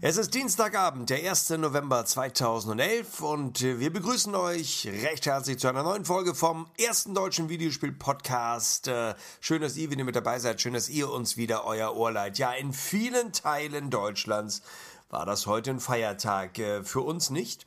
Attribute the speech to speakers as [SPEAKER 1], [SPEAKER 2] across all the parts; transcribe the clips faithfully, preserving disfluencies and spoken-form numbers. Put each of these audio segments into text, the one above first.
[SPEAKER 1] Es ist Dienstagabend, der erste November zweitausendelf und wir begrüßen euch recht herzlich zu einer neuen Folge vom ersten deutschen Videospiel-Podcast. Schön, dass ihr wieder mit dabei seid, schön, dass ihr uns wieder euer Ohr leiht. Ja, in vielen Teilen Deutschlands war das heute ein Feiertag, für uns nicht.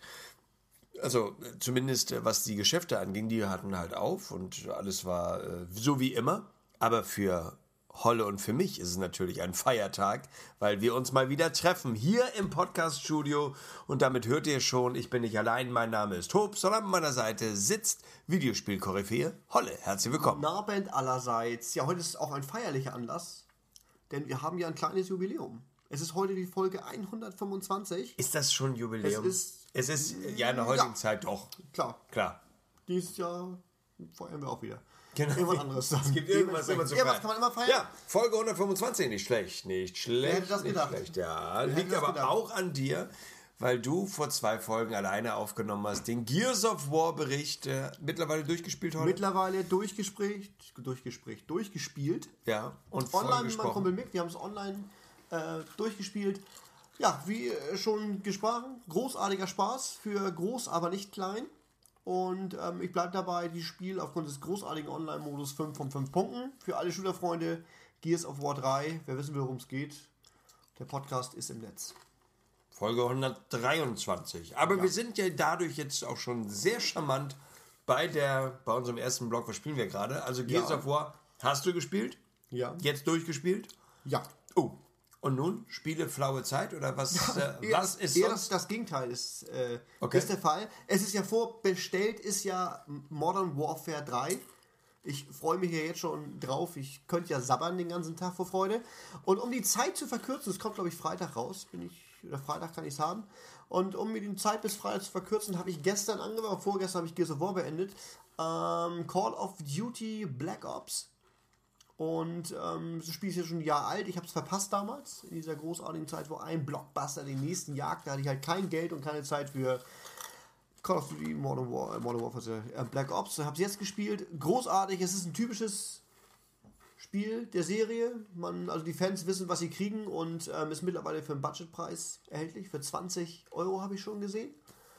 [SPEAKER 1] Also zumindest was die Geschäfte anging, die hatten halt auf und alles war so wie immer, aber für Holle und für mich ist es natürlich ein Feiertag, weil wir uns mal wieder treffen hier im Podcast-Studio und damit hört ihr schon, ich bin nicht allein, mein Name ist Hob, sondern an meiner Seite sitzt Videospiel-Koryphäe Holle. Herzlich willkommen.
[SPEAKER 2] Guten Abend allerseits. Ja, heute ist auch ein feierlicher Anlass, denn wir haben ja ein kleines Jubiläum. Es ist heute die Folge hundertfünfundzwanzig.
[SPEAKER 1] Ist das schon ein Jubiläum?
[SPEAKER 2] Es ist,
[SPEAKER 1] es ist ja in der heutigen
[SPEAKER 2] ja,
[SPEAKER 1] Zeit doch.
[SPEAKER 2] Klar.
[SPEAKER 1] Klar.
[SPEAKER 2] Dieses Jahr feiern wir auch wieder.
[SPEAKER 1] Genau.
[SPEAKER 2] Irgendwas anderes.
[SPEAKER 1] Es gibt irgendwas immer zu
[SPEAKER 2] feiern.
[SPEAKER 1] feiern.
[SPEAKER 2] Kann man immer feiern?
[SPEAKER 1] Ja, Folge hundertfünfundzwanzig, nicht schlecht, nicht schlecht.
[SPEAKER 2] Wer hätte das
[SPEAKER 1] nicht
[SPEAKER 2] gedacht?
[SPEAKER 1] schlecht. Ja,
[SPEAKER 2] Wer
[SPEAKER 1] liegt
[SPEAKER 2] hätte das
[SPEAKER 1] aber
[SPEAKER 2] gedacht?
[SPEAKER 1] auch an dir, weil du vor zwei Folgen alleine aufgenommen hast, den Gears of War Bericht äh, mittlerweile durchgespielt heute.
[SPEAKER 2] Mittlerweile durchgesprächt, durchgesprächt, durchgespielt.
[SPEAKER 1] Ja, und
[SPEAKER 2] Online mit meinem
[SPEAKER 1] gesprochen.
[SPEAKER 2] Kumpel Mick, wir haben es online äh, durchgespielt. Ja, wie äh, schon gesprochen, großartiger Spaß für groß, aber nicht klein. Und ähm, ich bleibe dabei, dieses Spiel aufgrund des großartigen Online-Modus fünf von fünf Punkten. Für alle Shooter-Freunde, Gears of War drei, wer wissen will, worum es geht. Der Podcast ist im Netz.
[SPEAKER 1] Folge hundertdreiundzwanzig. Aber
[SPEAKER 2] Ja.
[SPEAKER 1] wir sind ja dadurch jetzt auch schon sehr charmant bei der, bei unserem ersten Blog, was spielen wir gerade? Also Gears
[SPEAKER 2] Ja.
[SPEAKER 1] of War, hast du gespielt?
[SPEAKER 2] Ja.
[SPEAKER 1] Jetzt durchgespielt?
[SPEAKER 2] Ja.
[SPEAKER 1] Oh. Und nun? Spiele flaue Zeit oder was, äh,
[SPEAKER 2] Eher,
[SPEAKER 1] was ist
[SPEAKER 2] eher
[SPEAKER 1] sonst?
[SPEAKER 2] das, das Gegenteil ist, äh,
[SPEAKER 1] Okay.
[SPEAKER 2] ist der Fall. Es ist ja vorbestellt, ist ja Modern Warfare drei. Ich freue mich ja jetzt schon drauf. Ich könnte ja sabbern den ganzen Tag vor Freude. Und um die Zeit zu verkürzen, es kommt glaube ich Freitag raus, bin ich, oder Freitag kann ich es haben. Und um mir die Zeit bis Freitag zu verkürzen, habe ich gestern angefangen, vorgestern habe ich Gears of War beendet. Ähm, Call of Duty Black Ops. Und ähm, das Spiel ist ja schon ein Jahr alt. Ich habe es verpasst damals, in dieser großartigen Zeit, wo ein Blockbuster den nächsten jagt. Da hatte ich halt kein Geld und keine Zeit für Call of Duty Modern War, äh, Modern Warfare, äh, Black Ops. Ich habe es jetzt gespielt. Großartig. Es ist ein typisches Spiel der Serie. Man, also die Fans wissen, was sie kriegen und ähm, ist mittlerweile für einen Budgetpreis erhältlich. Für zwanzig Euro habe ich schon gesehen.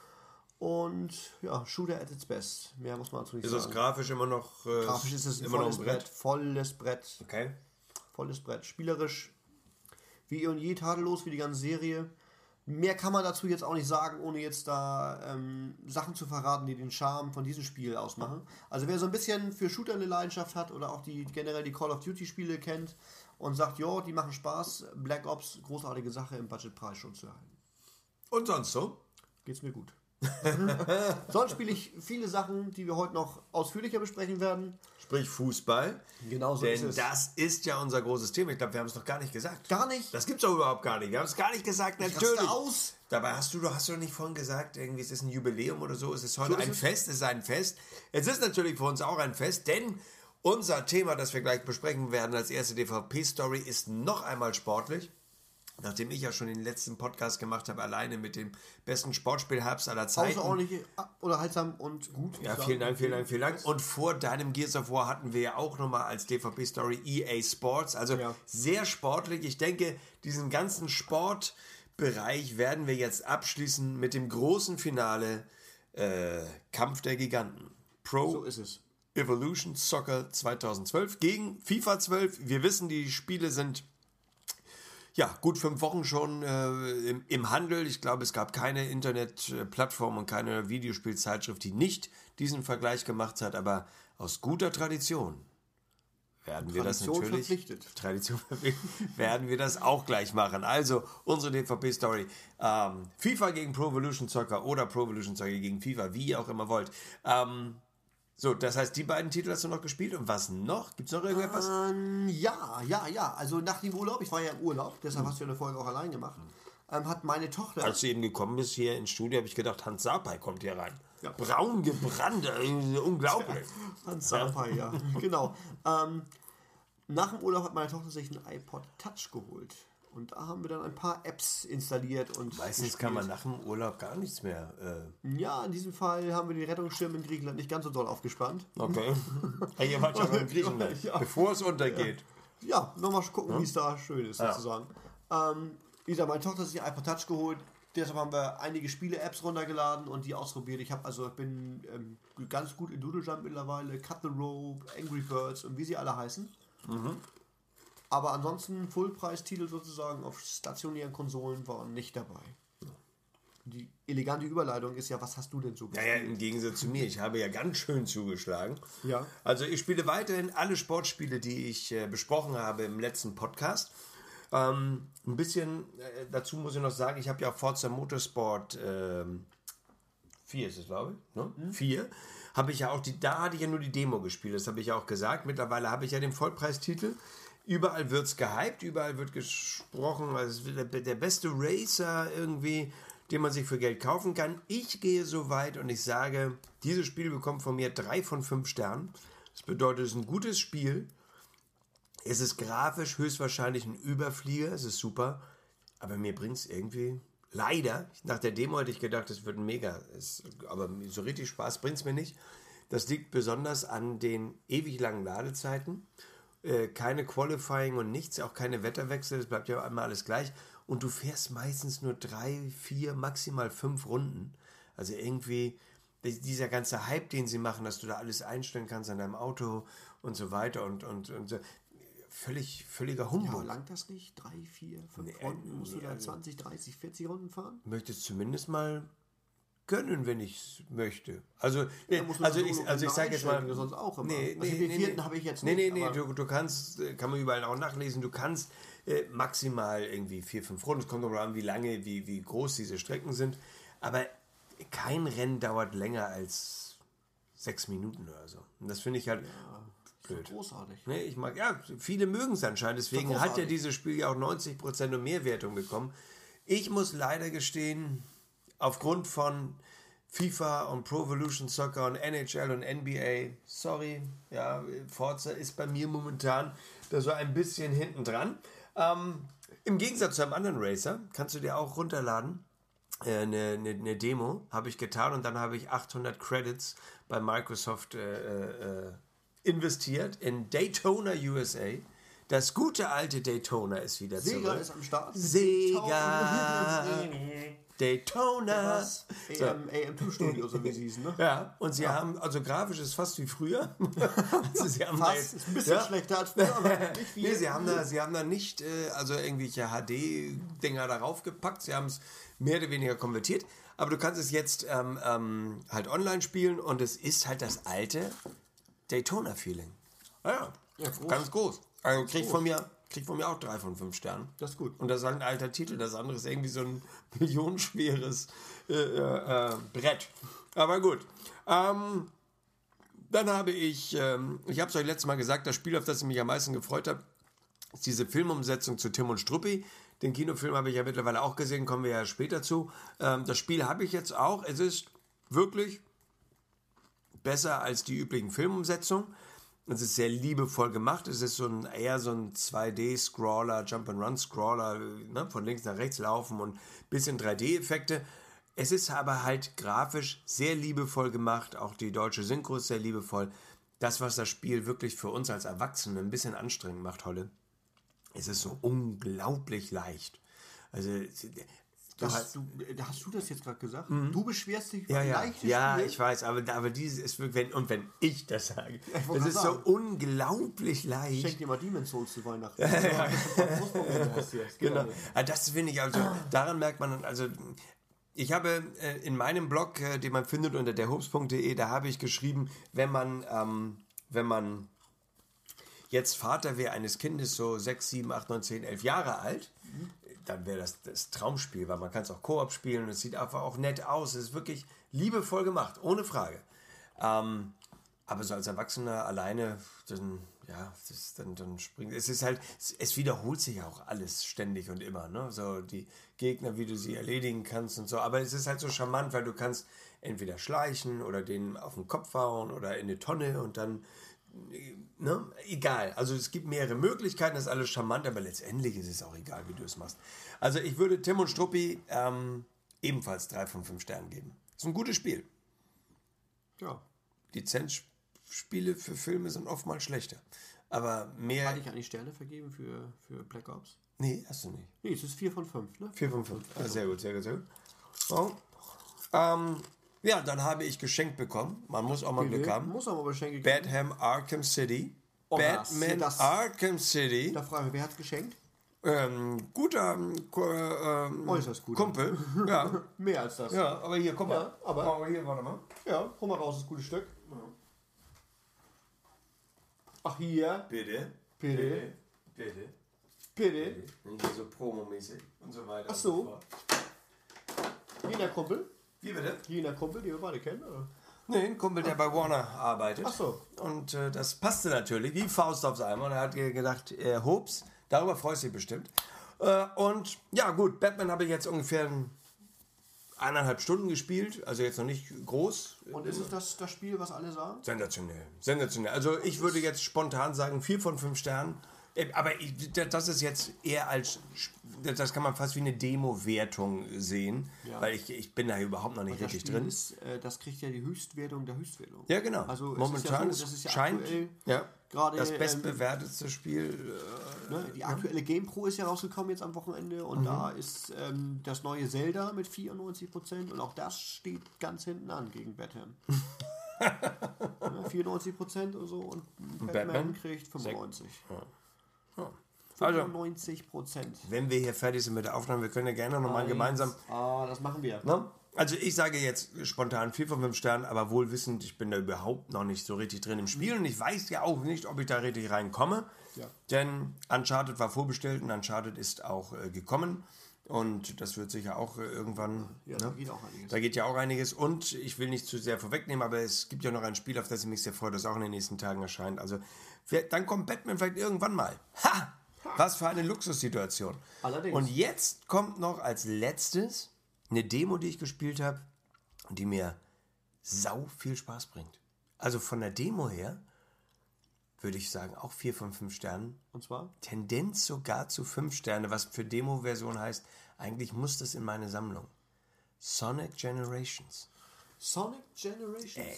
[SPEAKER 2] Und ja, Shooter at its best. Mehr muss man dazu nicht
[SPEAKER 1] Ist
[SPEAKER 2] sagen.
[SPEAKER 1] das grafisch immer noch äh,
[SPEAKER 2] Grafisch ist es ein
[SPEAKER 1] immer noch
[SPEAKER 2] volles
[SPEAKER 1] ein
[SPEAKER 2] Brett.
[SPEAKER 1] Brett?
[SPEAKER 2] Volles Brett.
[SPEAKER 1] Okay.
[SPEAKER 2] Volles Brett. Spielerisch wie eh und je, tadellos wie die ganze Serie. Mehr kann man dazu jetzt auch nicht sagen, ohne jetzt da ähm, Sachen zu verraten, die den Charme von diesem Spiel ausmachen. Also wer so ein bisschen für Shooter eine Leidenschaft hat oder auch die generell die Call of Duty Spiele kennt und sagt, ja, die machen Spaß, Black Ops, großartige Sache im Budgetpreis schon zu erhalten.
[SPEAKER 1] Und sonst so?
[SPEAKER 2] Geht's mir gut. Sonst spiele ich viele Sachen, die wir heute noch ausführlicher besprechen werden.
[SPEAKER 1] Sprich Fußball.
[SPEAKER 2] Genau so
[SPEAKER 1] Denn
[SPEAKER 2] ist es.
[SPEAKER 1] das ist ja unser großes Thema. Ich glaube, wir haben es noch gar nicht gesagt.
[SPEAKER 2] Gar nicht?
[SPEAKER 1] Das gibt's doch überhaupt gar nicht. Wir haben es gar nicht gesagt,
[SPEAKER 2] Ich
[SPEAKER 1] natürlich.
[SPEAKER 2] raste aus.
[SPEAKER 1] Dabei hast du, doch- hast du doch nicht vorhin gesagt, irgendwie es ist ein Jubiläum oder so. Es ist heute
[SPEAKER 2] So ist
[SPEAKER 1] ein
[SPEAKER 2] es.
[SPEAKER 1] Fest, es ist ein Fest. Es ist natürlich für uns auch ein Fest, denn unser Thema, das wir gleich besprechen werden als erste D V P-Story, ist noch einmal sportlich. Nachdem ich ja schon den letzten Podcast gemacht habe, alleine mit dem besten Sportspielherbst aller Zeiten.
[SPEAKER 2] Außerordentlich unterhaltsam und gut.
[SPEAKER 1] Ja, vielen Dank, vielen Dank, vielen Dank. Und vor deinem Gears of War hatten wir ja auch nochmal als D V P-Story E A Sports. Also
[SPEAKER 2] Ja.
[SPEAKER 1] sehr sportlich. Ich denke, diesen ganzen Sportbereich werden wir jetzt abschließen mit dem großen Finale äh, Kampf der Giganten. Pro
[SPEAKER 2] So ist es.
[SPEAKER 1] Evolution Soccer zweitausendzwölf gegen FIFA zwölf. Wir wissen, die Spiele sind ja gut fünf Wochen schon äh, im, im Handel. Ich glaube, es gab keine Internetplattform und keine Videospielzeitschrift, die nicht diesen Vergleich gemacht hat. Aber aus guter Tradition werden wir das
[SPEAKER 2] Tradition
[SPEAKER 1] natürlich
[SPEAKER 2] verpflichtet.
[SPEAKER 1] Tradition verpflichtet, werden wir das auch gleich machen. Also unsere D V P-Story. Ähm, FIFA gegen Pro Evolution Soccer oder Pro Evolution Soccer gegen FIFA, wie ihr auch immer wollt. Ähm, so, das heißt, die beiden Titel hast du noch gespielt. Und was noch? Gibt es noch irgendetwas?
[SPEAKER 2] Ähm, ja, ja, ja. Also nach dem Urlaub, ich war ja im Urlaub, deshalb hast du ja eine Folge auch allein gemacht, ähm, hat meine Tochter...
[SPEAKER 1] Als du eben gekommen bist hier ins Studio, habe ich gedacht, Hans Sapai kommt hier rein.
[SPEAKER 2] Ja.
[SPEAKER 1] Braun gebrannt, äh, unglaublich.
[SPEAKER 2] Hans Sapai, ja. Genau. Ähm, nach dem Urlaub hat meine Tochter sich einen iPod Touch geholt. Und da haben wir dann ein paar Apps installiert und
[SPEAKER 1] Meistens
[SPEAKER 2] gespielt.
[SPEAKER 1] kann man nach dem Urlaub gar nichts mehr. Äh,
[SPEAKER 2] Ja, in diesem Fall haben wir die Rettungsschirme in Griechenland nicht ganz so doll aufgespannt.
[SPEAKER 1] okay. Hey, ihr wart ja noch in Griechenland,
[SPEAKER 2] Ja.
[SPEAKER 1] bevor es untergeht.
[SPEAKER 2] Ja, nochmal gucken, wie es da schön ist,
[SPEAKER 1] Ja.
[SPEAKER 2] sozusagen. Ähm, Wie gesagt, meine Tochter hat sich ein iPod Touch geholt. Deshalb haben wir einige Spiele-Apps runtergeladen und die ausprobiert. Ich habe also, ich bin ähm, ganz gut in Doodle Jump mittlerweile, Cut the Rope, Angry Birds und wie sie alle heißen. Mhm. Aber ansonsten Fullpreistitel sozusagen auf stationären Konsolen waren nicht dabei. Die elegante Überleitung ist ja, was hast du denn so gespielt?
[SPEAKER 1] Naja, im Gegensatz zu mir, ich habe ja ganz schön zugeschlagen.
[SPEAKER 2] Ja.
[SPEAKER 1] Also ich spiele weiterhin alle Sportspiele, die ich äh, besprochen habe im letzten Podcast. Ähm, ein bisschen, äh, dazu muss ich noch sagen, ich habe ja auch Forza Motorsport ähm, vier ist es, glaube ich, ne? Mhm. vier, habe ich ja auch, die, da hatte ich ja nur die Demo gespielt, das habe ich ja auch gesagt. Mittlerweile habe ich ja den Vollpreistitel. Überall wird es gehypt, überall wird gesprochen, also der, der beste Racer irgendwie, den man sich für Geld kaufen kann. Ich gehe so weit und ich sage, dieses Spiel bekommt von mir drei von fünf Sternen. Das bedeutet, es ist ein gutes Spiel. Es ist grafisch höchstwahrscheinlich ein Überflieger, es ist super, aber mir bringt es irgendwie, leider, nach der Demo hätte ich gedacht, es wird ein Mega, es, aber so richtig Spaß bringt es mir nicht. Das liegt besonders an den ewig langen Ladezeiten. Keine Qualifying und nichts, auch keine Wetterwechsel, es bleibt ja immer alles gleich. Und du fährst meistens nur drei, vier, maximal fünf Runden. Also irgendwie dieser ganze Hype, den sie machen, dass du da alles einstellen kannst an deinem Auto und so weiter und, und, und so. Völlig, völliger Humbug.
[SPEAKER 2] Ja, langt das nicht? Drei, vier, fünf nee, Runden? Musst nee, du da zwanzig, dreißig, vierzig Runden fahren?
[SPEAKER 1] Möchtest zumindest mal gönnen, wenn ich es möchte. Also, ja, also, ich, also ich sage jetzt mal,
[SPEAKER 2] sonst auch immer.
[SPEAKER 1] Nee,
[SPEAKER 2] also
[SPEAKER 1] nee,
[SPEAKER 2] den
[SPEAKER 1] nee,
[SPEAKER 2] vierten
[SPEAKER 1] nee,
[SPEAKER 2] habe ich jetzt
[SPEAKER 1] nee,
[SPEAKER 2] nicht.
[SPEAKER 1] Nee, nee, du, du kannst, kann man überall auch nachlesen, du kannst äh, maximal irgendwie vier, fünf Runden, es kommt auch an, wie lange, wie, wie groß diese Strecken sind, aber kein Rennen dauert länger als sechs Minuten oder so. Und das finde ich halt
[SPEAKER 2] ja,
[SPEAKER 1] blöd.
[SPEAKER 2] Großartig.
[SPEAKER 1] Nee, ich mag, ja, viele mögen es anscheinend, deswegen hat ja dieses Spiel ja auch neunzig Prozent und mehr Wertung bekommen. Ich muss leider gestehen, aufgrund von FIFA und Pro Evolution Soccer und N H L und N B A, sorry, ja, Forza ist bei mir momentan da so ein bisschen hinten dran. Ähm, Im Gegensatz zu einem anderen Racer kannst du dir auch runterladen. Äh, eine, eine, eine Demo habe ich getan und dann habe ich achthundert Credits bei Microsoft äh, äh, investiert in Daytona U S A. Das gute alte Daytona ist wieder
[SPEAKER 2] Sega
[SPEAKER 1] zurück.
[SPEAKER 2] ist am Start.
[SPEAKER 1] Sega. Daytona.
[SPEAKER 2] Das A M zwei Studio, so wie sie hießen, ne?
[SPEAKER 1] Ja, und sie ja. haben, also grafisch ist fast wie früher. Also sie haben
[SPEAKER 2] fast,
[SPEAKER 1] da jetzt,
[SPEAKER 2] ist ein bisschen ja. schlechter als früher, aber nicht viel.
[SPEAKER 1] Nee, sie haben da, sie haben da nicht äh, also irgendwelche H D-Dinger darauf gepackt, sie haben es mehr oder weniger konvertiert, aber du kannst es jetzt ähm, ähm, halt online spielen und es ist halt das alte Daytona-Feeling. Ja, ja, groß. Ganz groß. Also kriegt von mir Kriegt von mir auch drei von fünf Sternen.
[SPEAKER 2] Das ist gut.
[SPEAKER 1] Und das ist ein alter Titel, das andere ist irgendwie so ein millionenschweres äh, äh, Brett. Aber gut. Ähm, dann habe ich, ähm, ich habe es euch letztes Mal gesagt, das Spiel, auf das ich mich am meisten gefreut habe, ist diese Filmumsetzung zu Tim und Struppi. Den Kinofilm habe ich ja mittlerweile auch gesehen, kommen wir ja später zu. Ähm, das Spiel habe ich jetzt auch. Es ist wirklich besser als die üblichen Filmumsetzungen. Es ist sehr liebevoll gemacht. Es ist so ein, eher so ein zwei D-Scroller, Jump-and-Run-Scroller, ne, von links nach rechts laufen und ein bisschen drei D-Effekte. Es ist aber halt grafisch sehr liebevoll gemacht. Auch die deutsche Synchro ist sehr liebevoll. Das, was das Spiel wirklich für uns als Erwachsene ein bisschen anstrengend macht, Holle, es ist so unglaublich leicht. Also
[SPEAKER 2] Das, hast, du, hast du das jetzt gerade gesagt? Mhm. Du beschwerst dich über
[SPEAKER 1] ja,
[SPEAKER 2] ein
[SPEAKER 1] ja.
[SPEAKER 2] leichtes
[SPEAKER 1] Ja,
[SPEAKER 2] Spiel?
[SPEAKER 1] ich weiß, aber, aber dieses ist wirklich, wenn, und wenn ich das sage, das ist
[SPEAKER 2] sagen.
[SPEAKER 1] so unglaublich leicht.
[SPEAKER 2] Schenk dir mal Demon's Souls zu Weihnachten.
[SPEAKER 1] Ja, ja. Genau. Das finde ich also, daran merkt man, also ich habe äh, in meinem Blog, äh, den man findet unter derhobs punkt de, da habe ich geschrieben, wenn man, ähm, wenn man jetzt Vater wäre eines Kindes, so sechs, sieben, acht, neun, zehn, elf Jahre alt, mhm. dann wäre das das Traumspiel, weil man kann es auch Koop spielen und es sieht einfach auch nett aus. Es ist wirklich liebevoll gemacht, ohne Frage. Ähm, aber so als Erwachsener alleine, dann, ja, das, dann, dann springt es. ist halt, es, es wiederholt sich auch alles ständig und immer, ne? So die Gegner, wie du sie erledigen kannst und so. Aber es ist halt so charmant, weil du kannst entweder schleichen oder den auf den Kopf hauen oder in eine Tonne und dann ne? Egal, also es gibt mehrere Möglichkeiten, das ist alles charmant, aber letztendlich ist es auch egal, wie du es machst. Also ich würde Tim und Struppi ähm, ebenfalls drei von fünf Sternen geben. Das ist ein gutes Spiel.
[SPEAKER 2] Ja.
[SPEAKER 1] Lizenzspiele für Filme sind oftmals schlechter. Aber mehr...
[SPEAKER 2] Hatte ich eigentlich Sterne vergeben für, für Black Ops?
[SPEAKER 1] Nee, hast du nicht.
[SPEAKER 2] Nee, es ist vier von fünf, ne?
[SPEAKER 1] vier von fünf. Ah, sehr gut, sehr gut, sehr gut. So. Ähm, ja, dann habe ich geschenkt bekommen. Man muss auch mal
[SPEAKER 2] Bitte?
[SPEAKER 1] Glück haben.
[SPEAKER 2] Muss aber Geschenke geben.
[SPEAKER 1] Batman Arkham City.
[SPEAKER 2] Oh, das-
[SPEAKER 1] Batman
[SPEAKER 2] das-
[SPEAKER 1] Arkham City.
[SPEAKER 2] Da frage ich, wer hat's geschenkt?
[SPEAKER 1] Ähm, guter ähm,
[SPEAKER 2] Äußerst gut.
[SPEAKER 1] Kumpel. Ja.
[SPEAKER 2] Mehr als das.
[SPEAKER 1] Ja, aber hier, guck mal.
[SPEAKER 2] Ja, aber-
[SPEAKER 1] aber hier, warte mal.
[SPEAKER 2] Ja, hol mal raus, das gute Stück. Ach, hier.
[SPEAKER 1] Bitte.
[SPEAKER 2] Bitte.
[SPEAKER 1] Bitte.
[SPEAKER 2] Bitte.
[SPEAKER 1] Nicht hier so promomäßig und so weiter.
[SPEAKER 2] Ach so. Jener Kumpel.
[SPEAKER 1] Wie bitte?
[SPEAKER 2] Jener Kumpel, den wir beide kennen, oder?
[SPEAKER 1] Nee, ein Kumpel, der bei Warner arbeitet.
[SPEAKER 2] Ach so.
[SPEAKER 1] Und äh, das passte natürlich wie Faust aufs Eimer. Und er hat gedacht, äh, Hops, darüber freust du dich bestimmt. Äh, und ja, gut, Batman habe ich jetzt ungefähr eineinhalb Stunden gespielt. Also jetzt noch nicht groß.
[SPEAKER 2] Und ist es das, das Spiel, was alle sagen?
[SPEAKER 1] Sensationell, sensationell. Also ich würde jetzt spontan sagen, vier von fünf Sternen. Äh, Aber ich, das ist jetzt eher als, das kann man fast wie eine Demo-Wertung sehen,
[SPEAKER 2] Ja.
[SPEAKER 1] weil ich, ich bin da überhaupt noch nicht
[SPEAKER 2] Das
[SPEAKER 1] richtig
[SPEAKER 2] Spiel
[SPEAKER 1] drin.
[SPEAKER 2] ist, äh, das kriegt ja die Höchstwertung der Höchstwertung.
[SPEAKER 1] Ja, genau.
[SPEAKER 2] Also es
[SPEAKER 1] momentan
[SPEAKER 2] ist ja so, das ist ja
[SPEAKER 1] scheint
[SPEAKER 2] aktuell
[SPEAKER 1] ja,
[SPEAKER 2] gerade,
[SPEAKER 1] das
[SPEAKER 2] ähm,
[SPEAKER 1] bestbewertetste Spiel. Äh,
[SPEAKER 2] Ne, die aktuelle GamePro ist ja rausgekommen jetzt am Wochenende und
[SPEAKER 1] Mhm.
[SPEAKER 2] da ist ähm, das neue Zelda mit vierundneunzig Prozent und auch das steht ganz hinten an gegen Batman. ne, vierundneunzig Prozent oder so und Batman,
[SPEAKER 1] Batman?
[SPEAKER 2] kriegt fünfundneunzig.
[SPEAKER 1] Also,
[SPEAKER 2] fünfundneunzig Prozent.
[SPEAKER 1] wenn wir hier fertig sind mit der Aufnahme, wir können ja gerne nochmal gemeinsam.
[SPEAKER 2] Ah, das machen wir.
[SPEAKER 1] Ne? Also ich sage jetzt spontan vier von fünf Sternen, aber wohl wissend, ich bin da überhaupt noch nicht so richtig drin im Spiel und ich weiß ja auch nicht, ob ich da richtig reinkomme.
[SPEAKER 2] Ja.
[SPEAKER 1] Denn Uncharted war vorbestellt und Uncharted ist auch äh, gekommen. Und das wird sicher auch äh, irgendwann.
[SPEAKER 2] Ja,
[SPEAKER 1] ne?
[SPEAKER 2] da geht auch einiges.
[SPEAKER 1] Da geht ja auch einiges. Und ich will nicht zu sehr vorwegnehmen, aber es gibt ja noch ein Spiel, auf das ich mich sehr freue, das auch in den nächsten Tagen erscheint. Also wer, dann kommt Batman vielleicht irgendwann mal. Ha! Was für eine Luxussituation.
[SPEAKER 2] Allerdings.
[SPEAKER 1] Und jetzt kommt noch als letztes eine Demo, die ich gespielt habe, die mir sau viel Spaß bringt. Also von der Demo her würde ich sagen, auch vier von fünf Sternen.
[SPEAKER 2] Und zwar?
[SPEAKER 1] Tendenz sogar zu fünf Sterne, was für Demo-Version heißt, eigentlich muss das in meine Sammlung. Sonic Generations.
[SPEAKER 2] Sonic Generations?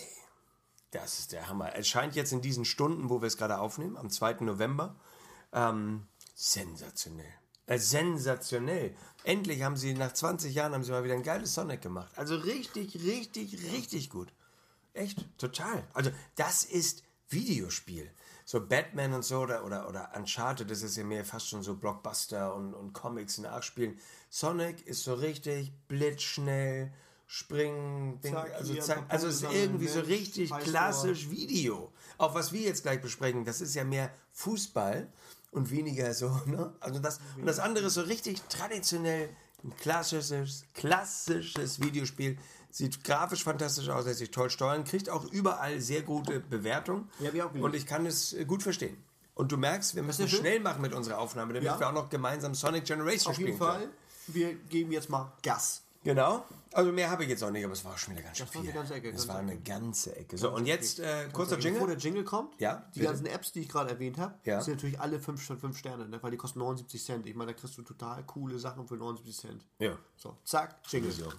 [SPEAKER 1] Das ist der Hammer. Erscheint jetzt in diesen Stunden, wo wir es gerade aufnehmen, am zweiten November. Ähm, sensationell. Äh, sensationell. Endlich haben sie, nach zwanzig Jahren, haben sie mal wieder ein geiles Sonic gemacht. Also richtig, richtig, richtig gut. Echt, total. Also das ist Videospiel. So Batman und so oder, oder, oder Uncharted, das ist ja mehr fast schon so Blockbuster und, und Comics nachspielen. Sonic ist so richtig blitzschnell, springen, Ding,
[SPEAKER 2] Zack,
[SPEAKER 1] also,
[SPEAKER 2] hier,
[SPEAKER 1] zack, also es ist
[SPEAKER 2] Punkte
[SPEAKER 1] irgendwie so
[SPEAKER 2] sammeln,
[SPEAKER 1] richtig
[SPEAKER 2] Mensch,
[SPEAKER 1] klassisch Video. Auch was wir jetzt gleich besprechen, das ist ja mehr Fußball und weniger so, ne? Also das, und das andere ist so richtig traditionell ein klassisches, klassisches Videospiel. Sieht grafisch fantastisch aus, lässt sich toll steuern, kriegt auch überall sehr gute Bewertungen.
[SPEAKER 2] Ja, hab ich auch gelesen.
[SPEAKER 1] Und ich kann es äh, gut verstehen. Und du merkst, wir müssen
[SPEAKER 2] ja schön.
[SPEAKER 1] schnell machen mit unserer Aufnahme, damit
[SPEAKER 2] Ja.
[SPEAKER 1] wir auch noch gemeinsam Sonic Generation
[SPEAKER 2] Auf jeden
[SPEAKER 1] spielen können.
[SPEAKER 2] Fall. Wir geben jetzt mal Gas.
[SPEAKER 1] Genau. Also mehr habe ich jetzt auch nicht, aber es war schon wieder ganz schön
[SPEAKER 2] Das war
[SPEAKER 1] viel.
[SPEAKER 2] eine ganze Ecke,
[SPEAKER 1] Es
[SPEAKER 2] ganze
[SPEAKER 1] war eine ganze Ecke. So, und jetzt äh, kurzer
[SPEAKER 2] Bevor
[SPEAKER 1] Jingle.
[SPEAKER 2] der Jingle kommt,
[SPEAKER 1] Ja,
[SPEAKER 2] die
[SPEAKER 1] bitte.
[SPEAKER 2] ganzen Apps, die ich gerade erwähnt habe,
[SPEAKER 1] Ja.
[SPEAKER 2] sind natürlich alle fünf von fünf Sterne, ne? Weil die kosten neunundsiebzig Cent. Ich meine, da kriegst du total coole Sachen für neunundsiebzig Cent.
[SPEAKER 1] Ja.
[SPEAKER 2] So, zack, Jingle.
[SPEAKER 1] So.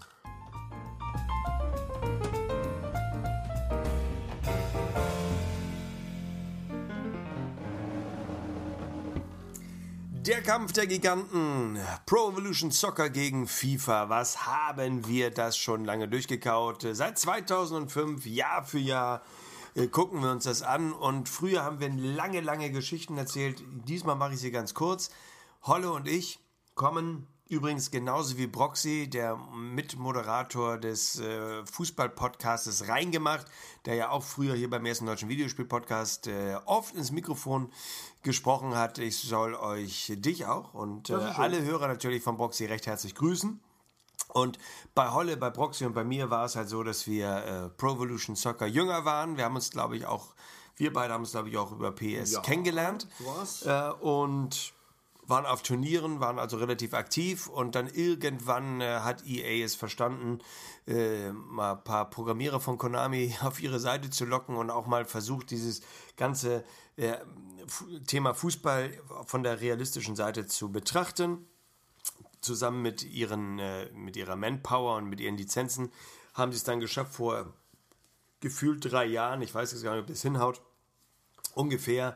[SPEAKER 1] Der Kampf der Giganten. Pro Evolution Soccer gegen FIFA. Was haben wir das schon lange durchgekaut? Seit zweitausendfünf, Jahr für Jahr, äh, gucken wir uns das an. Und früher haben wir lange, lange Geschichten erzählt. Diesmal mache ich sie ganz kurz. Holle und ich kommen übrigens genauso wie Broxy, der Mitmoderator des äh, Fußball-Podcastes Reingemacht, der ja auch früher hier beim ersten deutschen Videospiel-Podcast äh, oft ins Mikrofon gesprochen hat. Ich soll euch, dich auch und äh, alle Hörer natürlich von Broxy recht herzlich grüßen. Und bei Holle, bei Broxy und bei mir war es halt so, dass wir äh, Pro Evolution Soccer jünger waren. Wir haben uns, glaube ich, auch, wir beide haben uns, glaube ich, auch über P S
[SPEAKER 2] Ja,
[SPEAKER 1] kennengelernt.
[SPEAKER 2] so war's.
[SPEAKER 1] Äh, und waren auf Turnieren, waren also relativ aktiv und dann irgendwann äh, hat E A es verstanden, äh, mal ein paar Programmierer von Konami auf ihre Seite zu locken und auch mal versucht, dieses ganze äh, F- Thema Fußball von der realistischen Seite zu betrachten. Zusammen mit, ihren, äh, mit ihrer Manpower und mit ihren Lizenzen haben sie es dann geschafft, vor gefühlt drei Jahren, ich weiß jetzt gar nicht, ob das hinhaut, ungefähr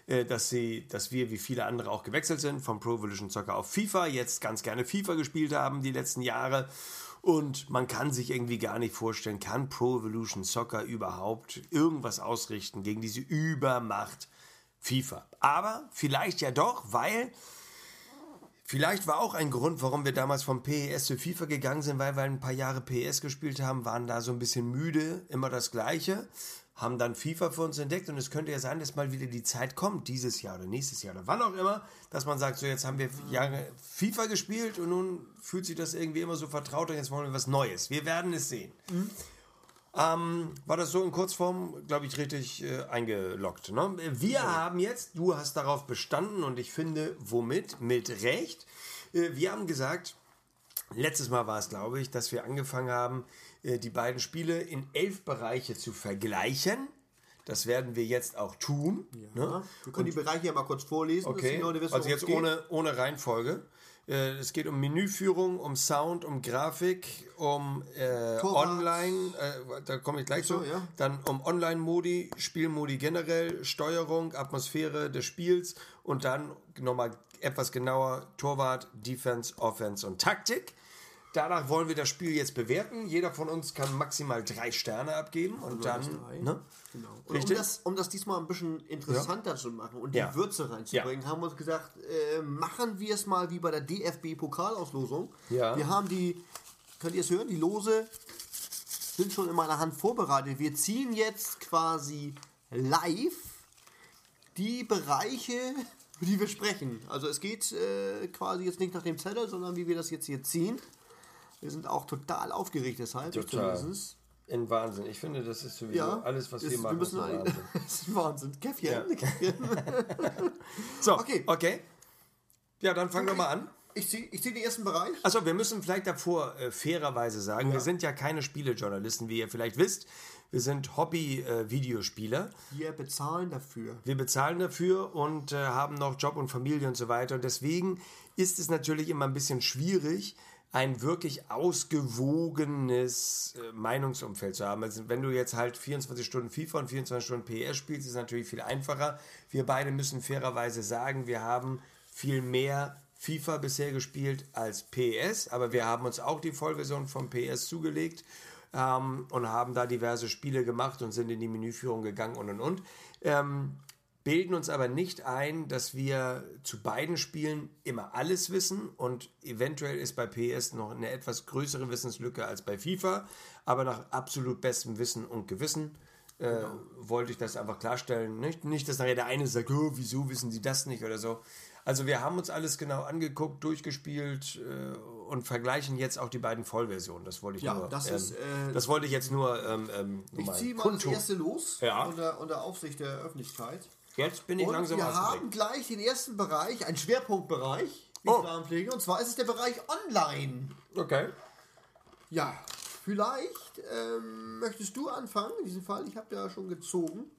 [SPEAKER 1] äh, dass, sie, dass wir wie viele andere auch gewechselt sind vom Pro Evolution Soccer auf FIFA, jetzt ganz gerne FIFA gespielt haben die letzten Jahre. Und man kann sich irgendwie gar nicht vorstellen, kann Pro Evolution Soccer überhaupt irgendwas ausrichten gegen diese Übermacht FIFA. Aber vielleicht ja doch, weil vielleicht war auch ein Grund, warum wir damals vom P E S zu FIFA gegangen sind, weil wir ein paar Jahre P E S gespielt haben, waren da so ein bisschen müde, immer das Gleiche, haben dann FIFA für uns entdeckt und es könnte ja sein, dass mal wieder die Zeit kommt, dieses Jahr oder nächstes Jahr oder wann auch immer, dass man sagt, so jetzt haben wir Jahre FIFA gespielt und nun fühlt sich das irgendwie immer so vertraut und jetzt wollen wir was Neues. Wir werden es sehen. Mhm. Ähm, war das so in Kurzform, glaube ich, richtig äh, eingeloggt. Ne? Wir ja. haben jetzt, du hast darauf bestanden und ich finde, womit? Mit Recht. Äh, wir haben gesagt, letztes Mal war es, glaube ich, dass wir angefangen haben, äh, die beiden Spiele in elf Bereiche zu vergleichen. Das werden wir jetzt auch tun.
[SPEAKER 2] Ja. Ne? Wir können und, die Bereiche ja mal kurz vorlesen.
[SPEAKER 1] Okay, dass die Leute wissen, also jetzt ohne, ohne Reihenfolge. Es geht um Menüführung, um Sound, um Grafik, um äh, Online, äh, da komme ich gleich so, zu, ja. Dann um Online-Modi, Spielmodi generell, Steuerung, Atmosphäre des Spiels und dann nochmal etwas genauer Torwart, Defense, Offense und Taktik. Danach wollen wir das Spiel jetzt bewerten. Jeder von uns kann maximal drei Sterne abgeben und dann. Ne?
[SPEAKER 2] Genau. Und um, das, um das diesmal ein bisschen interessanter ja. zu machen und die ja. Würze reinzubringen, ja. haben wir uns gesagt, äh, machen wir es mal wie bei der D F B-Pokalauslosung. Ja. Wir haben die, könnt ihr es hören, die Lose sind schon in meiner Hand vorbereitet. Wir ziehen jetzt quasi live die Bereiche, die wir sprechen. Also es geht äh, quasi jetzt nicht nach dem Zettel, sondern wie wir das jetzt hier ziehen. Wir sind auch total aufgeregt deshalb.
[SPEAKER 1] Total. Ein Wahnsinn. Ich finde, das ist sowieso ja, alles, was ist, wir machen, wir müssen ist ein Wahnsinn.
[SPEAKER 2] Das ist ein Wahnsinn. Käffchen. Ja. Käffchen.
[SPEAKER 1] So, okay. okay. Ja, dann fangen okay. wir mal an.
[SPEAKER 2] Ich ziehe ich zieh den ersten Bereich.
[SPEAKER 1] Achso, wir müssen vielleicht davor äh, fairerweise sagen, ja. wir sind ja keine Spielejournalisten, wie ihr vielleicht wisst. Wir sind Hobby-Videospieler.
[SPEAKER 2] Äh, wir bezahlen dafür.
[SPEAKER 1] Wir bezahlen dafür und äh, haben noch Job und Familie und so weiter. Und deswegen ist es natürlich immer ein bisschen schwierig, ein wirklich ausgewogenes äh, Meinungsumfeld zu haben. Also wenn du jetzt halt vierundzwanzig Stunden FIFA und vierundzwanzig Stunden P S spielst, ist es natürlich viel einfacher. Wir beide müssen fairerweise sagen, wir haben viel mehr FIFA bisher gespielt als P S, aber wir haben uns auch die Vollversion vom P S zugelegt ähm, und haben da diverse Spiele gemacht und sind in die Menüführung gegangen und und und. Ähm, bilden uns aber nicht ein, dass wir zu beiden Spielen immer alles wissen und eventuell ist bei P S noch eine etwas größere Wissenslücke als bei FIFA, aber nach absolut bestem Wissen und Gewissen äh, genau. wollte ich das einfach klarstellen. Nicht, nicht dass nachher der eine sagt, oh, wieso wissen Sie das nicht oder so. Also wir haben uns alles genau angeguckt, durchgespielt äh, und vergleichen jetzt auch die beiden Vollversionen. Das wollte ich
[SPEAKER 2] ja,
[SPEAKER 1] nur.
[SPEAKER 2] Das,
[SPEAKER 1] ähm,
[SPEAKER 2] ist, äh,
[SPEAKER 1] das wollte ich jetzt nur. Ähm, ähm,
[SPEAKER 2] ich ziehe mal das erste los
[SPEAKER 1] ja.
[SPEAKER 2] unter, unter Aufsicht der Öffentlichkeit.
[SPEAKER 1] Jetzt bin ich
[SPEAKER 2] und
[SPEAKER 1] langsam
[SPEAKER 2] wir
[SPEAKER 1] aufgeregt.
[SPEAKER 2] haben gleich den ersten Bereich, einen Schwerpunktbereich, wie
[SPEAKER 1] oh.
[SPEAKER 2] ich sagen pflege, und zwar ist es der Bereich Online.
[SPEAKER 1] Okay.
[SPEAKER 2] Ja, vielleicht ähm, möchtest du anfangen in diesem Fall. Ich habe ja schon gezogen.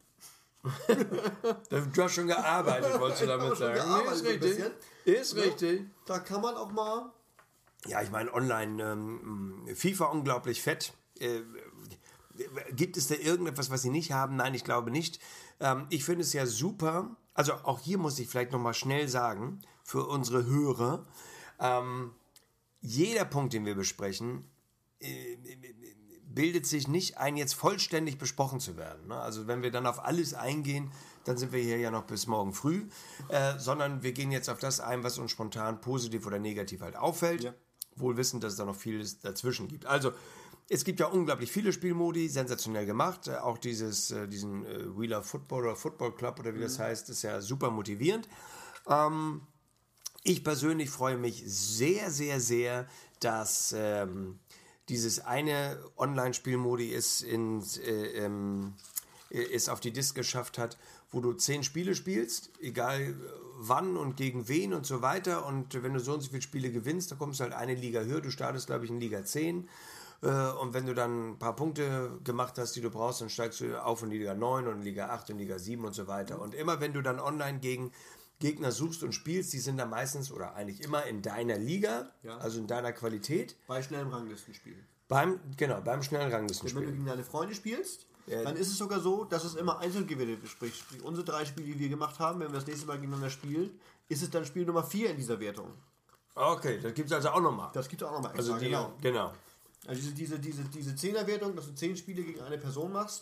[SPEAKER 1] Du hast schon gearbeitet, wolltest du damit sagen. Nee, ist richtig. Ist
[SPEAKER 2] ja,
[SPEAKER 1] richtig.
[SPEAKER 2] Da kann man auch mal...
[SPEAKER 1] Ja, ich meine, online, ähm, FIFA unglaublich fett. Äh, gibt es da irgendetwas, was sie nicht haben? Nein, ich glaube nicht. Ähm, ich finde es ja super. Also auch hier muss ich vielleicht nochmal schnell sagen, für unsere Hörer, ähm, jeder Punkt, den wir besprechen, äh, bildet sich nicht ein, jetzt vollständig besprochen zu werden. Ne? Also wenn wir dann auf alles eingehen, dann sind wir hier ja noch bis morgen früh, äh, sondern wir gehen jetzt auf das ein, was uns spontan positiv oder negativ halt auffällt, ja. wohl wissend, dass es da noch vieles dazwischen gibt. Also es gibt ja unglaublich viele Spielmodi, sensationell gemacht. Äh, auch dieses, äh, diesen äh, Wheeler Football oder Football Club oder wie mhm. das heißt, ist ja super motivierend. Ähm, ich persönlich freue mich sehr, sehr, sehr, dass ähm, dieses eine Online-Spielmodi ist, ins, äh, ähm, ist auf die Disk geschafft hat, wo du zehn Spiele spielst, egal wann und gegen wen und so weiter. Und wenn du so und so viele Spiele gewinnst, dann kommst du halt eine Liga höher. Du startest, glaube ich, in Liga zehn. Und wenn du dann ein paar Punkte gemacht hast, die du brauchst, dann steigst du auf in Liga neun und in Liga acht und Liga sieben und so weiter. Und immer wenn du dann online gegen Gegner suchst und spielst, die sind dann meistens oder eigentlich immer in deiner Liga, ja. also in deiner Qualität.
[SPEAKER 2] Bei schnellen Ranglistenspielen.
[SPEAKER 1] Beim, genau, beim schnellen Ranglistenspiel.
[SPEAKER 2] Wenn du gegen deine Freunde spielst,
[SPEAKER 1] Äh,
[SPEAKER 2] Dann ist es sogar so, dass es immer einzeln gewertet wird. Sprich, sprich, unsere drei Spiele, die wir gemacht haben, wenn wir das nächste Mal gegeneinander spielen, ist es dann Spiel Nummer vier in dieser Wertung.
[SPEAKER 1] Okay, das gibt es also auch nochmal.
[SPEAKER 2] Das gibt es auch nochmal
[SPEAKER 1] Also
[SPEAKER 2] extra,
[SPEAKER 1] die,
[SPEAKER 2] genau.
[SPEAKER 1] genau.
[SPEAKER 2] Also diese, diese, diese, diese Zehner-Wertung, dass du zehn Spiele gegen eine Person machst.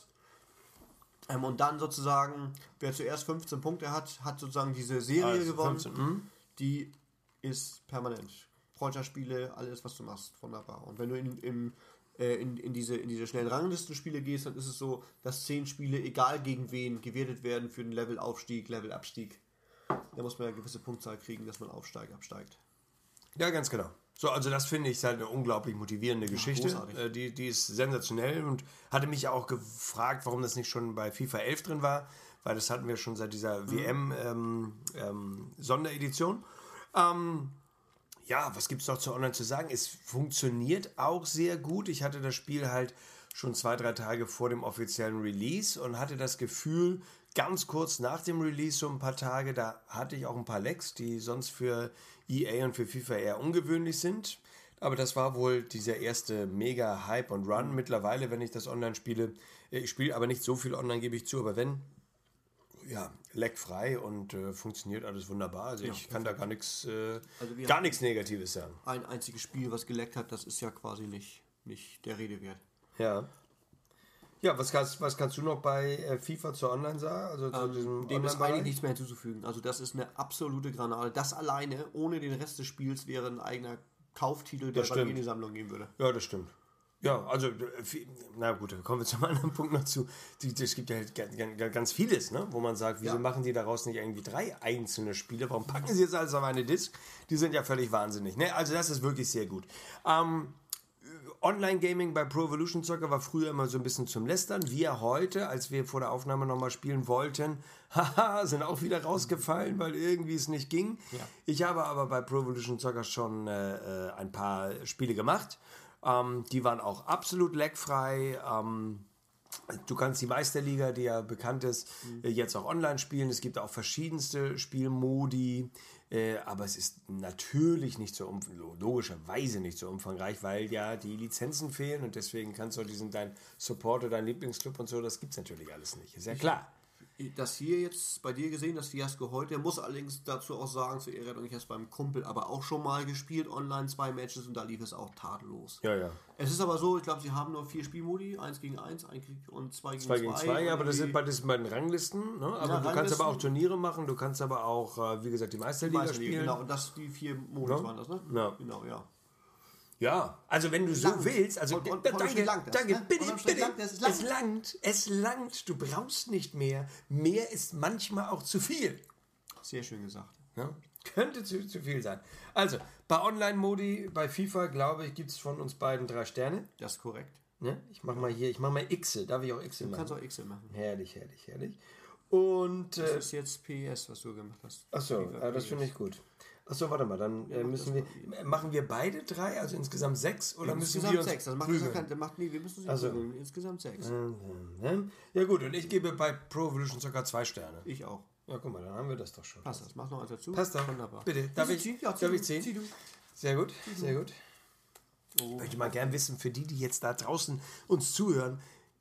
[SPEAKER 2] Ähm, und dann sozusagen, wer zuerst fünfzehn Punkte hat, hat sozusagen diese Serie
[SPEAKER 1] Also
[SPEAKER 2] gewonnen.
[SPEAKER 1] fünfzehn, hm?
[SPEAKER 2] Die ist permanent. Freundschaftsspiele, alles, was du machst, wunderbar. Und wenn du in, in, äh, in, in, diese, in diese schnellen Ranglistenspiele gehst, dann ist es so, dass zehn Spiele, egal gegen wen, gewertet werden für den Levelaufstieg, Levelabstieg. Da muss man ja eine gewisse Punktzahl kriegen, dass man aufsteigt, absteigt.
[SPEAKER 1] Ja, ganz genau. So, also das finde ich ist halt eine unglaublich motivierende Geschichte.
[SPEAKER 2] großartig.
[SPEAKER 1] Äh, die, die ist sensationell und hatte mich auch gefragt, warum das nicht schon bei FIFA elf drin war, weil das hatten wir schon seit dieser
[SPEAKER 2] Mhm.
[SPEAKER 1] W M ähm, ähm, Sonderedition. Ähm, ja, was gibt es noch zu online zu sagen? Es funktioniert auch sehr gut. Ich hatte das Spiel halt schon zwei, drei Tage vor dem offiziellen Release und hatte das Gefühl, ganz kurz nach dem Release, so ein paar Tage, da hatte ich auch ein paar Lags, die sonst für E A und für FIFA eher ungewöhnlich sind. Aber das war wohl dieser erste mega Hype und Run. Mittlerweile, wenn ich das online spiele, ich spiele aber nicht so viel online, gebe ich zu, aber wenn, ja, lagfrei und äh, funktioniert alles wunderbar. Also
[SPEAKER 2] Ja,
[SPEAKER 1] ich kann da gar nichts, äh,
[SPEAKER 2] Also wir
[SPEAKER 1] gar
[SPEAKER 2] haben-
[SPEAKER 1] nichts Negatives sagen.
[SPEAKER 2] Ein einziges Spiel, was geleckt hat, das ist ja quasi nicht, nicht der Rede wert.
[SPEAKER 1] Ja. Ja, was kannst, was kannst du noch bei äh, FIFA zur Online sagen? Also zu diesem
[SPEAKER 2] Dem ist
[SPEAKER 1] Online-Bereich?
[SPEAKER 2] eigentlich nichts mehr hinzuzufügen. Also das ist eine absolute Granate. Das alleine, ohne den Rest des Spiels, wäre ein eigener Kauftitel, der
[SPEAKER 1] Das
[SPEAKER 2] bei mir in
[SPEAKER 1] stimmt.
[SPEAKER 2] die Sammlung gehen würde.
[SPEAKER 1] Ja, das stimmt. Ja, also, äh, viel- na gut, dann kommen wir zum anderen Punkt noch zu. Die, es gibt ja halt ga- ga- ganz vieles, ne? Wo man sagt, wieso
[SPEAKER 2] Ja.
[SPEAKER 1] machen die daraus nicht irgendwie drei einzelne Spiele? Warum packen sie jetzt alles auf eine Disc? Die sind ja völlig wahnsinnig, ne? Also das ist wirklich sehr gut. Ähm, Online-Gaming bei Pro Evolution Soccer war früher immer so ein bisschen zum Lästern. Wir heute, als wir vor der Aufnahme nochmal spielen wollten, haha, sind auch wieder rausgefallen, weil irgendwie es nicht ging.
[SPEAKER 2] Ja.
[SPEAKER 1] Ich habe aber bei Pro Evolution Soccer schon äh, ein paar Spiele gemacht. Ähm, die waren auch absolut lagfrei. Ähm, du kannst die Meisterliga, die ja bekannt ist, äh, jetzt auch online spielen. Es gibt auch verschiedenste Spielmodi. Äh, aber es ist natürlich nicht so umfangreich, logischerweise nicht so umfangreich, weil ja die Lizenzen fehlen und deswegen kannst du diesen dein Supporter, dein Lieblingsclub und so, das gibt es natürlich alles nicht. Ist ja klar.
[SPEAKER 2] Das hier jetzt bei dir gesehen, das Fiasko heute, muss allerdings dazu auch sagen, zur Ehrenrettung, ich habe es beim Kumpel aber auch schon mal gespielt, online zwei Matches und da lief es auch tadellos.
[SPEAKER 1] Ja, ja.
[SPEAKER 2] Es ist aber so, ich glaube, sie haben nur vier Spielmodi, eins gegen eins, ein Krieg und zwei gegen
[SPEAKER 1] zwei gegen zwei, ja, aber das sind
[SPEAKER 2] die
[SPEAKER 1] bei, das sind bei den Ranglisten. Ne? Aber
[SPEAKER 2] Ja,
[SPEAKER 1] du kannst
[SPEAKER 2] Ranglisten.
[SPEAKER 1] aber auch Turniere machen, du kannst aber auch, äh, wie gesagt, die Meisterliga
[SPEAKER 2] Meisterliga,
[SPEAKER 1] spielen.
[SPEAKER 2] genau, und das, die vier Modus
[SPEAKER 1] Ja.
[SPEAKER 2] waren das, ne?
[SPEAKER 1] Ja.
[SPEAKER 2] Genau, ja.
[SPEAKER 1] Ja, also wenn du so
[SPEAKER 2] Langt.
[SPEAKER 1] willst, also
[SPEAKER 2] Und- und
[SPEAKER 1] äh,
[SPEAKER 2] unterm
[SPEAKER 1] danke,
[SPEAKER 2] Strich langt das,
[SPEAKER 1] danke,
[SPEAKER 2] ne?
[SPEAKER 1] bitte,
[SPEAKER 2] Unterm Strich
[SPEAKER 1] bitte,
[SPEAKER 2] langt das, es
[SPEAKER 1] es
[SPEAKER 2] langt.
[SPEAKER 1] langt, es langt, du brauchst nicht mehr, mehr ist manchmal auch zu viel.
[SPEAKER 2] Sehr schön gesagt.
[SPEAKER 1] Ja? Könnte zu, zu viel sein. Also, bei Online-Modi, bei FIFA, glaube ich, gibt es von uns beiden drei Sterne.
[SPEAKER 2] Das ist korrekt.
[SPEAKER 1] Ne? Ich mache mal hier, ich mache mal X, darf ich auch X
[SPEAKER 2] Du
[SPEAKER 1] machen?
[SPEAKER 2] kannst auch X machen.
[SPEAKER 1] Herrlich, herrlich, herrlich. Und,
[SPEAKER 2] Das
[SPEAKER 1] äh,
[SPEAKER 2] ist jetzt P S, was du gemacht hast.
[SPEAKER 1] achso,
[SPEAKER 2] FIFA
[SPEAKER 1] ja, das
[SPEAKER 2] P S.
[SPEAKER 1] finde ich gut. Achso, warte mal, dann äh,
[SPEAKER 2] mach
[SPEAKER 1] müssen
[SPEAKER 2] das
[SPEAKER 1] wir, machen wir beide drei, also insgesamt sechs, oder müssen
[SPEAKER 2] Insgesamt
[SPEAKER 1] wir uns
[SPEAKER 2] sechs. Das macht,
[SPEAKER 1] prügeln?
[SPEAKER 2] das, das macht nee, wir müssen sie
[SPEAKER 1] Also.
[SPEAKER 2] prügeln. Insgesamt sechs.
[SPEAKER 1] Mhm. Ja gut, und ich gebe bei Pro Evolution sogar zwei Sterne.
[SPEAKER 2] Ich auch.
[SPEAKER 1] Ja, guck mal, dann haben wir das doch schon.
[SPEAKER 2] Passt das. Mach noch eins dazu.
[SPEAKER 1] Passt doch.
[SPEAKER 2] Wunderbar.
[SPEAKER 1] Bitte, darf
[SPEAKER 2] Willst
[SPEAKER 1] ich,
[SPEAKER 2] du ziehen? Ja, zieh
[SPEAKER 1] darf
[SPEAKER 2] du.
[SPEAKER 1] ich ziehen?
[SPEAKER 2] Zieh du.
[SPEAKER 1] Sehr gut, sehr gut.
[SPEAKER 2] Oh.
[SPEAKER 1] Ich möchte mal gern wissen, für die, die jetzt da draußen uns zuhören,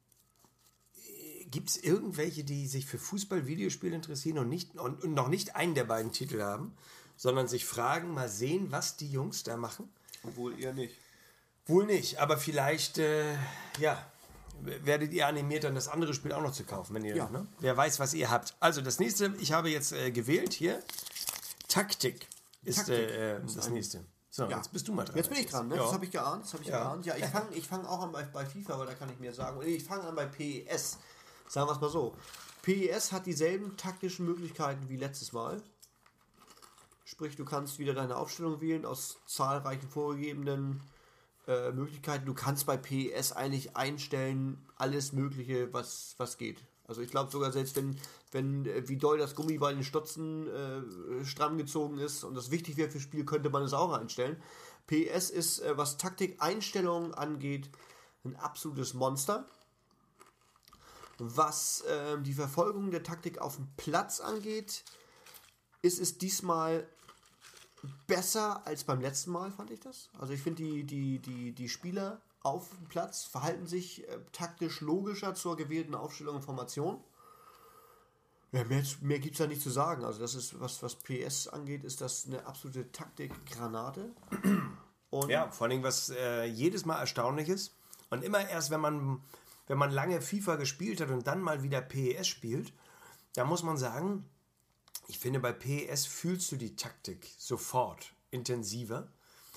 [SPEAKER 1] gibt es irgendwelche, die sich für Fußball, Videospiele interessieren und, nicht, und, und noch nicht einen der beiden Titel haben, sondern sich fragen, mal sehen, was die Jungs da machen?
[SPEAKER 2] Obwohl eher nicht.
[SPEAKER 1] Wohl nicht, aber vielleicht, äh, ja, werdet ihr animiert, dann das andere Spiel auch noch zu kaufen, wenn ihr,
[SPEAKER 2] Ja.
[SPEAKER 1] ne? Wer weiß, was ihr habt. Also das nächste, ich habe jetzt äh, gewählt hier, Taktik ist
[SPEAKER 2] Taktik
[SPEAKER 1] äh,
[SPEAKER 2] ist
[SPEAKER 1] das
[SPEAKER 2] ein-
[SPEAKER 1] nächste. So,
[SPEAKER 2] Ja.
[SPEAKER 1] jetzt bist du mal dran.
[SPEAKER 2] Jetzt bin ich dran, ne?
[SPEAKER 1] Ja.
[SPEAKER 2] Das habe ich geahnt. Das habe ich
[SPEAKER 1] Ja.
[SPEAKER 2] geahnt. Ja, ich fange ich fang auch an bei, bei FIFA, weil da kann ich mir sagen. Nee, ich fange an bei P E S. Sagen wir es mal so. P E S hat dieselben taktischen Möglichkeiten wie letztes Mal. Sprich, du kannst wieder deine Aufstellung wählen aus zahlreichen vorgegebenen äh, Möglichkeiten. Du kannst bei P E S eigentlich einstellen, alles Mögliche, was, was geht. Also ich glaube sogar selbst wenn, wenn äh, wie doll das Gummi bei den Stutzen äh, stramm gezogen ist und das wichtig wäre fürs Spiel, könnte man es auch einstellen. P E S ist, äh, was Taktik-Einstellungen angeht, ein absolutes Monster. Was äh, die Verfolgung der Taktik auf dem Platz angeht, ist es diesmal besser als beim letzten Mal, fand ich das. Also ich finde die, die, die, die Spieler auf dem Platz, verhalten sich äh, taktisch logischer zur gewählten Aufstellung und Formation. Ja, mehr mehr gibt es da nicht zu sagen. Also das ist, was, was P S angeht, ist das eine absolute Taktikgranate. Und
[SPEAKER 1] ja, vor allem, was äh, jedes Mal erstaunlich ist und immer erst, wenn man, wenn man lange FIFA gespielt hat und dann mal wieder P E S spielt, da muss man sagen, ich finde, bei P E S fühlst du die Taktik sofort intensiver.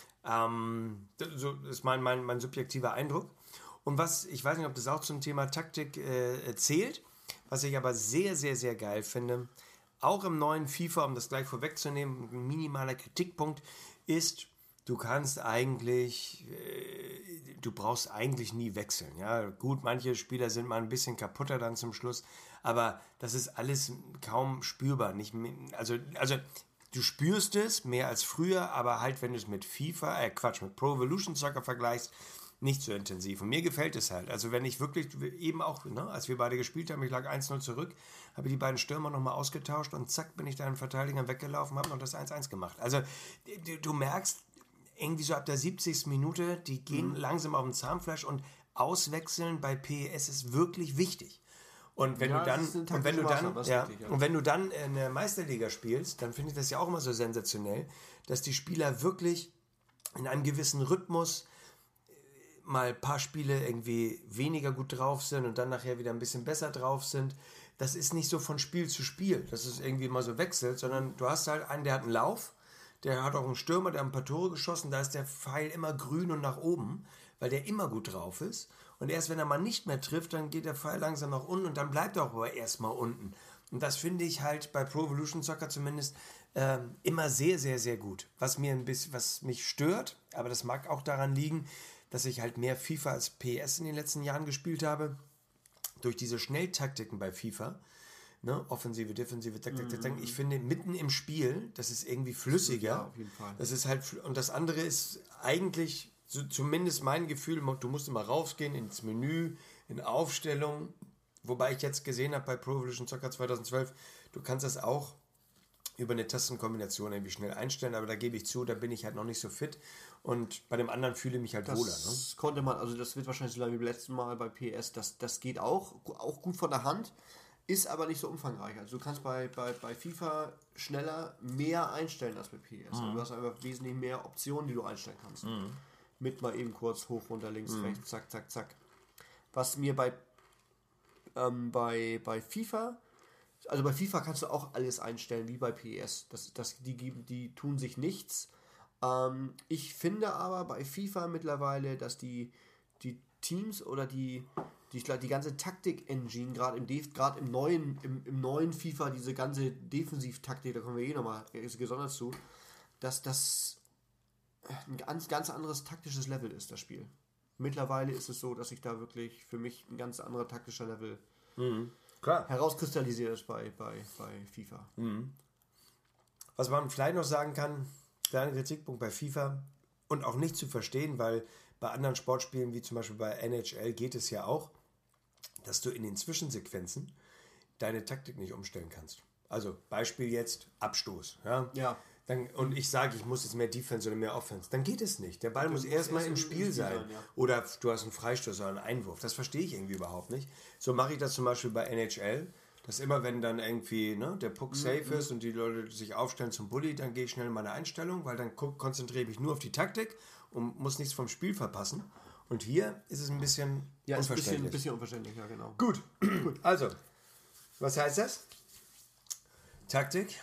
[SPEAKER 1] Ähm, so ist mein, mein, mein subjektiver Eindruck. Und was, ich weiß nicht, ob das auch zum Thema Taktik äh, zählt, was ich aber sehr, sehr, sehr geil finde, auch im neuen FIFA, um das gleich vorwegzunehmen, ein minimaler Kritikpunkt ist, du kannst eigentlich, äh, du brauchst eigentlich nie wechseln. Ja, gut, manche Spieler sind mal ein bisschen kaputter dann zum Schluss, aber das ist alles kaum spürbar. Nicht, also, also du spürst es mehr als früher, aber halt, wenn du es mit FIFA, äh Quatsch, mit Pro Evolution Soccer vergleichst, nicht so intensiv. Und mir gefällt es halt. Also wenn ich wirklich, eben auch, ne, als wir beide gespielt haben, ich lag eins null zurück, habe die beiden Stürmer nochmal ausgetauscht und zack, bin ich da in Verteidigern weggelaufen, habe noch das eins eins gemacht. Also du, du merkst, irgendwie so ab der siebzigsten Minute, die gehen mhm. langsam auf den Zahnfleisch und auswechseln bei P E S ist wirklich wichtig. Und wenn
[SPEAKER 2] ja,
[SPEAKER 1] du dann, und wenn du dann, ja, richtig, ja. und wenn du dann in der Meisterliga spielst, dann finde ich das ja auch immer so sensationell, dass die Spieler wirklich in einem gewissen Rhythmus mal ein paar Spiele irgendwie weniger gut drauf sind und dann nachher wieder ein bisschen besser drauf sind. Das ist nicht so von Spiel zu Spiel, dass es irgendwie mal so wechselt, sondern du hast halt einen, der hat einen Lauf, der hat auch einen Stürmer, der hat ein paar Tore geschossen, da ist der Pfeil immer grün und nach oben, weil der immer gut drauf ist. Und erst wenn er mal nicht mehr trifft, dann geht der Pfeil langsam nach unten und dann bleibt er auch aber erstmal unten. Und das finde ich halt bei Pro Evolution Soccer zumindest äh, immer sehr, sehr, sehr gut. Was mir ein bisschen, was mich stört, aber das mag auch daran liegen, dass ich halt mehr FIFA als P S in den letzten Jahren gespielt habe, durch diese Schnelltaktiken bei FIFA, ne? Offensive, Defensive, tak, tak, tak, tak. Ich finde, mitten im Spiel, das ist irgendwie flüssiger.
[SPEAKER 2] Ja, auf jeden Fall.
[SPEAKER 1] Das ist halt, und das andere ist eigentlich, so, zumindest mein Gefühl, du musst immer rausgehen ins Menü, in Aufstellung, wobei ich jetzt gesehen habe bei Pro Evolution Soccer zweitausendzwölf, du kannst das auch über eine Tastenkombination irgendwie schnell einstellen, aber da gebe ich zu, da bin ich halt noch nicht so fit und bei dem anderen fühle ich mich halt
[SPEAKER 2] das
[SPEAKER 1] wohler. Ne?
[SPEAKER 2] Das konnte man, also das wird wahrscheinlich so lange wie beim letzten Mal bei P S, das, das geht auch, auch gut von der Hand, ist aber nicht so umfangreich. Also du kannst bei, bei, bei FIFA schneller mehr einstellen als bei P S. Mhm. Du hast einfach wesentlich mehr Optionen, die du einstellen kannst. Mhm. Mit mal eben kurz hoch, runter, links, mhm. rechts, zack, zack, zack. Was mir bei, ähm, bei, bei FIFA, also bei FIFA kannst du auch alles einstellen, wie bei P S. Das, das, die, geben, die tun sich nichts. Ähm, ich finde aber bei FIFA mittlerweile, dass die, die Teams oder die, die, die ganze Taktik-Engine, gerade im, gerade im neuen, im, im neuen FIFA, diese ganze Defensiv-Taktik, da kommen wir eh nochmal gesondert zu, dass das ein ganz, ganz anderes taktisches Level ist, das Spiel. Mittlerweile ist es so, dass sich da wirklich für mich ein ganz anderer taktischer Level
[SPEAKER 1] mhm. Klar.
[SPEAKER 2] herauskristallisiert ist bei, bei, bei FIFA.
[SPEAKER 1] Mhm. Was man vielleicht noch sagen kann, kleiner Kritikpunkt bei FIFA und auch nicht zu verstehen, weil bei anderen Sportspielen wie zum Beispiel bei N H L geht es ja auch, dass du in den Zwischensequenzen deine Taktik nicht umstellen kannst. Also Beispiel jetzt Abstoß. Ja.
[SPEAKER 2] ja.
[SPEAKER 1] Dann, und ich sage, ich muss jetzt mehr Defense oder mehr Offense. Dann geht es nicht. Der Ball muss erstmal im Spiel, Spiel sein. sein ja. Oder du hast einen Freistoß oder einen Einwurf. Das verstehe ich irgendwie überhaupt nicht. So mache ich das zum Beispiel bei N H L. Dass immer, wenn dann irgendwie ne, der Puck safe mhm. ist und die Leute sich aufstellen zum Bully, dann gehe ich schnell in meine Einstellung, weil dann konzentriere ich mich nur auf die Taktik und muss nichts vom Spiel verpassen. Und hier ist es ein bisschen
[SPEAKER 2] ja,
[SPEAKER 1] unverständlich.
[SPEAKER 2] Ein bisschen, ein bisschen unverständlich, ja genau.
[SPEAKER 1] Gut. Gut, also, was heißt das? Taktik.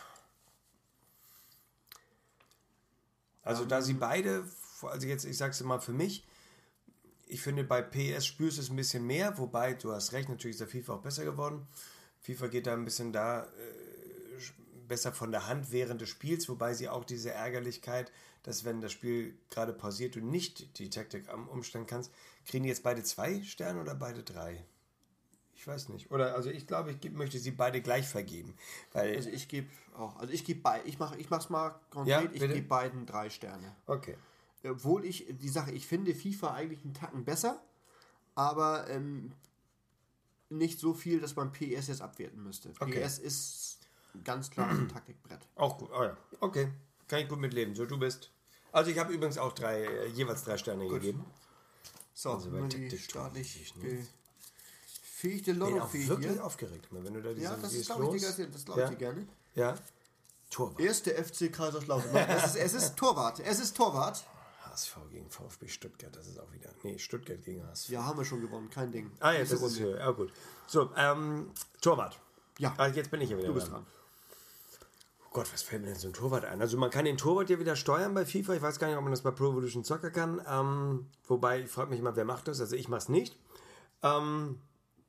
[SPEAKER 1] Also um, da sie beide, also jetzt, ich sag's mal für mich, ich finde bei P S spürst du es ein bisschen mehr, wobei, du hast recht, natürlich ist der FIFA auch besser geworden. FIFA geht da ein bisschen da äh, besser von der Hand während des Spiels, wobei sie auch diese Ärgerlichkeit, dass wenn das Spiel gerade pausiert, du nicht die Taktik umstellen kannst. Kriegen die jetzt beide zwei Sterne oder beide drei? Ich weiß nicht. Oder also ich glaube, ich geb, möchte sie beide gleich vergeben. Weil
[SPEAKER 2] also ich gebe auch, also ich gebe bei, ich mache ich mach's mal konkret, ja, ich gebe beiden drei Sterne.
[SPEAKER 1] Okay.
[SPEAKER 2] Obwohl ich die Sache, ich finde FIFA eigentlich einen Tacken besser, aber ähm, nicht so viel, dass man P S jetzt abwerten müsste. Okay. P S ist ganz klar ein Taktikbrett.
[SPEAKER 1] Auch gut, oh ja. Okay, kann ich gut mitleben. So, du bist. Also ich habe übrigens auch drei, jeweils drei Sterne gut gegeben.
[SPEAKER 2] So,
[SPEAKER 1] Also bei
[SPEAKER 2] wenn die
[SPEAKER 1] Taktik
[SPEAKER 2] staatlich
[SPEAKER 1] ne?
[SPEAKER 2] gefähigte
[SPEAKER 1] Ich bin auch
[SPEAKER 2] Lottofee
[SPEAKER 1] wirklich
[SPEAKER 2] hier.
[SPEAKER 1] aufgeregt, wenn du da diese,
[SPEAKER 2] Ja, das
[SPEAKER 1] wie
[SPEAKER 2] ist,
[SPEAKER 1] es
[SPEAKER 2] glaube ich,
[SPEAKER 1] los?
[SPEAKER 2] dir- das glaube ich
[SPEAKER 1] Ja.
[SPEAKER 2] dir gerne.
[SPEAKER 1] Ja. Torwart.
[SPEAKER 2] Erste F C Kaiserslautern. Nein, es ist, es ist Torwart. Es ist Torwart.
[SPEAKER 1] H S V gegen VfB Stuttgart, das ist auch wieder. Nee, Stuttgart gegen H S V.
[SPEAKER 2] Ja, haben wir schon gewonnen, kein Ding.
[SPEAKER 1] Ah ja,
[SPEAKER 2] Nächste
[SPEAKER 1] das ist
[SPEAKER 2] Runde.
[SPEAKER 1] ja gut. So, ähm, Torwart.
[SPEAKER 2] Ja.
[SPEAKER 1] Ah, jetzt bin ich ja wieder
[SPEAKER 2] Du bist
[SPEAKER 1] dran.
[SPEAKER 2] dran.
[SPEAKER 1] Oh Gott, was fällt mir denn so ein Torwart ein? Also man kann den Torwart ja wieder steuern bei FIFA. Ich weiß gar nicht, ob man das bei Pro Evolution Soccer kann. Ähm, wobei, ich frage mich mal, wer macht das? Also ich mache es nicht. Ähm,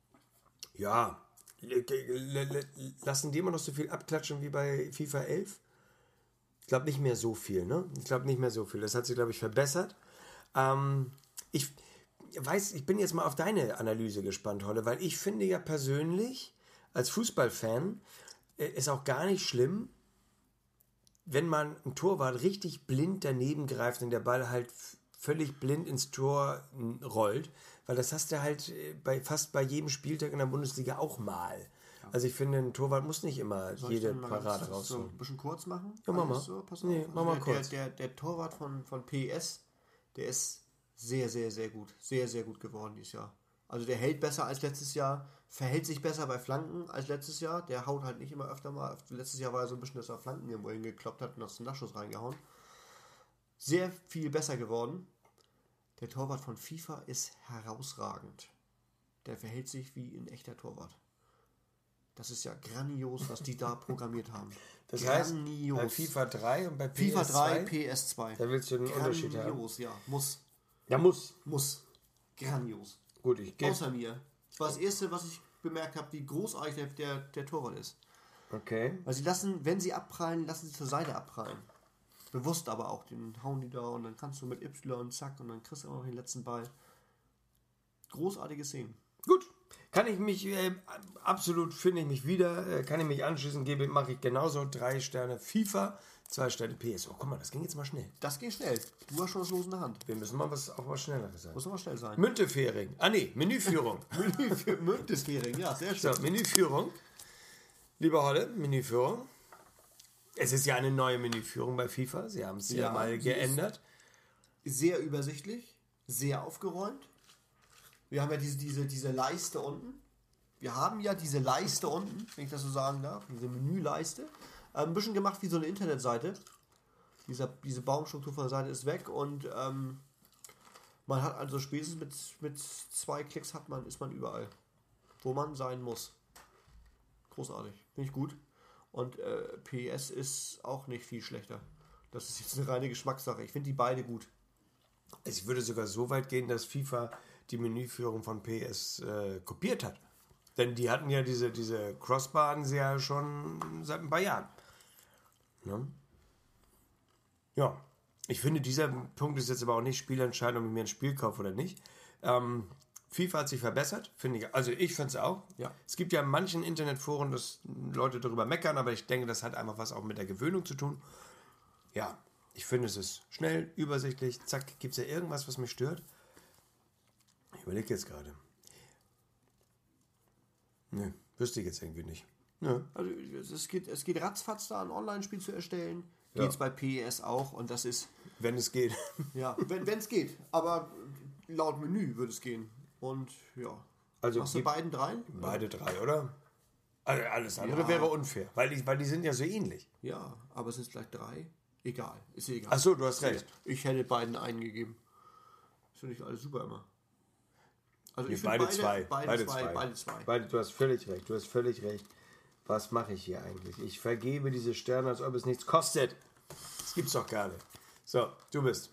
[SPEAKER 1] ja, lassen die immer noch so viel abklatschen wie bei FIFA elf? Ich glaube nicht mehr so viel, ne? Ich glaube nicht mehr so viel. Das hat sich, glaube ich, verbessert. Ähm, ich weiß, ich bin jetzt mal auf deine Analyse gespannt, Holle, weil ich finde ja persönlich, als Fußballfan, äh, ist auch gar nicht schlimm, wenn man ein Torwart richtig blind daneben greift und der Ball halt völlig blind ins Tor rollt, weil das hast du halt bei fast bei jedem Spieltag in der Bundesliga auch mal. Ja. Also ich finde, ein Torwart muss nicht immer
[SPEAKER 2] Soll
[SPEAKER 1] jede
[SPEAKER 2] ich dann mal
[SPEAKER 1] Parade
[SPEAKER 2] ganz-
[SPEAKER 1] rausholen.
[SPEAKER 2] So ein bisschen kurz machen?
[SPEAKER 1] Ja, mach
[SPEAKER 2] Alles
[SPEAKER 1] mal.
[SPEAKER 2] So, pass
[SPEAKER 1] Nee,
[SPEAKER 2] auf.
[SPEAKER 1] mach mal
[SPEAKER 2] der,
[SPEAKER 1] kurz.
[SPEAKER 2] Der, der, der Torwart von, von P S, der ist sehr, sehr, sehr gut. Sehr, sehr gut geworden dieses Jahr. Also der hält besser als letztes Jahr, verhält sich besser bei Flanken als letztes Jahr. Der haut halt nicht immer öfter mal. Letztes Jahr war er so ein bisschen, dass er Flanken irgendwo hingekloppt hat und aus dem Nachschuss reingehauen. Sehr viel besser geworden. Der Torwart von FIFA ist herausragend. Der verhält sich wie ein echter Torwart. Das ist ja grandios, was die da programmiert haben.
[SPEAKER 1] Das
[SPEAKER 2] grandios.
[SPEAKER 1] heißt, bei FIFA drei und bei P S zwei?
[SPEAKER 2] FIFA drei, P S zwei.
[SPEAKER 1] Da willst du den Unterschied haben.
[SPEAKER 2] Grandios, ja. Muss.
[SPEAKER 1] Ja, muss.
[SPEAKER 2] Muss. Grandios.
[SPEAKER 1] Gut, ich gebe.
[SPEAKER 2] Außer mir. Das war das Erste, was ich bemerkt habe, wie großartig der, der, der Torwart ist.
[SPEAKER 1] Okay.
[SPEAKER 2] Weil sie lassen, wenn sie abprallen, lassen sie zur Seite abprallen. Bewusst aber auch. Den hauen die da und dann kannst du mit Y und zack und dann kriegst du auch noch den letzten Ball. Großartige Szenen.
[SPEAKER 1] Gut. Kann ich mich, äh, absolut finde ich mich wieder, äh, kann ich mich anschließen, gebe, mache ich genauso. Drei Sterne FIFA, zwei Sterne P S. Oh, guck mal, das ging jetzt mal schnell.
[SPEAKER 2] Das ging schnell. Du hast schon das Los in der Hand.
[SPEAKER 1] Wir müssen mal was, auch was Schnelleres sein.
[SPEAKER 2] Muss aber schnell sein.
[SPEAKER 1] Müntefering. Ah, nee, Menüführung.
[SPEAKER 2] Menü für Müntefering, ja, sehr schön.
[SPEAKER 1] So, Menüführung. Lieber Holle, Menüführung. Es ist ja eine neue Menüführung bei FIFA. Sie haben es ja,
[SPEAKER 2] Ja,
[SPEAKER 1] mal
[SPEAKER 2] sie
[SPEAKER 1] geändert.
[SPEAKER 2] Sehr übersichtlich, sehr aufgeräumt. Wir haben ja diese, diese, diese Leiste unten. Wir haben ja diese Leiste unten, wenn ich das so sagen darf, diese Menüleiste. Äh, ein bisschen gemacht wie so eine Internetseite. Dieser, diese Baumstruktur von der Seite ist weg und ähm, man hat also spätestens mit, mit zwei Klicks hat man, ist man überall, wo man sein muss. Großartig, finde ich gut. Und äh, P S ist auch nicht viel schlechter. Das ist jetzt eine reine Geschmackssache. Ich finde die beide gut.
[SPEAKER 1] Ich würde sogar so weit gehen, dass FIFA die Menüführung von P S äh, kopiert hat. Denn die hatten ja diese, diese Crossbar hatten sie ja schon seit ein paar Jahren. Ne? Ja, ich finde, dieser Punkt ist jetzt aber auch nicht spielentscheidend, ob ich mir ein Spiel kaufe oder nicht. Ähm, FIFA hat sich verbessert, finde ich. Also ich finde es auch.
[SPEAKER 2] Ja.
[SPEAKER 1] Es gibt ja in manchen Internetforen, dass Leute darüber meckern, aber ich denke, das hat einfach was auch mit der Gewöhnung zu tun. Ja, ich finde, es ist schnell, übersichtlich. Zack, gibt es ja irgendwas, was mich stört? Ich überlege jetzt gerade. Nö, wüsste ich jetzt irgendwie nicht. Nö.
[SPEAKER 2] Also es geht, es geht ratzfatz da ein Online-Spiel zu erstellen.
[SPEAKER 1] Ja.
[SPEAKER 2] Geht's bei P S auch und das ist,
[SPEAKER 1] Wenn es geht.
[SPEAKER 2] ja, wenn es geht. Aber laut Menü würde es gehen. Und ja.
[SPEAKER 1] Also
[SPEAKER 2] Machst du
[SPEAKER 1] gibt-
[SPEAKER 2] beiden dreien?
[SPEAKER 1] Beide drei, oder? Also alles andere
[SPEAKER 2] Ja.
[SPEAKER 1] wäre unfair, weil die, weil die sind ja so ähnlich.
[SPEAKER 2] Ja, aber es sind vielleicht drei. Egal, ist egal.
[SPEAKER 1] Ach so, du hast recht.
[SPEAKER 2] Ich hätte beiden einen gegeben. Das finde ich alles super immer. Also
[SPEAKER 1] Nee,
[SPEAKER 2] ich finde
[SPEAKER 1] beide,
[SPEAKER 2] beide,
[SPEAKER 1] zwei.
[SPEAKER 2] Beide,
[SPEAKER 1] Beide
[SPEAKER 2] zwei,
[SPEAKER 1] zwei.
[SPEAKER 2] Beide zwei.
[SPEAKER 1] Beide, du hast völlig recht, du hast völlig recht. Was mache ich hier eigentlich? Ich vergebe diese Sterne, als ob es nichts kostet. Das gibt's doch gar nicht. So, du bist.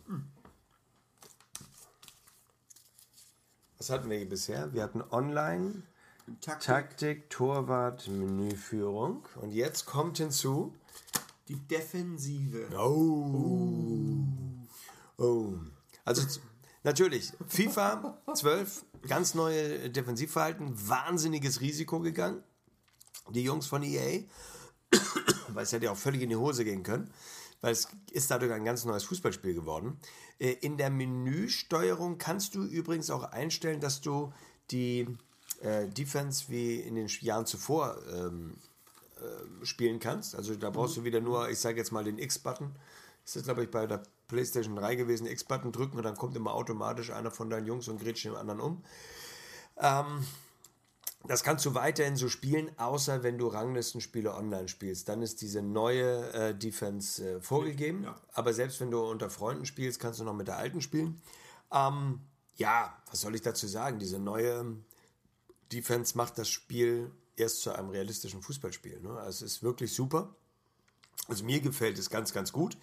[SPEAKER 1] Was hatten wir hier bisher? Wir hatten Online,
[SPEAKER 2] Taktik,
[SPEAKER 1] Taktik, Torwart, Menüführung. Und jetzt kommt hinzu.
[SPEAKER 2] die Defensive.
[SPEAKER 1] Oh. Oh. Also z- natürlich, FIFA zwölf, ganz neue Defensivverhalten, wahnsinniges Risiko gegangen. Die Jungs von E A, weil es hätte ja auch völlig in die Hose gehen können, weil es ist dadurch ein ganz neues Fußballspiel geworden. Äh, In der Menüsteuerung kannst du übrigens auch einstellen, dass du die äh, Defense wie in den Jahren zuvor ähm, äh, spielen kannst. Also da brauchst du wieder nur, ich sage jetzt mal den X-Button, ist das, glaube ich, bei der PlayStation drei gewesen, X-Button drücken und dann kommt immer automatisch einer von deinen Jungs und grätscht den anderen um. Ähm, das kannst du weiterhin so spielen, außer wenn du Ranglistenspiele online spielst. Dann ist diese neue äh, Defense äh, vorgegeben. Ja. Aber selbst wenn du unter Freunden spielst, kannst du noch mit der alten spielen. Ähm, ja, was soll ich dazu sagen? Diese neue Defense macht das Spiel erst zu einem realistischen Fußballspiel. Ne? Also es ist wirklich super. Also mir gefällt es ganz, ganz gut.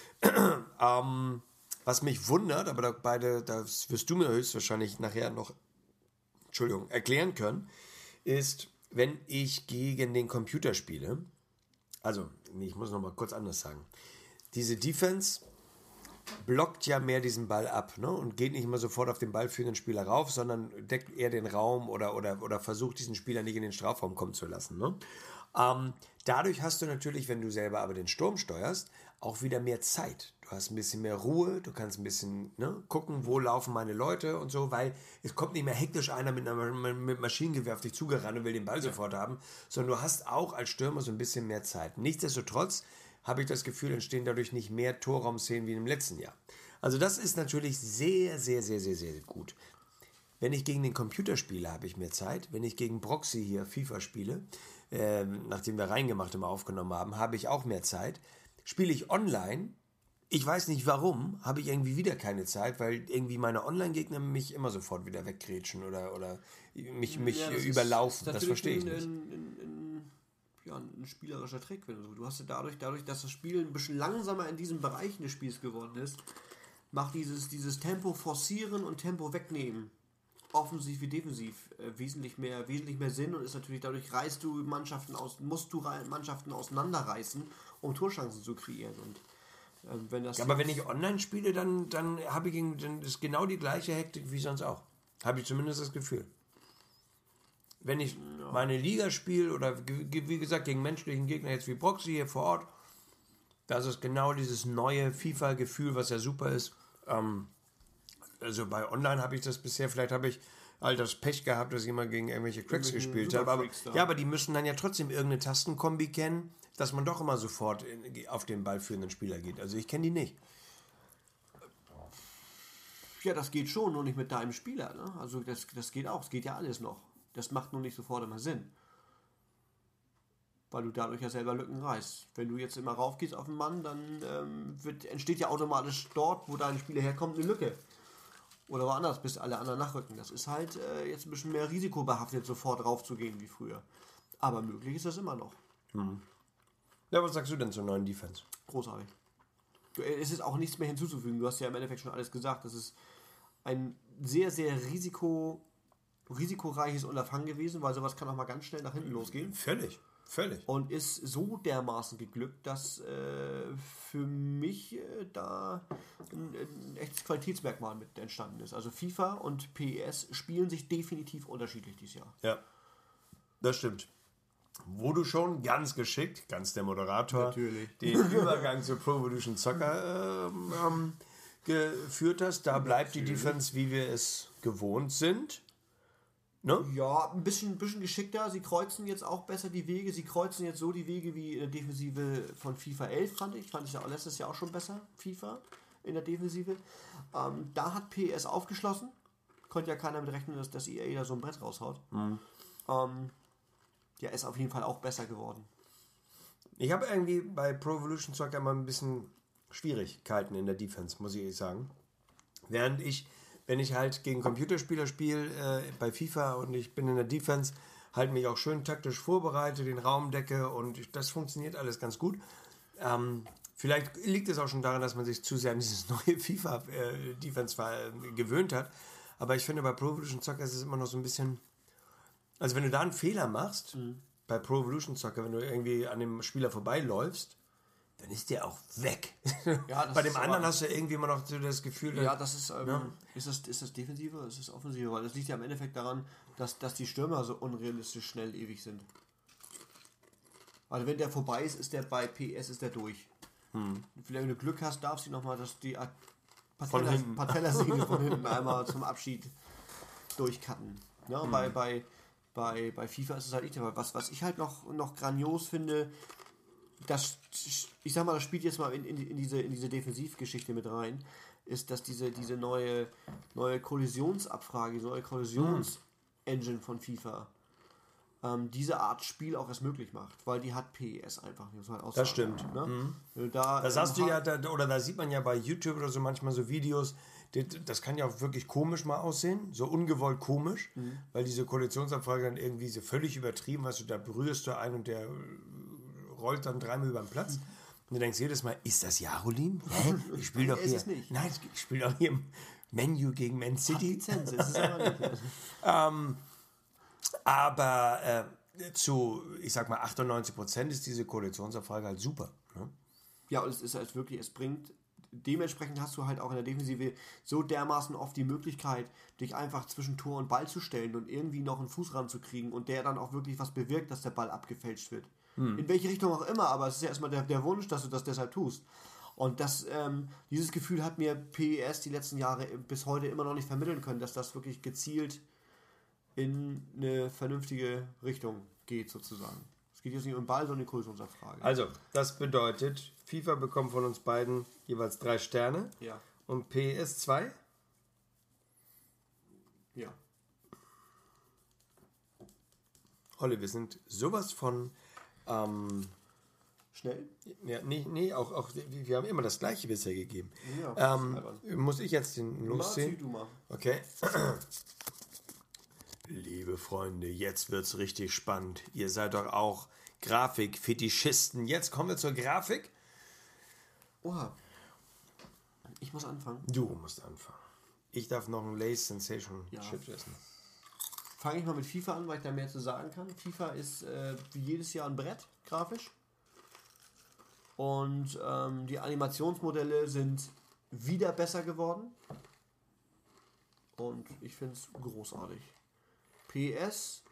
[SPEAKER 1] ähm, was mich wundert, aber da beide, das wirst du mir höchstwahrscheinlich nachher noch Entschuldigung, erklären können, ist, wenn ich gegen den Computer spiele, also, nee, ich muss noch mal kurz anders sagen, diese Defense blockt ja mehr diesen Ball ab, ne, und geht nicht immer sofort auf den ballführenden Spieler rauf, sondern deckt eher den Raum oder, oder, oder versucht, diesen Spieler nicht in den Strafraum kommen zu lassen. Ne? Ähm, dadurch hast du natürlich, wenn du selber aber den Sturm steuerst, auch wieder mehr Zeit. Du hast ein bisschen mehr Ruhe, du kannst ein bisschen ne, gucken, wo laufen meine Leute und so, weil es kommt nicht mehr hektisch einer mit einem mit Maschinengewehr auf dich zugerannt und will den Ball ja. sofort haben, sondern du hast auch als Stürmer so ein bisschen mehr Zeit. Nichtsdestotrotz habe ich das Gefühl, entstehen dadurch nicht mehr Torraumszenen wie im letzten Jahr. Also das ist natürlich sehr, sehr, sehr, sehr, sehr gut. Wenn ich gegen den Computer spiele, habe ich mehr Zeit. Wenn ich gegen Proxy hier FIFA spiele, äh, nachdem wir reingemacht immer aufgenommen haben, habe ich auch mehr Zeit. Spiele ich online, ich weiß nicht warum, habe ich irgendwie wieder keine Zeit, weil irgendwie meine Online-Gegner mich immer sofort wieder weggrätschen oder, oder mich, mich ja, das überlaufen. Ist, das verstehe ich nicht.
[SPEAKER 2] Ein, ein, ein, ja, ein spielerischer Trick. Wenn du, du hast ja dadurch, dadurch, dass das Spiel ein bisschen langsamer in diesen Bereichen des Spiels geworden ist, macht dieses, dieses Tempo forcieren und Tempo wegnehmen offensiv wie defensiv äh, wesentlich mehr wesentlich mehr Sinn und ist natürlich dadurch reißt du Mannschaften aus musst du Mannschaften auseinanderreißen, um Torchancen zu kreieren und ähm, wenn das
[SPEAKER 1] ja, aber wenn ich online spiele, dann dann habe ich dann ist genau die gleiche Hektik wie sonst auch. Habe ich zumindest das Gefühl. Wenn ich ja. meine Liga spiele oder wie gesagt gegen menschlichen Gegner jetzt wie Proxy hier vor Ort, das ist genau dieses neue FIFA-Gefühl, was ja super ist. Ähm, Also bei Online habe ich das bisher, vielleicht habe ich all das Pech gehabt, dass ich immer gegen irgendwelche Cracks gespielt habe. Aber, ja, aber die müssen dann ja trotzdem irgendeine Tastenkombi kennen, dass man doch immer sofort in, auf den ballführenden Spieler geht. Also ich kenne die nicht.
[SPEAKER 2] Ja, das geht schon, nur nicht mit deinem Spieler. Ne? Also das, das geht auch, es geht ja alles noch. Das macht nur nicht sofort immer Sinn. Weil du dadurch ja selber Lücken reißt. Wenn du jetzt immer raufgehst auf den Mann, dann ähm, wird, entsteht ja automatisch dort, wo dein Spieler herkommt, eine Lücke. Oder woanders, bis alle anderen nachrücken. Das ist halt äh, jetzt ein bisschen mehr risikobehaftet, sofort raufzugehen wie früher. Aber möglich ist das immer noch.
[SPEAKER 1] Hm. Ja, was sagst du denn zur neuen Defense?
[SPEAKER 2] Großartig. Es ist auch nichts mehr hinzuzufügen. Du hast ja im Endeffekt schon alles gesagt. Das ist ein sehr, sehr risiko, risikoreiches Unterfangen gewesen, weil sowas kann auch mal ganz schnell nach hinten losgehen.
[SPEAKER 1] Völlig. Völlig.
[SPEAKER 2] Und ist so dermaßen geglückt, dass äh, für mich äh, da ein, ein echtes Qualitätsmerkmal mit entstanden ist. Also FIFA und P E S spielen sich definitiv unterschiedlich dieses Jahr.
[SPEAKER 1] Ja, das stimmt. Wo du schon ganz geschickt, ganz der Moderator,
[SPEAKER 2] Natürlich.
[SPEAKER 1] den Übergang zu Pro Evolution Soccer ähm, ähm, geführt hast, da bleibt die Defense, wie wir es gewohnt sind. Ne?
[SPEAKER 2] Ja, ein bisschen, bisschen geschickter. Sie kreuzen jetzt auch besser die Wege. Sie kreuzen jetzt so die Wege wie in der Defensive von FIFA elf, fand ich. Fand ich ja auch letztes Jahr auch schon besser, FIFA, in der Defensive. Ähm, da hat P E S aufgeschlossen. Konnte ja keiner mit rechnen, dass das E A da so ein Brett raushaut. Mhm. Ähm, ja, ist auf jeden Fall auch besser geworden.
[SPEAKER 1] Ich habe irgendwie bei Pro Evolution Soccer immer ein bisschen Schwierigkeiten in der Defense, muss ich ehrlich sagen. Während ich Wenn ich halt gegen Computerspieler spiele äh, bei FIFA und ich bin in der Defense, halt mich auch schön taktisch vorbereite, den Raum decke und ich, das funktioniert alles ganz gut. Ähm, vielleicht liegt es auch schon daran, dass man sich zu sehr an dieses neue FIFA-Defense äh, gewöhnt hat. Aber ich finde, bei Pro Evolution Soccer ist es immer noch so ein bisschen... Also wenn du da einen Fehler machst, mhm. bei Pro Evolution Soccer, wenn du irgendwie an dem Spieler vorbeiläufst, dann ist der auch weg. Ja, bei dem anderen hast du irgendwie immer noch so das Gefühl...
[SPEAKER 2] Ja, das ist... Ähm, ja. Ist, das, ist das Defensive oder ist das Offensive? Weil das liegt ja im Endeffekt daran, dass, dass die Stürmer so unrealistisch schnell ewig sind. Also wenn der vorbei ist, ist der bei P S ist der durch. Hm. Vielleicht, wenn du Glück hast, darfst du nochmal die Patellasehne von hinten einmal zum Abschied durchcutten. Ja, hm. bei, bei, bei, bei FIFA ist es halt nicht. Aber was, was ich halt noch, noch grandios finde... das, ich sag mal, das spielt jetzt mal in, in, in, diese, in diese Defensivgeschichte mit rein, ist, dass diese, diese neue, neue Kollisionsabfrage, diese neue Kollisions-Engine von FIFA ähm, diese Art Spiel auch erst möglich macht, weil die hat P E S einfach nicht. Halt
[SPEAKER 1] das stimmt.
[SPEAKER 2] Ne?
[SPEAKER 1] Mhm.
[SPEAKER 2] Da,
[SPEAKER 1] das hast du ja, da, oder da sieht man ja bei YouTube oder so manchmal so Videos, das, das kann ja auch wirklich komisch mal aussehen, so ungewollt komisch, mhm. weil diese Kollisionsabfrage dann irgendwie so völlig übertrieben, weißt du, da berührst du einen und der rollt dann dreimal über den Platz. Mhm. Und du denkst jedes Mal, ist das Jarolim? Hä? Ich spiele doch hier.
[SPEAKER 2] Es nicht.
[SPEAKER 1] Nein, ich spiele doch hier im Menu gegen Man City.
[SPEAKER 2] Lizenz, ist es aber nicht.
[SPEAKER 1] ähm, aber äh, zu, ich sag mal, achtundneunzig Prozent ist diese Koalitionsabfrage halt super. Ne?
[SPEAKER 2] Ja, und es ist halt wirklich, es bringt, dementsprechend hast du halt auch in der Defensive so dermaßen oft die Möglichkeit, dich einfach zwischen Tor und Ball zu stellen und irgendwie noch einen Fuß ranzukriegen und der dann auch wirklich was bewirkt, dass der Ball abgefälscht wird. Hm. In welche Richtung auch immer, aber es ist ja erstmal der, der Wunsch, dass du das deshalb tust. Und das, ähm, dieses Gefühl hat mir P E S die letzten Jahre bis heute immer noch nicht vermitteln können, dass das wirklich gezielt in eine vernünftige Richtung geht, sozusagen. Es geht jetzt nicht um den Ball, sondern um die Kollisionsabfrage.
[SPEAKER 1] Also, das bedeutet, FIFA bekommt von uns beiden jeweils drei Sterne.
[SPEAKER 2] Ja.
[SPEAKER 1] Und P E S zwei?
[SPEAKER 2] Ja.
[SPEAKER 1] Olli, wir sind sowas von ähm,
[SPEAKER 2] schnell?
[SPEAKER 1] Ja, nee, nee auch, auch, wir haben immer das Gleiche bisher gegeben.
[SPEAKER 2] Ja,
[SPEAKER 1] ähm, muss ich jetzt den losziehen?
[SPEAKER 2] Du mal.
[SPEAKER 1] Okay. Liebe Freunde, jetzt wird's richtig spannend. Ihr seid doch auch Grafikfetischisten. Jetzt kommen wir zur Grafik.
[SPEAKER 2] Oha. Ich muss anfangen.
[SPEAKER 1] Du musst anfangen. Ich darf noch ein Lace Sensation
[SPEAKER 2] ja.
[SPEAKER 1] Chips essen.
[SPEAKER 2] Fange ich mal mit FIFA an, weil ich da mehr zu sagen kann. FIFA ist äh, wie jedes Jahr ein Brett, grafisch. Und ähm, die Animationsmodelle sind wieder besser geworden. Und ich finde es großartig. P E S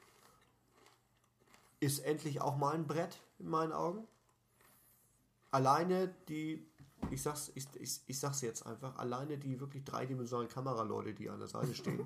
[SPEAKER 2] ist endlich auch mal ein Brett in meinen Augen. Alleine die, ich sag's, ich, ich, ich sag's jetzt einfach, alleine die wirklich dreidimensionalen Kameraleute, die an der Seite stehen.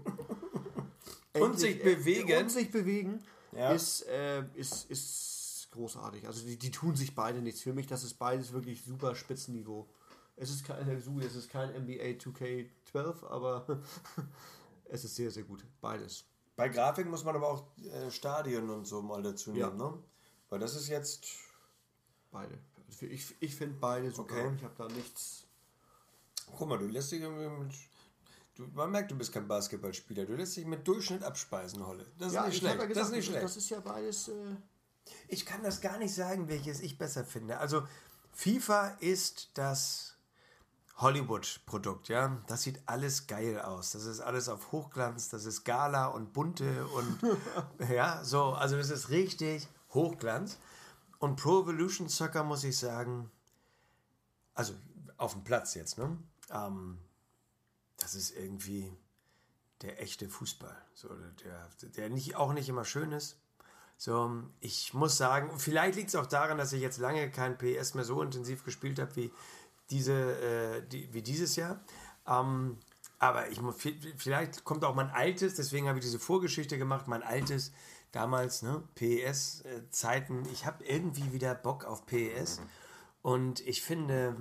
[SPEAKER 1] und sich bewegen.
[SPEAKER 2] Äh, und sich bewegen,
[SPEAKER 1] ja.
[SPEAKER 2] ist, äh, ist, ist großartig. Also die, die tun sich beide nichts. Für mich, das ist beides wirklich super Spitzenniveau. Es ist kein, es ist kein N B A two K twelve, aber es ist sehr, sehr gut. Beides.
[SPEAKER 1] Bei Grafik muss man aber auch äh, Stadien und so mal dazu nehmen, ja. ne? Weil das ist jetzt...
[SPEAKER 2] Beide. Ich, ich finde beide super.
[SPEAKER 1] Okay.
[SPEAKER 2] Ich habe da nichts...
[SPEAKER 1] Guck mal, du lässt dich mit... Du, man merkt, du bist kein Basketballspieler. Du lässt dich mit Durchschnitt abspeisen, Holle. Das ist
[SPEAKER 2] ja,
[SPEAKER 1] nicht
[SPEAKER 2] ich
[SPEAKER 1] schlecht.
[SPEAKER 2] Ja gesagt,
[SPEAKER 1] das ist nicht schlecht.
[SPEAKER 2] Das ist ja beides... Äh
[SPEAKER 1] ich kann das gar nicht sagen, welches ich besser finde. Also FIFA ist das... Hollywood-Produkt, ja, das sieht alles geil aus. Das ist alles auf Hochglanz, das ist Gala und bunte und ja, so, also das ist richtig Hochglanz. Und Pro Evolution Soccer muss ich sagen, also auf dem Platz jetzt, ne, ähm, das ist irgendwie der echte Fußball, so der, der nicht, auch nicht immer schön ist. So, ich muss sagen, vielleicht liegt es auch daran, dass ich jetzt lange kein P S mehr so intensiv gespielt habe wie diese, äh, die, wie dieses Jahr. Ähm, aber ich muss, vielleicht kommt auch mein altes, deswegen habe ich diese Vorgeschichte gemacht, mein altes, damals, ne, P S Zeiten. Ich habe irgendwie wieder Bock auf P S. Und ich finde,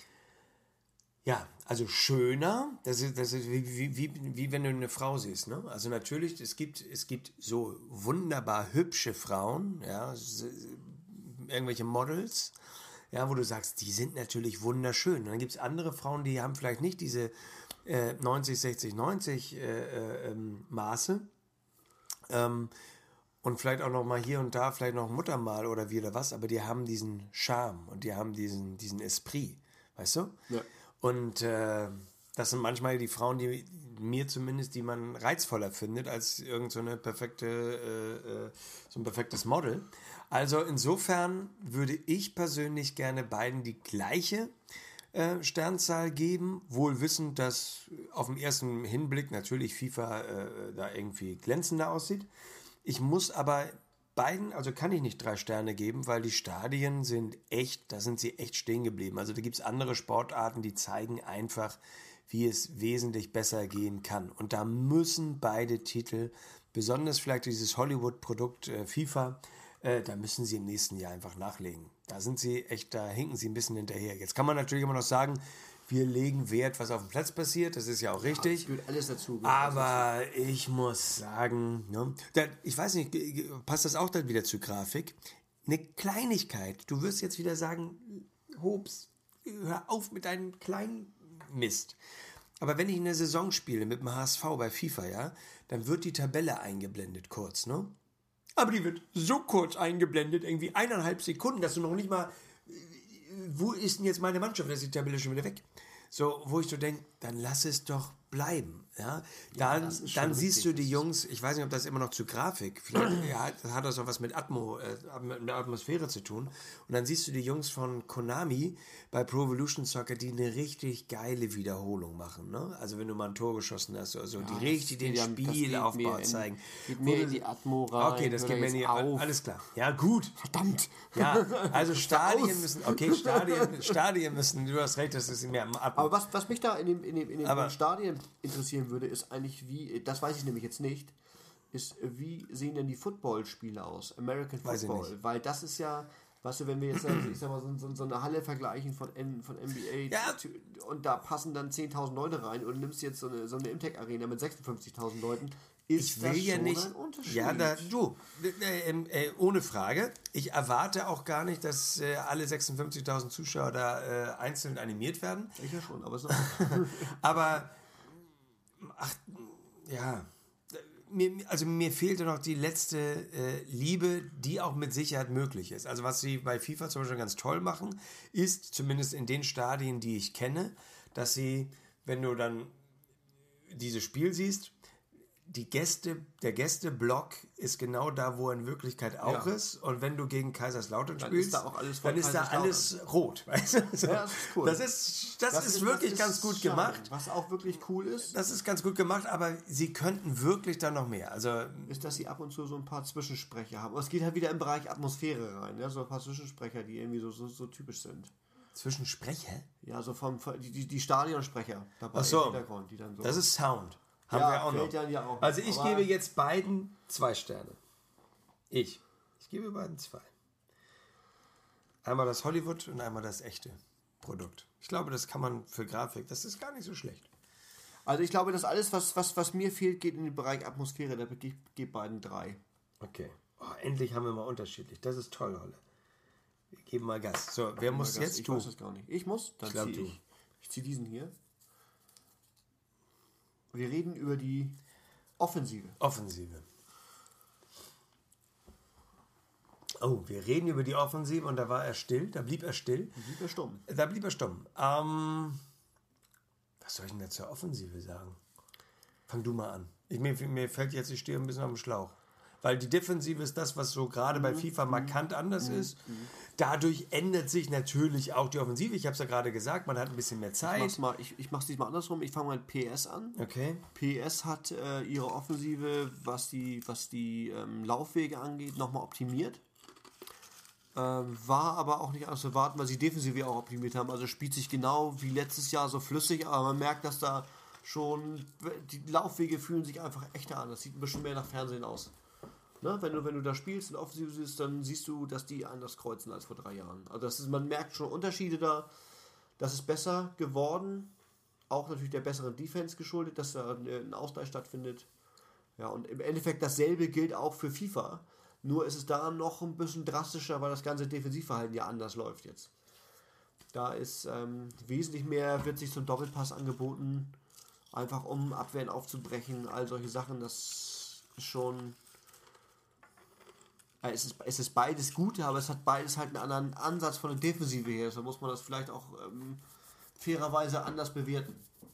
[SPEAKER 1] ja, also schöner, das ist, das ist wie, wie, wie, wie wenn du eine Frau siehst, ne? Also natürlich, es gibt, es gibt so wunderbar hübsche Frauen, ja, irgendwelche Models, ja, wo du sagst, die sind natürlich wunderschön. Und dann gibt es andere Frauen, die haben vielleicht nicht diese äh, neunzig, sechzig, neunzig äh, ähm, Maße. Ähm, und vielleicht auch noch mal hier und da, vielleicht noch Muttermal oder wie oder was, aber die haben diesen Charme und die haben diesen, diesen Esprit, weißt du?
[SPEAKER 2] Ja.
[SPEAKER 1] Und äh, das sind manchmal die Frauen, die mir zumindest, die man reizvoller findet als irgend so eine perfekte, äh, äh, so ein perfektes Model. Also insofern würde ich persönlich gerne beiden die gleiche äh, Sternzahl geben, wohl wissend, dass auf den ersten Hinblick natürlich FIFA äh, da irgendwie glänzender aussieht. Ich muss aber beiden, also kann ich nicht drei Sterne geben, weil die Stadien sind echt, da sind sie echt stehen geblieben. Also da gibt es andere Sportarten, die zeigen einfach, wie es wesentlich besser gehen kann. Und da müssen beide Titel, besonders vielleicht dieses Hollywood-Produkt äh, FIFA, Äh, da müssen sie im nächsten Jahr einfach nachlegen. Da sind sie echt, da hinken sie ein bisschen hinterher. Jetzt kann man natürlich immer noch sagen, wir legen Wert, was auf dem Platz passiert. Das ist ja auch richtig.
[SPEAKER 2] Ja, gehört alles dazu. Gehört
[SPEAKER 1] Aber
[SPEAKER 2] alles dazu.
[SPEAKER 1] ich muss sagen, ne, da, ich weiß nicht, passt das auch dann wieder zur Grafik? Eine Kleinigkeit. Du wirst jetzt wieder sagen, Hobbs, hör auf mit deinem kleinen Mist. Aber wenn ich eine Saison spiele mit dem H S V bei FIFA, ja, dann wird die Tabelle eingeblendet kurz, ne? Aber die wird so kurz eingeblendet, irgendwie eineinhalb Sekunden, dass du noch nicht mal, wo ist denn jetzt meine Mannschaft? Da ist die Tabelle schon wieder weg. So, wo ich so denke, dann lass es doch bleiben. Ja? Dann,
[SPEAKER 2] das ist schon
[SPEAKER 1] dann siehst
[SPEAKER 2] richtig.
[SPEAKER 1] du die Jungs, ich weiß nicht, ob das immer noch zu Grafik, vielleicht ja, hat, hat das auch was mit, Atmo, äh, mit der Atmosphäre zu tun. Und dann siehst du die Jungs von Konami bei Pro Evolution Soccer, die eine richtig geile Wiederholung machen. Ne? Also wenn du mal ein Tor geschossen hast oder so, die richtig den Spielaufbau zeigen.
[SPEAKER 2] Geht mehr in die Atmo rein.
[SPEAKER 1] Okay, das
[SPEAKER 2] Hört
[SPEAKER 1] geht mir
[SPEAKER 2] jetzt
[SPEAKER 1] nicht
[SPEAKER 2] auf.
[SPEAKER 1] alles klar. Ja, gut.
[SPEAKER 2] Verdammt.
[SPEAKER 1] Ja, also Stadien müssen, okay, Stadien, Stadien müssen, du hast recht, das ist mehr am Atmo.
[SPEAKER 2] Aber was, was mich da in dem, in dem, in dem
[SPEAKER 1] Aber-
[SPEAKER 2] Stadien interessieren würde, ist eigentlich wie, das weiß ich nämlich jetzt nicht, ist wie sehen denn die Footballspiele aus? American
[SPEAKER 1] Weiß ich
[SPEAKER 2] Football. Weil das ist ja, weißt du, wenn wir jetzt also ich sag mal, so, so, so eine Halle vergleichen von, N, von N B A
[SPEAKER 1] Ja.
[SPEAKER 2] zu- und da passen dann zehntausend Leute rein und du nimmst jetzt so eine, so eine Imtech Arena mit sechsundfünfzigtausend Leuten, ist
[SPEAKER 1] Ich will
[SPEAKER 2] das
[SPEAKER 1] ja
[SPEAKER 2] schon
[SPEAKER 1] nicht.
[SPEAKER 2] ein Unterschied.
[SPEAKER 1] Ja, da, du, äh, äh, ohne Frage. Ich erwarte auch gar nicht, dass äh, alle sechsundfünfzigtausend Zuschauer da äh, einzeln animiert werden.
[SPEAKER 2] Ich ja schon, aber so.
[SPEAKER 1] Aber, ach, ja, mir, also mir fehlte noch die letzte äh, Liebe, die auch mit Sicherheit möglich ist. Also was sie bei FIFA zum Beispiel ganz toll machen, ist, zumindest in den Stadien, die ich kenne, dass sie, wenn du dann dieses Spiel siehst, die Gäste, der Gästeblock ist genau da, wo er in Wirklichkeit auch
[SPEAKER 2] Ja.
[SPEAKER 1] ist. Und wenn du gegen Kaiserslautern
[SPEAKER 2] Dann
[SPEAKER 1] spielst,
[SPEAKER 2] ist da auch alles von
[SPEAKER 1] dann ist da
[SPEAKER 2] Kaiserslautern.
[SPEAKER 1] alles rot. Weißt du? So.
[SPEAKER 2] Ja, das ist cool.
[SPEAKER 1] Das ist, das ist wirklich
[SPEAKER 2] das
[SPEAKER 1] ganz
[SPEAKER 2] ist
[SPEAKER 1] gut
[SPEAKER 2] schade.
[SPEAKER 1] gemacht.
[SPEAKER 2] Was auch wirklich cool ist,
[SPEAKER 1] Das ist ganz gut gemacht, aber sie könnten wirklich da noch mehr. Also
[SPEAKER 2] ist, dass sie ab und zu so ein paar Zwischensprecher haben. Und es geht halt wieder im Bereich Atmosphäre rein, ja? So ein paar Zwischensprecher, die irgendwie so, so, so typisch sind.
[SPEAKER 1] zwischen Sprecher,
[SPEAKER 2] Ja, so vom, vom die, die, die Stadionsprecher dabei
[SPEAKER 1] Ach so.
[SPEAKER 2] im Hintergrund, die dann so.
[SPEAKER 1] das ist Sound. Haben
[SPEAKER 2] Ja,
[SPEAKER 1] wir auch noch.
[SPEAKER 2] fällt dann ja auch.
[SPEAKER 1] Also ich
[SPEAKER 2] Aber-
[SPEAKER 1] gebe jetzt beiden zwei Sterne. Ich. Ich gebe beiden zwei. Einmal das Hollywood und einmal das echte Produkt. Ich glaube, das kann man für Grafik, das ist gar nicht so schlecht.
[SPEAKER 2] Also ich glaube, dass alles, was, was, was mir fehlt, geht in den Bereich Atmosphäre. Da gebe ich gebe beiden drei.
[SPEAKER 1] Okay. Oh, endlich haben wir mal unterschiedlich. Das ist toll, Holle. Wir geben mal Gas. So, wer muss
[SPEAKER 2] Das-
[SPEAKER 1] jetzt?
[SPEAKER 2] Ich
[SPEAKER 1] Du.
[SPEAKER 2] weiß das gar nicht. Ich muss? Dann
[SPEAKER 1] Ich glaub,
[SPEAKER 2] ziehe
[SPEAKER 1] du.
[SPEAKER 2] ich. Ich ziehe diesen hier. Wir reden über die Offensive.
[SPEAKER 1] Offensive. Oh, wir reden über die Offensive und da war er still, da blieb er still.
[SPEAKER 2] Blieb er stumm.
[SPEAKER 1] Da blieb er stumm. Ähm, was soll ich denn da zur Offensive sagen? Fang du mal an. Ich, mir, mir fällt jetzt, ich stehe ein bisschen auf dem Schlauch. Weil die Defensive ist das, was so gerade bei FIFA markant anders ist. Dadurch ändert sich natürlich auch die Offensive. Ich habe es ja gerade gesagt, man hat ein bisschen mehr
[SPEAKER 2] Ich
[SPEAKER 1] Zeit.
[SPEAKER 2] mach's, mal, ich, ich mach's diesmal andersrum. Ich fange mal mit P S an.
[SPEAKER 1] Okay.
[SPEAKER 2] P S hat äh, ihre Offensive, was die, was die ähm, Laufwege angeht, nochmal optimiert. Ähm, war aber auch nicht anders zu erwarten, weil sie Defensive auch optimiert haben. Also spielt sich genau wie letztes Jahr so flüssig, aber man merkt, dass da schon die Laufwege fühlen sich einfach echter an. Das sieht ein bisschen mehr nach Fernsehen aus. Ne? Wenn du, wenn du da spielst und offensiv siehst, dann siehst du, dass die anders kreuzen als vor drei Jahren. Also das ist, man merkt schon Unterschiede da. Das ist besser geworden. Auch natürlich der besseren Defense geschuldet, dass da ein Ausgleich stattfindet. Ja, und im Endeffekt dasselbe gilt auch für FIFA. Nur ist es da noch ein bisschen drastischer, weil das ganze Defensivverhalten ja anders läuft jetzt. Da ist ähm, wesentlich mehr, wird sich zum Doppelpass angeboten, einfach um Abwehren aufzubrechen, all solche Sachen. Das ist schon... Äh, es, ist, es ist beides gut, aber es hat beides halt einen anderen Ansatz von der Defensive her. So muss man das vielleicht auch ähm, fairerweise anders bewerten.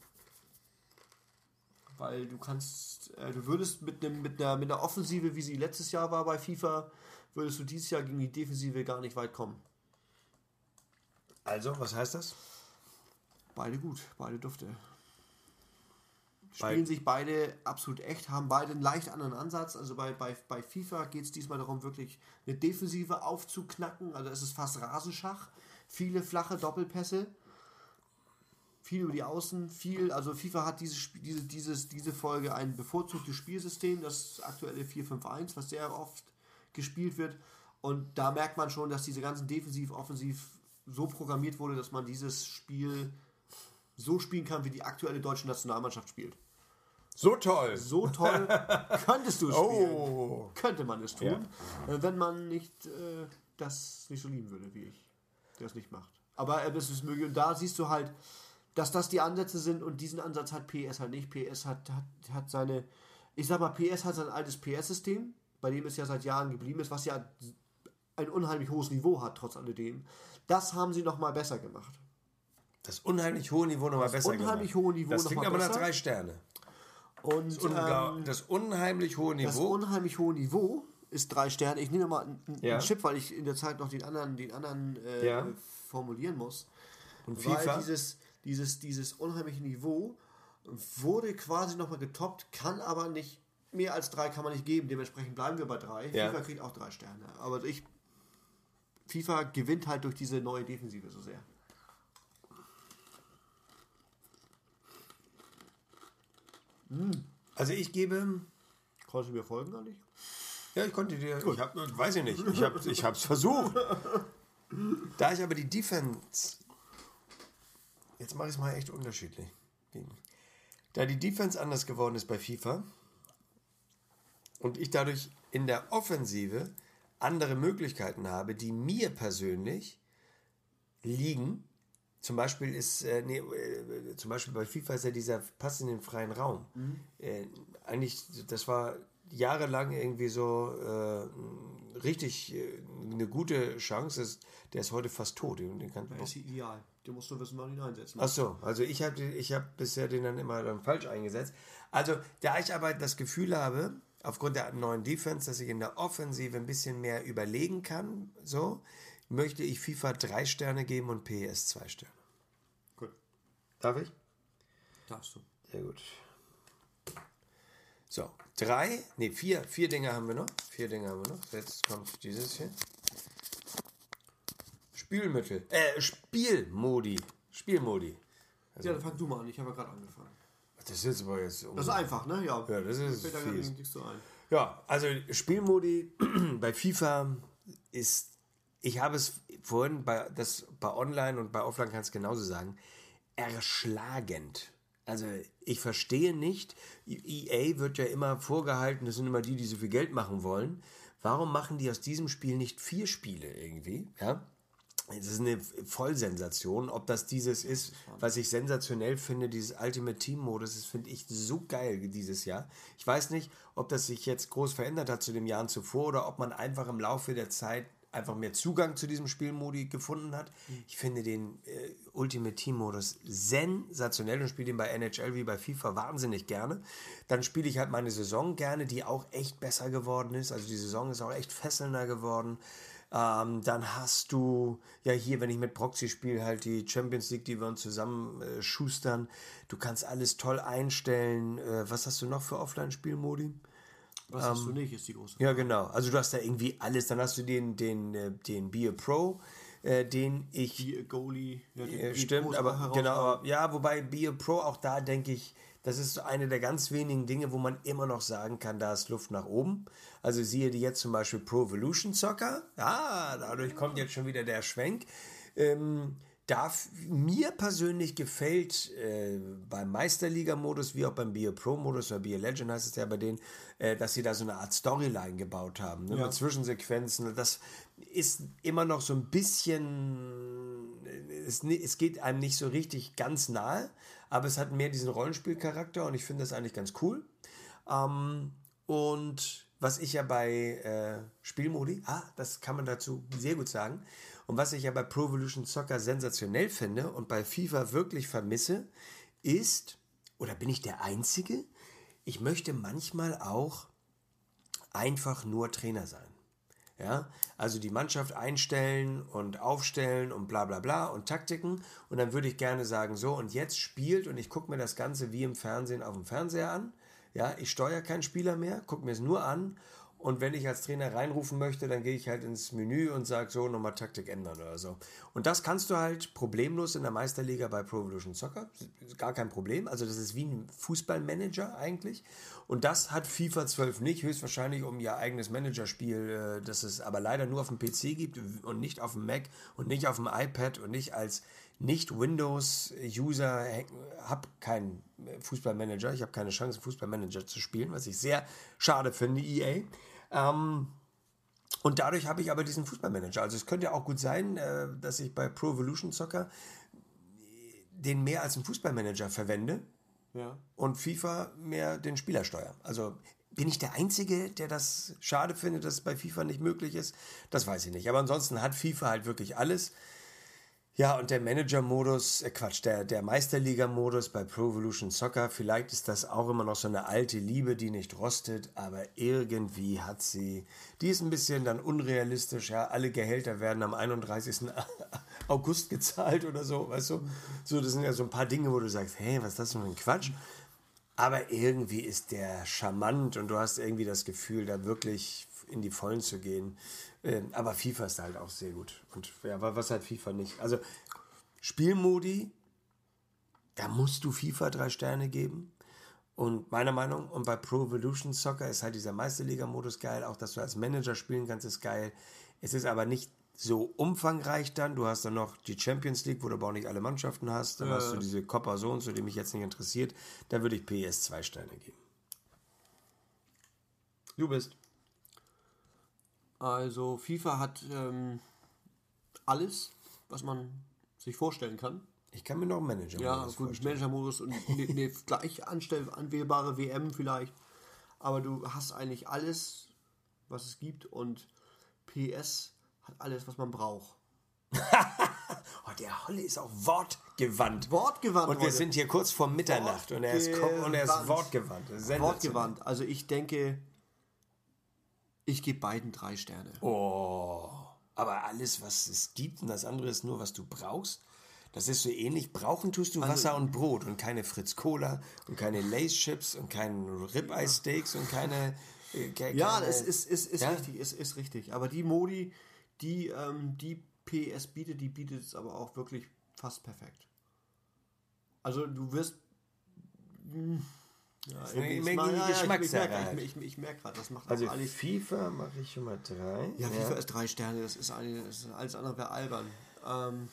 [SPEAKER 2] Weil du kannst, äh, du würdest mit, nem, mit, einer, mit einer Offensive, wie sie letztes Jahr war bei FIFA, würdest du dieses Jahr gegen die Defensive gar nicht weit kommen.
[SPEAKER 1] Also, was heißt das?
[SPEAKER 2] Beide gut, beide Dufte.
[SPEAKER 1] Bei-
[SPEAKER 2] Spielen sich beide absolut echt, haben beide einen leicht anderen Ansatz. Also bei, bei, bei FIFA geht es diesmal darum, wirklich eine Defensive aufzuknacken. Also es ist fast Rasenschach. Viele flache Doppelpässe. Viel über die Außen, viel, also FIFA hat dieses, Sp- diese, dieses, diese Folge ein bevorzugtes Spielsystem, das aktuelle vier fünf eins, was sehr oft gespielt wird. Und da merkt man schon, dass diese ganzen Defensiv, Offensiv so programmiert wurde, dass man dieses Spiel so spielen kann, wie die aktuelle deutsche Nationalmannschaft spielt.
[SPEAKER 1] So toll.
[SPEAKER 2] So toll könntest du es spielen.
[SPEAKER 1] Oh.
[SPEAKER 2] Könnte man es tun, ja. Wenn man nicht äh, das nicht so lieben würde, wie ich, der es nicht macht. Aber äh, das ist möglich. Und da siehst du halt, dass das die Ansätze sind und diesen Ansatz hat P S halt nicht. P S hat, hat, hat seine, ich sag mal, P S hat sein altes P S-System, bei dem es ja seit Jahren geblieben ist, was ja ein unheimlich hohes Niveau hat, trotz alledem. Das haben sie nochmal besser gemacht.
[SPEAKER 1] Das unheimlich hohe Niveau nochmal besser gemacht.
[SPEAKER 2] Das unheimlich hohe Niveau
[SPEAKER 1] Das
[SPEAKER 2] noch
[SPEAKER 1] klingt
[SPEAKER 2] mal
[SPEAKER 1] aber nach
[SPEAKER 2] besser.
[SPEAKER 1] drei Sterne.
[SPEAKER 2] Und,
[SPEAKER 1] Das, unglaub-
[SPEAKER 2] ähm,
[SPEAKER 1] das unheimlich hohe
[SPEAKER 2] das
[SPEAKER 1] Niveau.
[SPEAKER 2] unheimlich hohe Niveau ist drei Sterne. Ich nehme mal einen, einen
[SPEAKER 1] Ja.
[SPEAKER 2] Chip, weil ich in der Zeit noch den anderen, den anderen äh,
[SPEAKER 1] Ja.
[SPEAKER 2] formulieren muss.
[SPEAKER 1] Und
[SPEAKER 2] Weil
[SPEAKER 1] FIFA?
[SPEAKER 2] dieses, dieses, dieses unheimliche Niveau wurde quasi nochmal getoppt, kann aber nicht, mehr als drei kann man nicht geben. Dementsprechend bleiben wir bei drei.
[SPEAKER 1] Ja.
[SPEAKER 2] FIFA kriegt auch drei Sterne. Aber ich, FIFA gewinnt halt durch diese neue Defensive so sehr.
[SPEAKER 1] Also ich gebe...
[SPEAKER 2] Konntest du mir folgen eigentlich?
[SPEAKER 1] Ja, ich konnte dir... Ich hab, weiß ich nicht. Ich habe ich hab's versucht. Da ich aber die Defense... Jetzt mache ich es mal echt unterschiedlich. Da die Defense anders geworden ist bei FIFA und ich dadurch in der Offensive andere Möglichkeiten habe, die mir persönlich liegen. Zum Beispiel ist, äh, nee, äh, zum Beispiel bei FIFA ist ja dieser Pass in den freien Raum. Mhm. Äh, eigentlich, das war jahrelang irgendwie so äh, richtig äh, eine gute Chance. Das, der ist heute fast tot. Den, den kann,
[SPEAKER 2] Der ist ideal. Den musst du wissen, wann ihn einsetzen.
[SPEAKER 1] Ach so, also ich habe ich hab bisher den dann immer dann falsch eingesetzt. Also da ich aber das Gefühl habe, aufgrund der neuen Defense, dass ich in der Offensive ein bisschen mehr überlegen kann, so, möchte ich FIFA drei Sterne geben und P S zwei Sterne.
[SPEAKER 2] Gut.
[SPEAKER 1] Darf ich?
[SPEAKER 2] Darfst du.
[SPEAKER 1] Sehr gut. So, drei, nee, vier, vier Dinge haben wir noch. Vier Dinge haben wir noch. Jetzt kommt dieses hier. Spielmittel, äh, Spielmodi. Spielmodi. Also,
[SPEAKER 2] Ja, dann fang du mal an. Ich habe ja gerade angefangen.
[SPEAKER 1] das ist jetzt aber jetzt...
[SPEAKER 2] Das ist einfach, ne? Ja,
[SPEAKER 1] Ja, das ist
[SPEAKER 2] fällt da
[SPEAKER 1] fies.
[SPEAKER 2] nichts so ein.
[SPEAKER 1] Ja, also Spielmodi bei FIFA ist, ich habe es vorhin bei, das, bei Online und bei Offline kann es genauso sagen, erschlagend. Also ich verstehe nicht, E A wird ja immer vorgehalten, das sind immer die, die so viel Geld machen wollen. Warum machen die aus diesem Spiel nicht vier Spiele irgendwie? Ja, es ist eine Vollsensation. Ob das dieses ist, was ich sensationell finde, dieses Ultimate Team Modus, das finde ich so geil dieses Jahr. Ich weiß nicht, ob das sich jetzt groß verändert hat zu den Jahren zuvor oder ob man einfach im Laufe der Zeit einfach mehr Zugang zu diesem Spielmodi gefunden hat. Ich finde den äh, Ultimate Team Modus sensationell und spiele den bei N H L wie bei FIFA wahnsinnig gerne. Dann spiele ich halt meine Saison gerne, die auch echt besser geworden ist. Also die Saison ist auch echt fesselnder geworden. Ähm, dann hast du, ja hier, wenn ich mit Proxy spiele, halt die Champions League, die wir uns zusammen äh, schustern. Du kannst alles toll einstellen. Äh, was hast du noch für Offline-Spielmodi?
[SPEAKER 2] Was hast du nicht, ist die große Frage.
[SPEAKER 1] Ja, genau. Also du hast da irgendwie alles. Dann hast du den, den, äh, den Be a Pro, äh, den ich...
[SPEAKER 2] Be a Goalie. Ja, die,
[SPEAKER 1] äh,
[SPEAKER 2] die
[SPEAKER 1] stimmt,
[SPEAKER 2] große
[SPEAKER 1] aber
[SPEAKER 2] Herausforderung.
[SPEAKER 1] genau, aber, ja, wobei Be a Pro, auch da denke ich, das ist so eine der ganz wenigen Dinge, wo man immer noch sagen kann, da ist Luft nach oben. Also siehe die jetzt zum Beispiel Pro Evolution Soccer. Ah, dadurch kommt jetzt schon wieder der Schwenk. Ähm, da f- mir persönlich gefällt äh, beim Meisterliga-Modus wie auch beim Be a Pro-Modus oder Be a Legend heißt es ja bei denen, äh, dass sie da so eine Art Storyline gebaut haben, ne,
[SPEAKER 2] Ja.
[SPEAKER 1] mit Zwischensequenzen. Das ist immer noch so ein bisschen, es, es geht einem nicht so richtig ganz nahe, aber es hat mehr diesen Rollenspielcharakter und ich finde das eigentlich ganz cool. Ähm, und was ich ja bei äh, Spielmodi, ah, das kann man dazu sehr gut sagen, und was ich ja bei Pro Evolution Soccer sensationell finde und bei FIFA wirklich vermisse, ist, oder bin ich der Einzige, ich möchte manchmal auch einfach nur Trainer sein. Ja, also die Mannschaft einstellen und aufstellen und bla bla bla und Taktiken und dann würde ich gerne sagen, so und jetzt spielt und ich gucke mir das Ganze wie im Fernsehen auf dem Fernseher an. Ja, ich steuere keinen Spieler mehr, gucke mir es nur an Und wenn ich als Trainer reinrufen möchte, dann gehe ich halt ins Menü und sage so, nochmal Taktik ändern oder so. Und das kannst du halt problemlos in der Meisterliga bei Pro Evolution Soccer. Gar kein Problem. Also das ist wie ein Fußballmanager eigentlich. Und das hat FIFA zwölf nicht, höchstwahrscheinlich um ihr eigenes Managerspiel, das es aber leider nur auf dem P C gibt und nicht auf dem Mac und nicht auf dem iPad und nicht als Nicht-Windows-User, habe keinen Fußballmanager. Ich habe keine Chance, Fußballmanager zu spielen, was ich sehr schade finde, E A. Ähm, und dadurch habe ich aber diesen Fußballmanager. Also es könnte ja auch gut sein, äh, dass ich bei Pro Evolution Soccer den mehr als einen Fußballmanager verwende, ja, und FIFA mehr den Spieler steuert. Also bin ich der Einzige, der das schade findet, dass es bei FIFA nicht möglich ist? Das weiß ich nicht. Aber ansonsten hat FIFA halt wirklich alles. Ja, und der Manager-Modus, äh Quatsch, der, der Meisterliga-Modus bei Pro Evolution Soccer, vielleicht ist das auch immer noch so eine alte Liebe, die nicht rostet, aber irgendwie hat sie, die ist ein bisschen dann unrealistisch, ja, alle Gehälter werden am einunddreißigsten August gezahlt oder so, weißt du, so, das sind ja so ein paar Dinge, wo du sagst, hey, was ist das für ein Quatsch? Aber irgendwie ist der charmant und du hast irgendwie das Gefühl, da wirklich in die Vollen zu gehen. Aber FIFA ist halt auch sehr gut. Und ja, was hat FIFA nicht? Also Spielmodi, da musst du FIFA drei Sterne geben. Und meiner Meinung, und bei Pro Evolution Soccer ist halt dieser Meisterliga-Modus geil. Auch, dass du als Manager spielen kannst, ist geil. Es ist aber nicht so umfangreich dann. Du hast dann noch die Champions League, wo du aber auch nicht alle Mannschaften hast. Dann ja. hast du diese Copa so und so, die mich jetzt nicht interessiert. Da würde ich P S zwei Sterne geben.
[SPEAKER 2] Du bist. Also FIFA hat ähm, alles, was man sich vorstellen kann.
[SPEAKER 1] Ich kann mir noch einen Manager-Modus
[SPEAKER 2] ja, gut,
[SPEAKER 1] vorstellen.
[SPEAKER 2] Manager-Modus und eine ne, gleich anstell, anwählbare W M vielleicht. Aber du hast eigentlich alles, was es gibt, und P S hat alles, was man braucht.
[SPEAKER 1] Oh, der Holle ist auch wortgewandt.
[SPEAKER 2] Wortgewandt.
[SPEAKER 1] Und wir heute. sind hier kurz vor Mitternacht und er ist, und er ist wortgewandt.
[SPEAKER 2] Wortgewandt. Also ich denke, ich gebe beiden drei Sterne.
[SPEAKER 1] Oh, aber alles, was es gibt und das andere ist nur, was du brauchst, das ist so ähnlich. Brauchen tust du also, Wasser und Brot und keine Fritz Cola und keine Lace Chips und keine Ribeye Steaks und keine... Äh, keine
[SPEAKER 2] ja, es ist, ist, ist,
[SPEAKER 1] ja?
[SPEAKER 2] richtig, ist, ist richtig. Aber die Modi, die, ähm, die P S bietet, die bietet es aber auch wirklich fast perfekt. Also du wirst... Mh, Ja,
[SPEAKER 1] das ist eine
[SPEAKER 2] mal,
[SPEAKER 1] Geschmackssache.
[SPEAKER 2] Ja, ich, ich, ich, ich merke gerade, das macht
[SPEAKER 1] also
[SPEAKER 2] alles.
[SPEAKER 1] FIFA mache ich schon mal drei.
[SPEAKER 2] Ja, FIFA ja. ist drei Sterne, das ist, eine, das ist alles andere wäre albern. Ähm,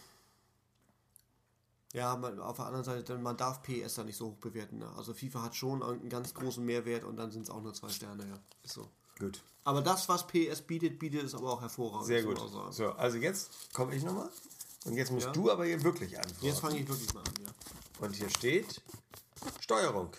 [SPEAKER 2] ja, man, auf der anderen Seite, man darf P S da nicht so hoch bewerten. Ne? Also FIFA hat schon einen ganz großen Mehrwert und dann sind es auch nur zwei Sterne. Ja, ist so.
[SPEAKER 1] Gut.
[SPEAKER 2] Aber das, was P S bietet, bietet es aber auch hervorragend.
[SPEAKER 1] Sehr gut. So, also jetzt komme ich nochmal. Und jetzt musst ja. du aber hier wirklich antworten.
[SPEAKER 2] Jetzt fange ich wirklich mal an, ja.
[SPEAKER 1] Und hier steht Steuerung.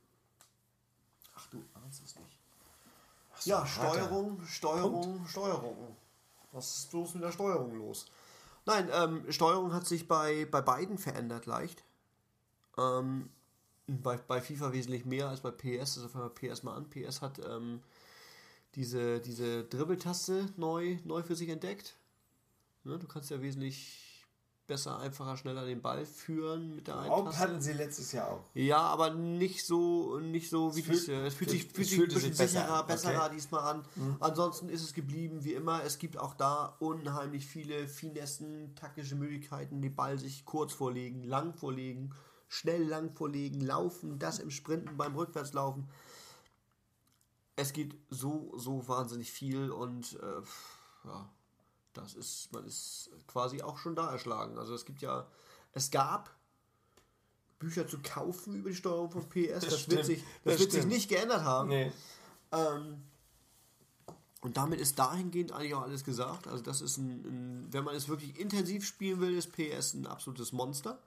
[SPEAKER 2] Du ahnst es nicht. So, ja, Steuerung, harter. Steuerung, Punkt. Steuerung. Was ist bloß mit der Steuerung los? Nein, ähm, Steuerung hat sich bei, bei beiden verändert leicht. Ähm, bei, bei FIFA wesentlich mehr als bei P S. Also fangen wir P S mal an. P S hat ähm, diese, diese Dribbeltaste neu, neu für sich entdeckt. Ne, du kannst ja wesentlich besser, einfacher, schneller den Ball führen mit der einen
[SPEAKER 1] Taste. Hatten sie letztes Jahr auch.
[SPEAKER 2] Ja, aber nicht so, nicht so wie es fühlt, es fühlt sich, fühlt sich ein bisschen sicherer, besser besserer okay. diesmal an. Mhm. Ansonsten ist es geblieben wie immer. Es gibt auch da unheimlich viele Finessen, taktische Möglichkeiten, den Ball sich kurz vorlegen, lang vorlegen, schnell lang vorlegen, laufen, das im Sprinten, beim Rückwärtslaufen. Es geht so, so wahnsinnig viel und äh, ja. Das ist, man ist quasi auch schon da erschlagen. Also es gibt ja, es gab Bücher zu kaufen über die Steuerung von P S. Das, das wird, sich, das das wird sich nicht geändert haben. Nee. Ähm, und damit ist dahingehend eigentlich auch alles gesagt. Also das ist ein, ein, wenn man es wirklich intensiv spielen will, ist P S ein absolutes Monster.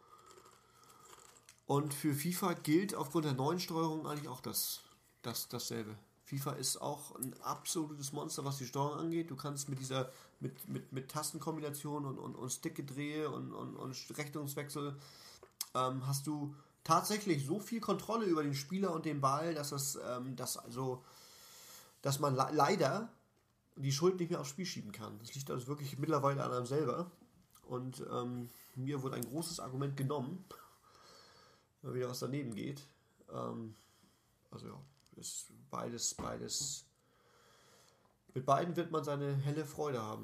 [SPEAKER 2] Und für FIFA gilt aufgrund der neuen Steuerung eigentlich auch das, das, dasselbe. FIFA ist auch ein absolutes Monster, was die Steuerung angeht. Du kannst mit dieser, mit, mit, mit Tastenkombination und, und, und Stickgedrehe und, und, und Richtungswechsel ähm, hast du tatsächlich so viel Kontrolle über den Spieler und den Ball, dass das, ähm, dass also, dass man le- leider die Schuld nicht mehr aufs Spiel schieben kann. Das liegt also wirklich mittlerweile an einem selber. Und ähm, mir wurde ein großes Argument genommen, weil wieder was daneben geht. Ähm, also ja. Ist beides, beides Mit beiden wird man seine helle Freude haben.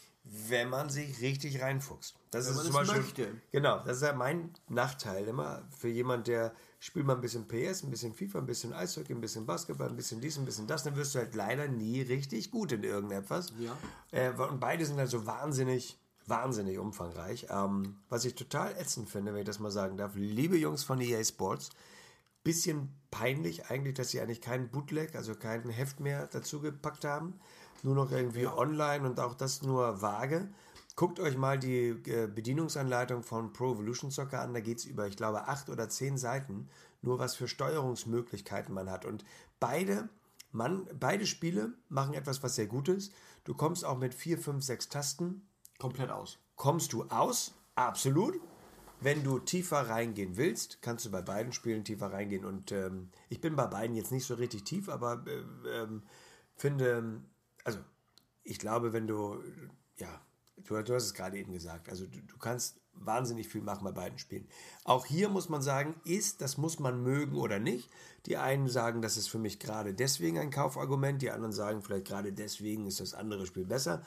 [SPEAKER 1] Wenn man sich richtig reinfuchst. Das
[SPEAKER 2] Wenn
[SPEAKER 1] ist
[SPEAKER 2] man
[SPEAKER 1] zum
[SPEAKER 2] es
[SPEAKER 1] Beispiel,
[SPEAKER 2] möchte.
[SPEAKER 1] Genau, das ist ja mein Nachteil immer. Für jemand, der spielt mal ein bisschen P S, ein bisschen FIFA, ein bisschen Eishockey, ein bisschen Basketball, ein bisschen dies, ein bisschen das, dann wirst du halt leider nie richtig gut in irgendetwas.
[SPEAKER 2] Ja.
[SPEAKER 1] Äh, und beide sind halt so wahnsinnig, wahnsinnig umfangreich. Ähm, was ich total ätzend finde, wenn ich das mal sagen darf, liebe Jungs von E A Sports, bisschen peinlich eigentlich, dass sie eigentlich keinen Bootleg, also kein Heft mehr dazu gepackt haben. Nur noch irgendwie
[SPEAKER 2] Ja.
[SPEAKER 1] online und auch das nur vage. Guckt euch mal die äh, Bedienungsanleitung von Pro Evolution Soccer an. Da geht es über, ich glaube, acht oder zehn Seiten, nur was für Steuerungsmöglichkeiten man hat. Und beide, man, beide Spiele machen etwas, was sehr gut ist. Du kommst auch mit vier, fünf, sechs Tasten.
[SPEAKER 2] Komplett aus.
[SPEAKER 1] Kommst du aus? Absolut. Wenn du tiefer reingehen willst, kannst du bei beiden Spielen tiefer reingehen. Und ähm, ich bin bei beiden jetzt nicht so richtig tief, aber äh, ähm, finde, also ich glaube, wenn du, ja, du, du hast es gerade eben gesagt, also du, du kannst wahnsinnig viel machen bei beiden Spielen. Auch hier muss man sagen, ist, das muss man mögen oder nicht. Die einen sagen, das ist für mich gerade deswegen ein Kaufargument, die anderen sagen, vielleicht gerade deswegen ist das andere Spiel besser.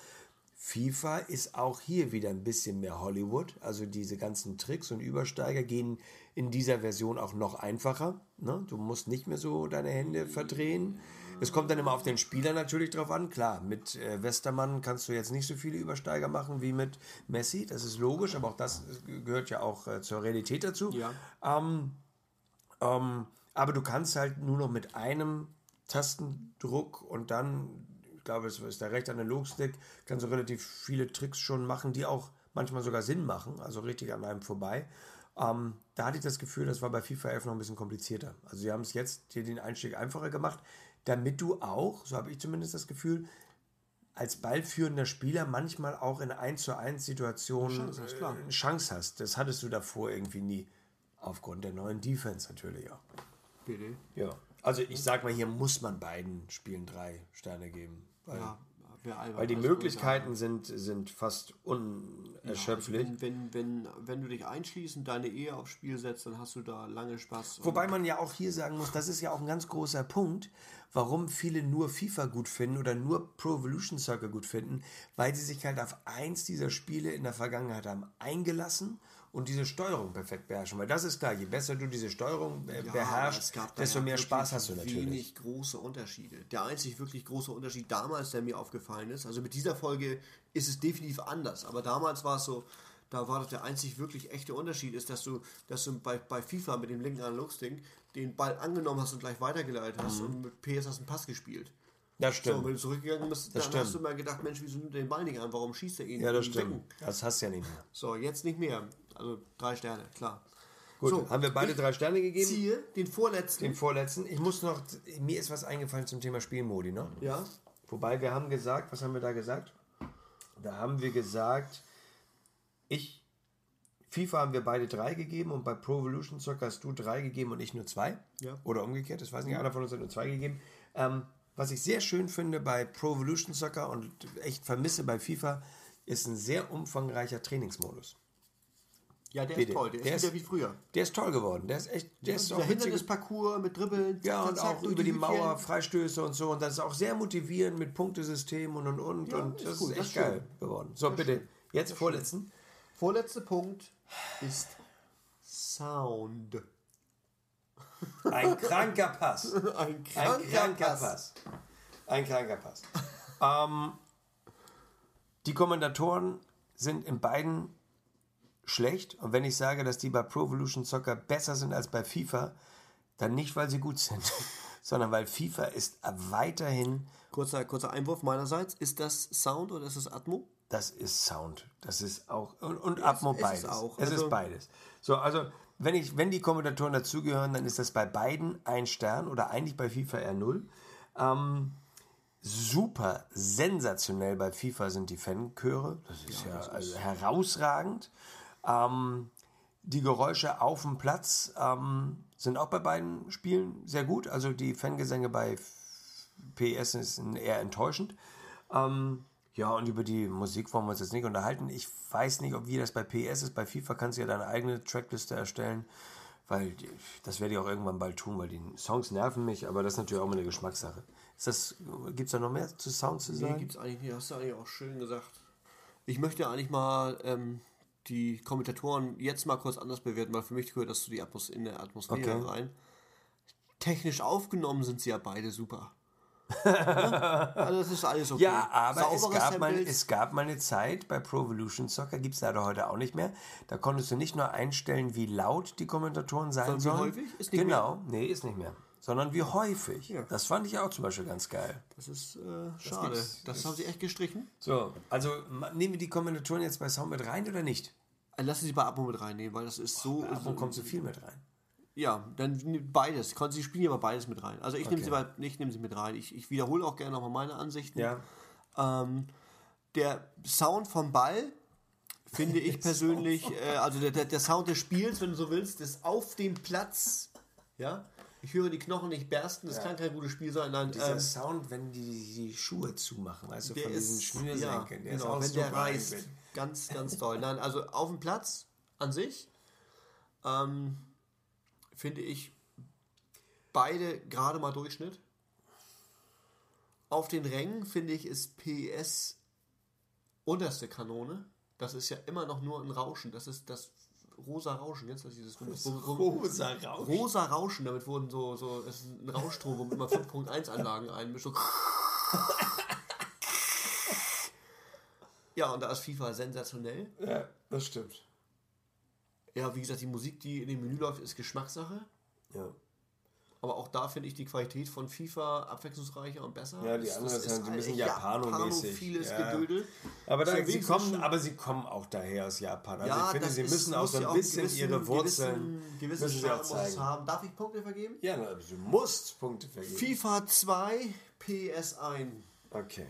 [SPEAKER 1] FIFA ist auch hier wieder ein bisschen mehr Hollywood. Also diese ganzen Tricks und Übersteiger gehen in dieser Version auch noch einfacher. Ne? Du musst nicht mehr so deine Hände verdrehen. Es kommt dann immer auf den Spieler natürlich drauf an. Klar, mit äh, Westermann kannst du jetzt nicht so viele Übersteiger machen wie mit Messi. Das ist logisch, aber auch das gehört ja auch äh, zur Realität dazu.
[SPEAKER 2] Ja.
[SPEAKER 1] Ähm, ähm, aber du kannst halt nur noch mit einem Tastendruck und dann, ich glaube, es ist der rechte Analogstick, kannst du relativ viele Tricks schon machen, die auch manchmal sogar Sinn machen, also richtig an einem vorbei. Ähm, da hatte ich das Gefühl, das war bei FIFA elf noch ein bisschen komplizierter. Also sie haben es jetzt dir den Einstieg einfacher gemacht, damit du auch, so habe ich zumindest das Gefühl, als ballführender Spieler manchmal auch in eins zu eins Situationen
[SPEAKER 2] Eine Chance hast, klar.
[SPEAKER 1] eine Chance hast. Das hattest du davor irgendwie nie. Aufgrund der neuen Defense natürlich auch.
[SPEAKER 2] Bitte.
[SPEAKER 1] Ja. Also ich sag mal, hier muss man beiden Spielen drei Sterne geben. Weil,
[SPEAKER 2] Ja, wäre albern.
[SPEAKER 1] weil die
[SPEAKER 2] Also,
[SPEAKER 1] Möglichkeiten sind, sind fast unerschöpflich.
[SPEAKER 2] Also wenn, wenn, wenn, wenn du dich einschließend deine Ehe aufs Spiel setzt, dann hast du da lange Spaß.
[SPEAKER 1] Wobei man ja auch hier sagen muss, das ist ja auch ein ganz großer Punkt, warum viele nur FIFA gut finden oder nur Pro Evolution Soccer gut finden, weil sie sich halt auf eins dieser Spiele in der Vergangenheit haben eingelassen und diese Steuerung perfekt beherrschen. Weil das ist klar, je besser du diese Steuerung äh,
[SPEAKER 2] Ja,
[SPEAKER 1] beherrschst,
[SPEAKER 2] es gab da
[SPEAKER 1] desto
[SPEAKER 2] ja
[SPEAKER 1] mehr
[SPEAKER 2] wirklich
[SPEAKER 1] Spaß hast du natürlich.
[SPEAKER 2] Wenig große Unterschiede. Der einzig wirklich große Unterschied damals, der mir aufgefallen ist, also mit dieser Folge ist es definitiv anders, aber damals war es so, da war das der einzig wirklich echte Unterschied, ist, dass du, dass du bei, bei FIFA mit dem linken Analogstick den Ball angenommen hast und gleich weitergeleitet hast, mhm. und mit P S hast du einen Pass gespielt.
[SPEAKER 1] Das stimmt.
[SPEAKER 2] So, wenn du zurückgegangen bist,
[SPEAKER 1] das
[SPEAKER 2] dann
[SPEAKER 1] stimmt.
[SPEAKER 2] hast du mal gedacht, Mensch, wieso nimmt der den Ball nicht an? Warum schießt er ihn?
[SPEAKER 1] Ja, das
[SPEAKER 2] ihn
[SPEAKER 1] stimmt.
[SPEAKER 2] Decken?
[SPEAKER 1] Das hast du ja nicht mehr.
[SPEAKER 2] So, jetzt nicht mehr. Also drei Sterne, klar.
[SPEAKER 1] Gut,
[SPEAKER 2] so,
[SPEAKER 1] haben wir beide drei Sterne gegeben?
[SPEAKER 2] Ziehe den vorletzten.
[SPEAKER 1] Den vorletzten. Ich muss noch, mir ist was eingefallen zum Thema Spielmodi, ne?
[SPEAKER 2] Ja.
[SPEAKER 1] Wobei wir haben gesagt, was haben wir da gesagt? Da haben wir gesagt, ich, FIFA haben wir beide drei gegeben und bei Pro Evolution Soccer hast du drei gegeben und ich nur zwei.
[SPEAKER 2] Ja.
[SPEAKER 1] Oder umgekehrt, das weiß nicht, einer von uns hat nur zwei gegeben. Ähm, was ich sehr schön finde bei Pro Evolution Soccer und echt vermisse bei FIFA, ist ein sehr umfangreicher Trainingsmodus.
[SPEAKER 2] Ja, der
[SPEAKER 1] Bitte.
[SPEAKER 2] ist toll. Der,
[SPEAKER 1] Der
[SPEAKER 2] ist wieder wie früher.
[SPEAKER 1] Der ist toll geworden. Der ist echt, der ist
[SPEAKER 2] Der
[SPEAKER 1] auch witzig.
[SPEAKER 2] Hindernisparcours mit Dribbeln.
[SPEAKER 1] Ja, und
[SPEAKER 2] zack,
[SPEAKER 1] auch
[SPEAKER 2] durch
[SPEAKER 1] über die
[SPEAKER 2] Hütchen.
[SPEAKER 1] Mauer, Freistöße und so. Und das ist auch sehr motivierend mit Punktesystem und und und.
[SPEAKER 2] Ja,
[SPEAKER 1] und
[SPEAKER 2] ist
[SPEAKER 1] das
[SPEAKER 2] gut,
[SPEAKER 1] ist
[SPEAKER 2] das
[SPEAKER 1] echt
[SPEAKER 2] ist
[SPEAKER 1] geil
[SPEAKER 2] schön.
[SPEAKER 1] geworden. So, bitte, jetzt vorletzten.
[SPEAKER 2] Vorletzter Punkt ist Sound.
[SPEAKER 1] Ein kranker Pass.
[SPEAKER 2] Ein kranker,
[SPEAKER 1] Ein kranker
[SPEAKER 2] Pass.
[SPEAKER 1] Pass. Ein kranker Pass. ähm, die Kommentatoren sind in beiden schlecht. Und wenn ich sage, dass die bei Pro Evolution Soccer besser sind als bei FIFA, dann nicht, weil sie gut sind, sondern weil FIFA ist weiterhin...
[SPEAKER 2] Kurzer, kurzer Einwurf meinerseits. Ist das Sound oder ist das Atmo?
[SPEAKER 1] Das ist Sound. Das ist auch... Und, und Atmo
[SPEAKER 2] es
[SPEAKER 1] beides.
[SPEAKER 2] ist auch.
[SPEAKER 1] Es
[SPEAKER 2] Also-
[SPEAKER 1] ist beides. So, also... Wenn, ich, wenn die Kommentatoren dazugehören, dann ist das bei beiden ein Stern oder eigentlich bei FIFA eher null. Ähm, super sensationell bei FIFA sind die Fanchöre. Das ist ja,
[SPEAKER 2] das
[SPEAKER 1] also herausragend. Ähm, die Geräusche auf dem Platz ähm, sind auch bei beiden Spielen sehr gut. Also die Fangesänge bei P S sind eher enttäuschend. Ähm, ja, und über die Musik wollen wir uns jetzt nicht unterhalten. Ich weiß nicht, ob wie das bei P S ist. Bei FIFA kannst du ja deine eigene Trackliste erstellen. Weil das werde ich auch irgendwann bald tun, weil die Songs nerven mich, aber das ist natürlich auch immer eine Geschmackssache. Ist das, gibt's da noch mehr zu Sound zu sagen?
[SPEAKER 2] Nee, gibt's eigentlich nicht. Hast du eigentlich auch schön gesagt. Ich möchte eigentlich mal ähm, die Kommentatoren jetzt mal kurz anders bewerten, weil für mich gehört das zu die Atmos in der Atmosphäre
[SPEAKER 1] Okay.
[SPEAKER 2] rein. Technisch aufgenommen sind sie ja beide super. Ja? Also das ist alles okay.
[SPEAKER 1] Ja, aber es
[SPEAKER 2] Saubere
[SPEAKER 1] gab, mal,
[SPEAKER 2] Samples.
[SPEAKER 1] es gab mal eine Zeit bei Pro Evolution Soccer, gibt es leider heute auch nicht mehr. Da konntest du nicht nur einstellen, wie laut die Kommentatoren sein
[SPEAKER 2] Sondern wie
[SPEAKER 1] sollen.
[SPEAKER 2] häufig? Ist nicht
[SPEAKER 1] genau, nee, ist nicht mehr. Sondern wie häufig.
[SPEAKER 2] Ja.
[SPEAKER 1] Das fand ich auch zum Beispiel ganz geil.
[SPEAKER 2] Das ist äh, schade.
[SPEAKER 1] gibt's-
[SPEAKER 2] Das, haben sie echt gestrichen.
[SPEAKER 1] So, also ma- nehmen wir die Kommentatoren jetzt bei Sound mit rein oder nicht?
[SPEAKER 2] Äh, Lassen Sie bei Abo mit reinnehmen, weil das ist so.
[SPEAKER 1] Bei Abo
[SPEAKER 2] so
[SPEAKER 1] kommt so viel mit rein.
[SPEAKER 2] Ja, dann nimm beides. Kon- Sie spielen aber beides mit rein. Also ich nehme
[SPEAKER 1] Okay.
[SPEAKER 2] sie bei, ich nehme sie mit rein. Ich, ich wiederhole auch gerne nochmal meine Ansichten.
[SPEAKER 1] Ja.
[SPEAKER 2] Ähm, der Sound vom Ball finde ich persönlich, äh, also der, der, der Sound des Spiels, wenn du so willst, ist auf dem Platz. Ja, ich höre die Knochen nicht bersten. Das kann kein gutes Spiel sein. Nein,
[SPEAKER 1] Dieser
[SPEAKER 2] ähm,
[SPEAKER 1] Sound, wenn die die Schuhe zumachen, weißt du,
[SPEAKER 2] der
[SPEAKER 1] von diesen
[SPEAKER 2] ist, ja,
[SPEAKER 1] Schnürsenkeln. Der
[SPEAKER 2] genau,
[SPEAKER 1] ist auch
[SPEAKER 2] wenn
[SPEAKER 1] so
[SPEAKER 2] der reißt,
[SPEAKER 1] beeindruckend.
[SPEAKER 2] ganz, ganz toll. Nein, also auf dem Platz an sich ähm, finde ich beide gerade mal Durchschnitt. Auf den Rängen finde ich ist P S unterste Kanone. Das ist ja immer noch nur ein Rauschen. Das ist das rosa Rauschen jetzt, das ist dieses
[SPEAKER 1] Rosa Rausch.
[SPEAKER 2] rosa Rauschen. Damit wurden so so das ist ein Rauschstrom, wo man immer fünf Punkt eins Anlagen einmischt. So. Ja, und da ist FIFA sensationell.
[SPEAKER 1] Ja, das stimmt.
[SPEAKER 2] Ja, wie gesagt, die Musik, die in dem Menü läuft, ist Geschmackssache.
[SPEAKER 1] Ja.
[SPEAKER 2] Aber auch da finde ich die Qualität von FIFA abwechslungsreicher und besser.
[SPEAKER 1] Ja, die
[SPEAKER 2] Das-
[SPEAKER 1] anderen
[SPEAKER 2] das
[SPEAKER 1] sind ein bisschen
[SPEAKER 2] ja,
[SPEAKER 1] japanomäßig.
[SPEAKER 2] Japanophiles
[SPEAKER 1] Ja.
[SPEAKER 2] Gedödel.
[SPEAKER 1] Aber, da,
[SPEAKER 2] So
[SPEAKER 1] sie
[SPEAKER 2] wenigstens
[SPEAKER 1] kommen,
[SPEAKER 2] schon-
[SPEAKER 1] aber sie kommen auch daher aus Japan. Also
[SPEAKER 2] Ja,
[SPEAKER 1] ich finde,
[SPEAKER 2] das
[SPEAKER 1] sie
[SPEAKER 2] ist-
[SPEAKER 1] müssen auch
[SPEAKER 2] muss
[SPEAKER 1] so
[SPEAKER 2] ja
[SPEAKER 1] ein
[SPEAKER 2] auch
[SPEAKER 1] bisschen
[SPEAKER 2] gewissen-
[SPEAKER 1] ihre Wurzeln
[SPEAKER 2] Gewissen, gewissen
[SPEAKER 1] müssen sie
[SPEAKER 2] Charme
[SPEAKER 1] auch
[SPEAKER 2] muss es
[SPEAKER 1] zeigen.
[SPEAKER 2] haben. Darf ich Punkte vergeben?
[SPEAKER 1] Ja, na, du musst Punkte vergeben.
[SPEAKER 2] FIFA zwei, P S eins.
[SPEAKER 1] Okay.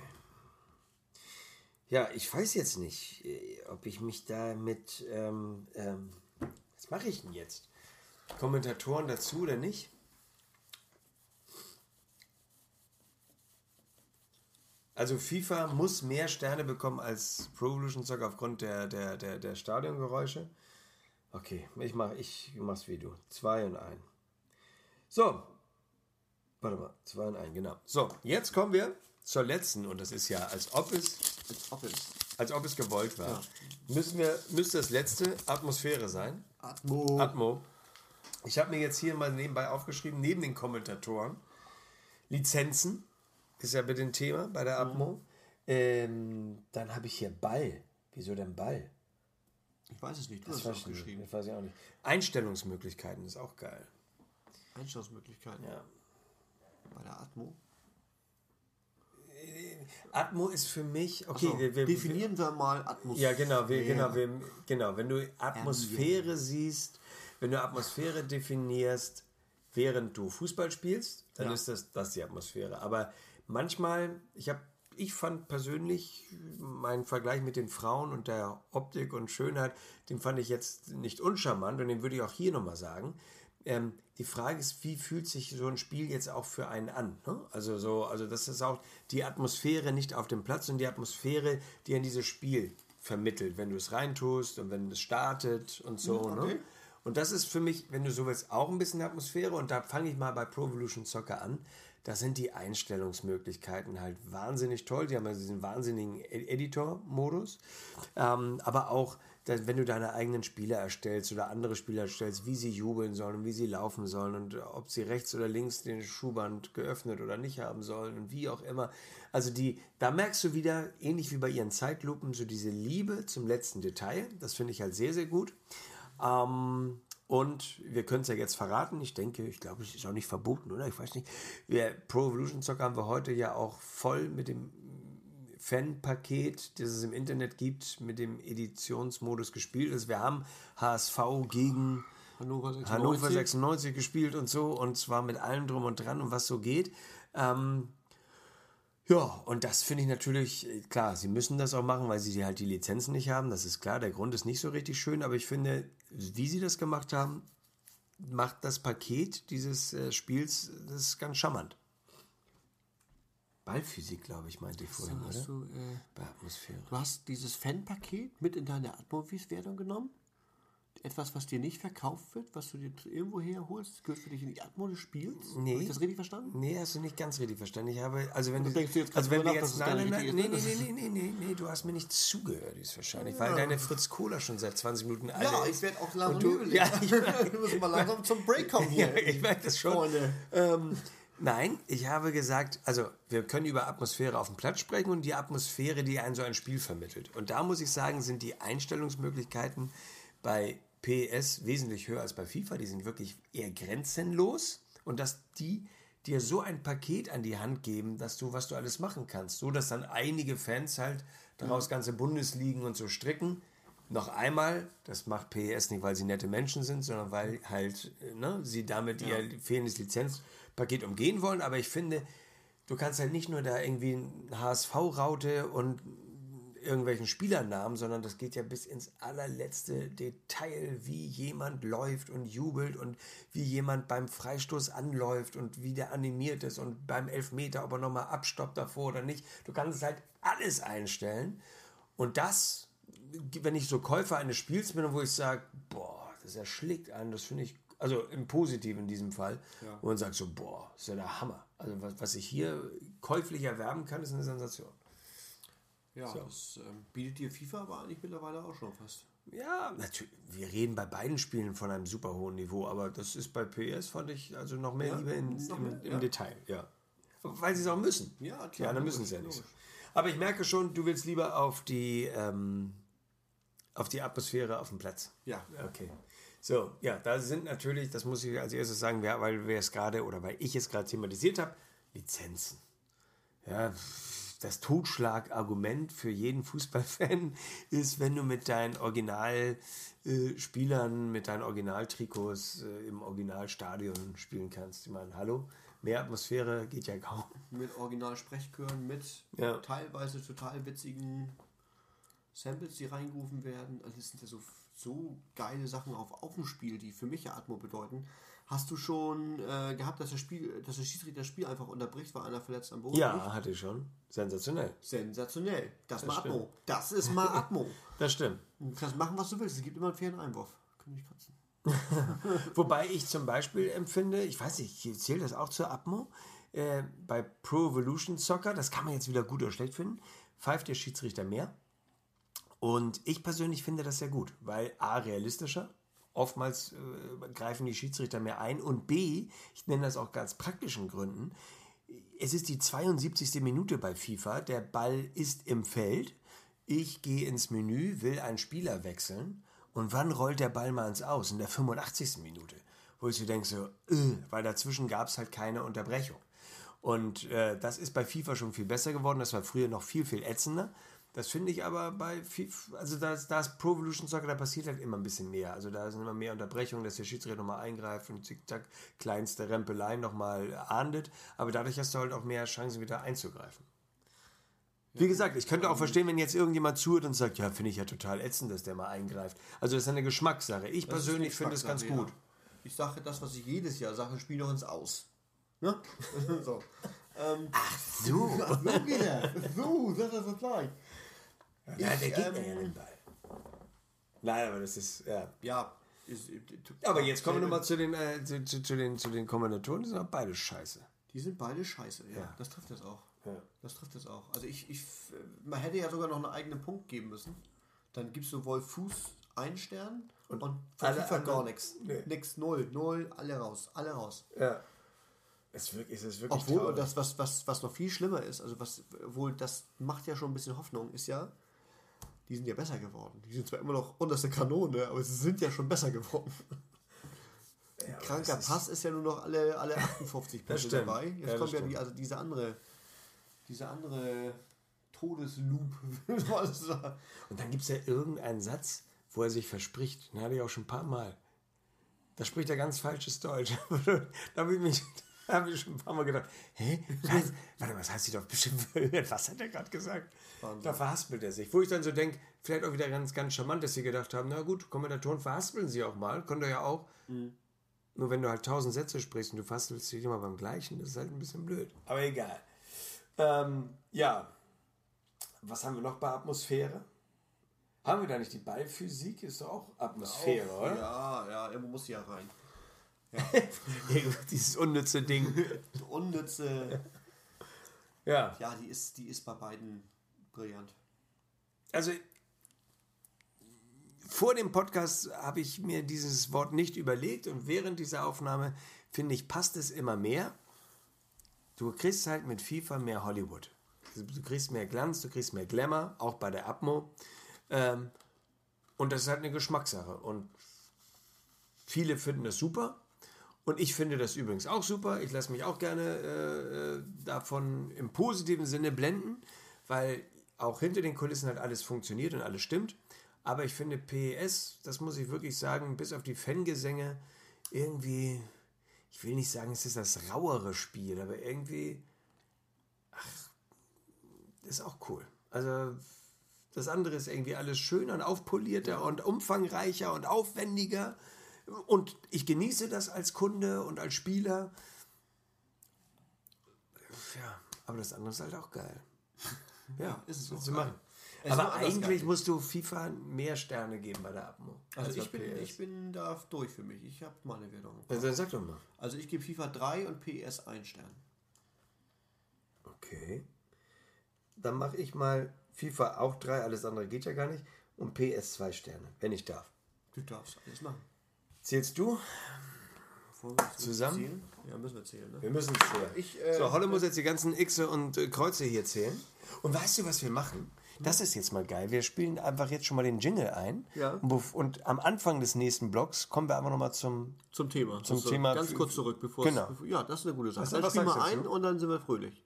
[SPEAKER 1] Ja, ich weiß jetzt nicht, äh, ob ich mich da mit, ähm, ähm, was mache ich denn jetzt? Kommentatoren dazu oder nicht? Also FIFA muss mehr Sterne bekommen als Pro Evolution Soccer aufgrund der, der, der, der Stadiongeräusche. Okay, ich mach, ich mach's wie du. Zwei und ein. So. Warte mal, zwei und ein, genau. So, jetzt kommen wir zur letzten, und das ist ja, als ob es,
[SPEAKER 2] Als ob es
[SPEAKER 1] als ob es gewollt war. Müssen wir, müsste das letzte Atmosphäre sein.
[SPEAKER 2] Atmo.
[SPEAKER 1] Atmo. Ich habe mir jetzt hier mal nebenbei aufgeschrieben, neben den Kommentatoren, Lizenzen, ist ja bitte ein Thema bei der Atmo. Ähm, dann habe ich hier Ball. Wieso denn Ball?
[SPEAKER 2] Ich weiß es nicht, du
[SPEAKER 1] Das
[SPEAKER 2] hast
[SPEAKER 1] weiß
[SPEAKER 2] es
[SPEAKER 1] ich nicht.
[SPEAKER 2] aufgeschrieben.
[SPEAKER 1] Das weiß ich auch nicht. Einstellungsmöglichkeiten ist auch geil.
[SPEAKER 2] Einstellungsmöglichkeiten
[SPEAKER 1] Ja.
[SPEAKER 2] bei der Atmo.
[SPEAKER 1] Atmo ist für mich, okay,
[SPEAKER 2] So,
[SPEAKER 1] wir, wir,
[SPEAKER 2] definieren wir mal Atmosphäre.
[SPEAKER 1] Ja, genau, wir, genau, wir, genau, wenn du Atmosphäre siehst, wenn du Atmosphäre definierst, während du Fußball spielst, dann
[SPEAKER 2] Ja.
[SPEAKER 1] ist das, das die Atmosphäre. Aber manchmal, ich habe, ich fand persönlich meinen Vergleich mit den Frauen und der Optik und Schönheit, den fand ich jetzt nicht uncharmant, und den würde ich auch hier nochmal sagen. Ähm, die Frage ist, wie fühlt sich so ein Spiel jetzt auch für einen an? Ne? Also so, also das ist auch die Atmosphäre nicht auf dem Platz und die Atmosphäre, die an dieses Spiel vermittelt, wenn du es reintust und wenn es startet und so.
[SPEAKER 2] Okay.
[SPEAKER 1] Ne? Und das ist für mich, wenn du so willst, auch ein bisschen Atmosphäre, und da fange ich mal bei Pro Evolution Soccer an. Da sind die Einstellungsmöglichkeiten halt wahnsinnig toll. Die haben ja diesen wahnsinnigen Ed- Editor-Modus. Ähm, aber auch, dass, wenn du deine eigenen Spieler erstellst oder andere Spieler erstellst, wie sie jubeln sollen und wie sie laufen sollen und ob sie rechts oder links den Schuhband geöffnet oder nicht haben sollen und wie auch immer. Also die, da merkst du wieder, ähnlich wie bei ihren Zeitlupen, so diese Liebe zum letzten Detail. Das finde ich halt sehr, sehr gut. Ähm, Und wir können es ja jetzt verraten. Ich denke, ich glaube, es ist auch nicht verboten, oder? Ich weiß nicht. Wir, Pro Evolution Soccer haben wir heute ja auch voll mit dem Fan-Paket, das es im Internet gibt, mit dem Editionsmodus gespielt. Also wir haben H S V gegen
[SPEAKER 2] Hannover sechsundneunzig.
[SPEAKER 1] Hannover sechsundneunzig gespielt und so, und zwar mit allem drum und dran und was so geht. Ähm, ja, und das finde ich natürlich, äh, klar, sie müssen das auch machen, weil sie halt die Lizenzen nicht haben, das ist klar, der Grund ist nicht so richtig schön, aber ich finde, wie sie das gemacht haben, macht das Paket dieses äh, Spiels, das ist ganz charmant. Ballphysik, glaube ich, meinte ich vorhin,
[SPEAKER 2] So,
[SPEAKER 1] oder?
[SPEAKER 2] hast du, äh,
[SPEAKER 1] Bei Atmosphäre.
[SPEAKER 2] du hast dieses Fan-Paket mit in deine Atmo-Wertung genommen? etwas, was dir nicht verkauft wird, was du dir irgendwo herholst, gehört für dich in die Atmo des Spiels?
[SPEAKER 1] Nee.
[SPEAKER 2] Habe ich das richtig verstanden?
[SPEAKER 1] Nee, hast du nicht ganz richtig verstanden. Ich habe, also wenn
[SPEAKER 2] Das
[SPEAKER 1] du,
[SPEAKER 2] denkst du jetzt
[SPEAKER 1] also
[SPEAKER 2] gerade
[SPEAKER 1] wenn wir
[SPEAKER 2] drüber
[SPEAKER 1] jetzt,
[SPEAKER 2] nach, dass es
[SPEAKER 1] nein,
[SPEAKER 2] gar
[SPEAKER 1] nein,
[SPEAKER 2] nicht
[SPEAKER 1] nein, nee,
[SPEAKER 2] richtig
[SPEAKER 1] nee,
[SPEAKER 2] ist.
[SPEAKER 1] nee, nee, nee, nee, du hast mir nicht zugehört, ist wahrscheinlich, weil deine Fritz Cola schon seit zwanzig Minuten alle
[SPEAKER 2] Ja,
[SPEAKER 1] ist.
[SPEAKER 2] ich werde auch langsam
[SPEAKER 1] Und du-
[SPEAKER 2] übelig.
[SPEAKER 1] ja, ich-
[SPEAKER 2] Wir müssen mal langsam zum Break kommen hier.
[SPEAKER 1] Ja, ich merke das schon.
[SPEAKER 2] Freunde.
[SPEAKER 1] Ähm, nein, ich habe gesagt, also wir können über Atmosphäre auf dem Platz sprechen und die Atmosphäre, die ein so ein Spiel vermittelt. Und da muss ich sagen, sind die Einstellungsmöglichkeiten bei P S wesentlich höher als bei FIFA. Die sind wirklich eher grenzenlos. Und dass die dir so ein Paket an die Hand geben, dass du, was du alles machen kannst. So, dass dann einige Fans halt daraus ganze Bundesligen und so stricken. Noch einmal, das macht P S nicht, weil sie nette Menschen sind, sondern weil halt ne, sie damit
[SPEAKER 2] Ja.
[SPEAKER 1] ihr fehlendes Lizenzpaket umgehen wollen. Aber ich finde, du kannst halt nicht nur da irgendwie eine H S V-Raute und irgendwelchen Spielernamen, sondern das geht ja bis ins allerletzte Detail, wie jemand läuft und jubelt und wie jemand beim Freistoß anläuft und wie der animiert ist und beim Elfmeter, ob er nochmal abstoppt davor oder nicht. Du kannst halt alles einstellen. Und das, wenn ich so Käufer eines Spiels bin, wo ich sage, boah, das erschlägt einen, das finde ich, also im Positiven in diesem Fall,
[SPEAKER 2] Ja.
[SPEAKER 1] wo man sagt so, boah, das ist ja der Hammer. Also was, was ich hier käuflich erwerben kann, ist eine Sensation.
[SPEAKER 2] Ja,
[SPEAKER 1] So.
[SPEAKER 2] das ähm, bietet dir FIFA aber eigentlich mittlerweile auch schon fast.
[SPEAKER 1] Ja, natürlich. Wir reden bei beiden Spielen von einem super hohen Niveau, aber das ist bei P S, fand ich, also noch mehr
[SPEAKER 2] Ja,
[SPEAKER 1] Liebe in,
[SPEAKER 2] noch
[SPEAKER 1] im,
[SPEAKER 2] mehr,
[SPEAKER 1] im
[SPEAKER 2] ja.
[SPEAKER 1] Detail, ja. Weil sie es auch müssen.
[SPEAKER 2] Ja, klar,
[SPEAKER 1] Die anderen
[SPEAKER 2] logisch,
[SPEAKER 1] müssen es ja nicht. So.
[SPEAKER 2] logisch.
[SPEAKER 1] Aber ich merke schon, du willst lieber auf die, ähm, auf die Atmosphäre auf dem Platz.
[SPEAKER 2] Ja.
[SPEAKER 1] Okay. So, ja, da sind natürlich, das muss ich als erstes sagen, ja, weil wir es gerade, oder weil ich es gerade thematisiert habe, Lizenzen. Ja, das Totschlagargument für jeden Fußballfan ist, wenn du mit deinen Originalspielern, mit deinen Originaltrikots äh, im Originalstadion spielen kannst. Ich meine, hallo, mehr Atmosphäre geht ja kaum.
[SPEAKER 2] Mit Original-Sprechchören, mit
[SPEAKER 1] Ja.
[SPEAKER 2] teilweise total witzigen Samples, die reingerufen werden. Also das sind ja so, so geile Sachen auf, auf dem Spiel, die für mich ja Atmo bedeuten. Hast du schon äh, gehabt, dass das Spiel, dass der Schiedsrichter das Spiel einfach unterbricht, weil einer verletzt am Boden liegt?
[SPEAKER 1] Ja, hatte ich schon. Sensationell.
[SPEAKER 2] Sensationell. Das, ist mal
[SPEAKER 1] stimmt.
[SPEAKER 2] Atmo. Das ist mal Atmo.
[SPEAKER 1] Das stimmt.
[SPEAKER 2] Du kannst machen, was du willst. Es gibt immer einen fairen Einwurf. Kann ich kratzen.
[SPEAKER 1] Wobei ich zum Beispiel empfinde, ich weiß nicht, ich zähle das auch zur Atmo, äh, bei Pro Evolution Soccer, das kann man jetzt wieder gut oder schlecht finden, pfeift der Schiedsrichter mehr. Und ich persönlich finde das sehr gut, weil A, realistischer, oftmals äh, greifen die Schiedsrichter mehr ein und B, ich nenne das auch ganz praktischen Gründen, es ist die zweiundsiebzigste Minute bei FIFA, der Ball ist im Feld, ich gehe ins Menü, will einen Spieler wechseln und wann rollt der Ball mal ins Aus? In der fünfundachtzigsten Minute, wo ich so denke, so, äh, weil dazwischen gab es halt keine Unterbrechung. Und äh, das ist bei FIFA schon viel besser geworden, das war früher noch viel, viel ätzender. Das finde ich aber bei FIFA, also da ist, da ist Pro Evolution Soccer, da passiert halt immer ein bisschen mehr. Also da sind immer mehr Unterbrechungen, dass der Schiedsrichter nochmal eingreift und zickzack kleinste Rempeleien nochmal ahndet. Aber dadurch hast du halt auch mehr Chancen wieder einzugreifen. Wie gesagt, ich könnte auch verstehen, wenn jetzt irgendjemand zuhört und sagt, ja, finde ich ja total ätzend, dass der mal eingreift. Also das ist eine Geschmackssache. Ich
[SPEAKER 2] Das ist
[SPEAKER 1] persönlich
[SPEAKER 2] eine
[SPEAKER 1] finde es ganz
[SPEAKER 2] Geschmackssache,
[SPEAKER 1] gut.
[SPEAKER 2] ja. Ich sage das, was ich jedes Jahr sage, spiel doch ins Aus. Ne? so. Ähm,
[SPEAKER 1] Ach so.
[SPEAKER 2] Ach, so geht er. So, sag das so gleich.
[SPEAKER 1] Ja, der
[SPEAKER 2] Ich,
[SPEAKER 1] geht mir ja
[SPEAKER 2] ähm,
[SPEAKER 1] den Ball. Nein, aber das ist, ja.
[SPEAKER 2] Ja. Ist,
[SPEAKER 1] Aber jetzt kommen wir nochmal zu den, äh, zu, zu, zu den, zu den Kombinatoren, die sind auch beide scheiße.
[SPEAKER 2] Die sind beide scheiße, ja.
[SPEAKER 1] Ja.
[SPEAKER 2] Das trifft das auch.
[SPEAKER 1] Ja.
[SPEAKER 2] Das trifft das auch. Also ich, ich, man hätte ja sogar noch einen eigenen Punkt geben müssen. Dann gibst du Wolf Fuß ein Stern und, und von
[SPEAKER 1] alle
[SPEAKER 2] FIFA gar
[SPEAKER 1] anderen-
[SPEAKER 2] nichts.
[SPEAKER 1] Nee.
[SPEAKER 2] Nix, null, null, alle raus, alle raus.
[SPEAKER 1] Ja. Es ist wirklich, es ist wirklich
[SPEAKER 2] Obwohl, und
[SPEAKER 1] traurig.
[SPEAKER 2] das, was, was, was noch viel schlimmer ist, also was wohl, das macht ja schon ein bisschen Hoffnung, ist ja, die sind ja besser geworden. Die sind zwar immer noch unterste Kanone, aber sie sind ja schon besser geworden.
[SPEAKER 1] Ja, aber
[SPEAKER 2] Kranker
[SPEAKER 1] das ist-
[SPEAKER 2] Pass ist ja nur noch alle, alle achtundfünfzig
[SPEAKER 1] Das
[SPEAKER 2] Punkte
[SPEAKER 1] stimmt.
[SPEAKER 2] dabei. Jetzt
[SPEAKER 1] Ja, das
[SPEAKER 2] kommt ja
[SPEAKER 1] stimmt.
[SPEAKER 2] die, also diese andere, diese andere Todesloop, wie man das sagt.
[SPEAKER 1] Und dann gibt es ja irgendeinen Satz, wo er sich verspricht. Den hatte ich auch schon ein paar Mal. Da spricht er ganz falsches Deutsch. da habe ich mich da hab ich schon ein paar Mal gedacht, hä? Was, warte mal, das heißt sie doch bestimmt verhört. Was hat er gerade gesagt?
[SPEAKER 2] Wahnsinn.
[SPEAKER 1] Da verhaspelt er sich. Wo ich dann so denke, vielleicht auch wieder ganz, ganz charmant, dass sie gedacht haben, na gut, Kommentatoren verhaspeln sie auch mal. Könnt ihr ja auch.
[SPEAKER 2] Mhm.
[SPEAKER 1] Nur wenn du halt tausend Sätze sprichst und du verhaspelst dich immer beim gleichen, das ist halt ein bisschen blöd. Aber egal. Ähm, ja. Was haben wir noch bei Atmosphäre? Haben wir da nicht die Ballphysik? Ist doch auch Atmosphäre,
[SPEAKER 2] Auch,
[SPEAKER 1] oder?
[SPEAKER 2] Ja, ja, irgendwo muss die ja rein.
[SPEAKER 1] Dieses unnütze Ding.
[SPEAKER 2] Unnütze.
[SPEAKER 1] Ja.
[SPEAKER 2] Ja, die ist, die ist bei beiden brillant.
[SPEAKER 1] Also, vor dem Podcast habe ich mir dieses Wort nicht überlegt und während dieser Aufnahme, finde ich, passt es immer mehr. Du kriegst halt mit FIFA mehr Hollywood. Du kriegst mehr Glanz, du kriegst mehr Glamour, auch bei der Atmo. Ähm, und das ist halt eine Geschmackssache. Und viele finden das super. Und ich finde das übrigens auch super. Ich lasse mich auch gerne äh, davon im positiven Sinne blenden, weil auch hinter den Kulissen halt alles funktioniert und alles stimmt. Aber ich finde P E S, das muss ich wirklich sagen, bis auf die Fangesänge irgendwie, ich will nicht sagen, es ist das rauere Spiel, aber irgendwie, ach, das ist auch cool. Also das andere ist irgendwie alles schöner und aufpolierter und umfangreicher und aufwendiger. Und ich genieße das als Kunde und als Spieler. Ja, aber das andere ist halt auch geil. Ja,
[SPEAKER 2] ist es
[SPEAKER 1] so
[SPEAKER 2] auch
[SPEAKER 1] zu
[SPEAKER 2] geil.
[SPEAKER 1] machen.
[SPEAKER 2] Es
[SPEAKER 1] Aber
[SPEAKER 2] war anders
[SPEAKER 1] eigentlich
[SPEAKER 2] geil.
[SPEAKER 1] musst du FIFA mehr Sterne geben bei der Atmo.
[SPEAKER 2] Also
[SPEAKER 1] als
[SPEAKER 2] ich
[SPEAKER 1] bei
[SPEAKER 2] bin,
[SPEAKER 1] P S.
[SPEAKER 2] ich bin da durch für mich. Ich habe meine Wertung.
[SPEAKER 1] Also dann sag doch mal.
[SPEAKER 2] Also ich gebe FIFA drei und P S ein Stern.
[SPEAKER 1] Okay. Dann mache ich mal FIFA auch drei, alles andere geht ja gar nicht. Und P S zwei Sterne, wenn ich darf.
[SPEAKER 2] Du darfst alles machen.
[SPEAKER 1] Zählst du?
[SPEAKER 2] Wollen wir jetzt
[SPEAKER 1] Zusammen?
[SPEAKER 2] Zählen? Ja, müssen wir zählen. Ne?
[SPEAKER 1] Wir müssen zählen.
[SPEAKER 2] Ich, äh,
[SPEAKER 1] so, Holle muss jetzt die ganzen Xe und äh, Kreuze hier zählen. Und weißt du, was wir machen? Das ist jetzt mal geil. Wir spielen einfach jetzt schon mal den Jingle ein.
[SPEAKER 2] Ja.
[SPEAKER 1] Und, bef- und am Anfang des nächsten Blocks kommen wir einfach nochmal zum...
[SPEAKER 2] Zum Thema.
[SPEAKER 1] Zum
[SPEAKER 2] Das ist
[SPEAKER 1] Thema
[SPEAKER 2] Ganz
[SPEAKER 1] für-
[SPEAKER 2] kurz zurück, bevor
[SPEAKER 1] Genau.
[SPEAKER 2] es... Bevor, ja, das ist eine gute Sache.
[SPEAKER 1] Was-
[SPEAKER 2] Dann
[SPEAKER 1] was
[SPEAKER 2] spielen wir
[SPEAKER 1] sagst du
[SPEAKER 2] ein
[SPEAKER 1] dazu?
[SPEAKER 2] und dann sind wir fröhlich.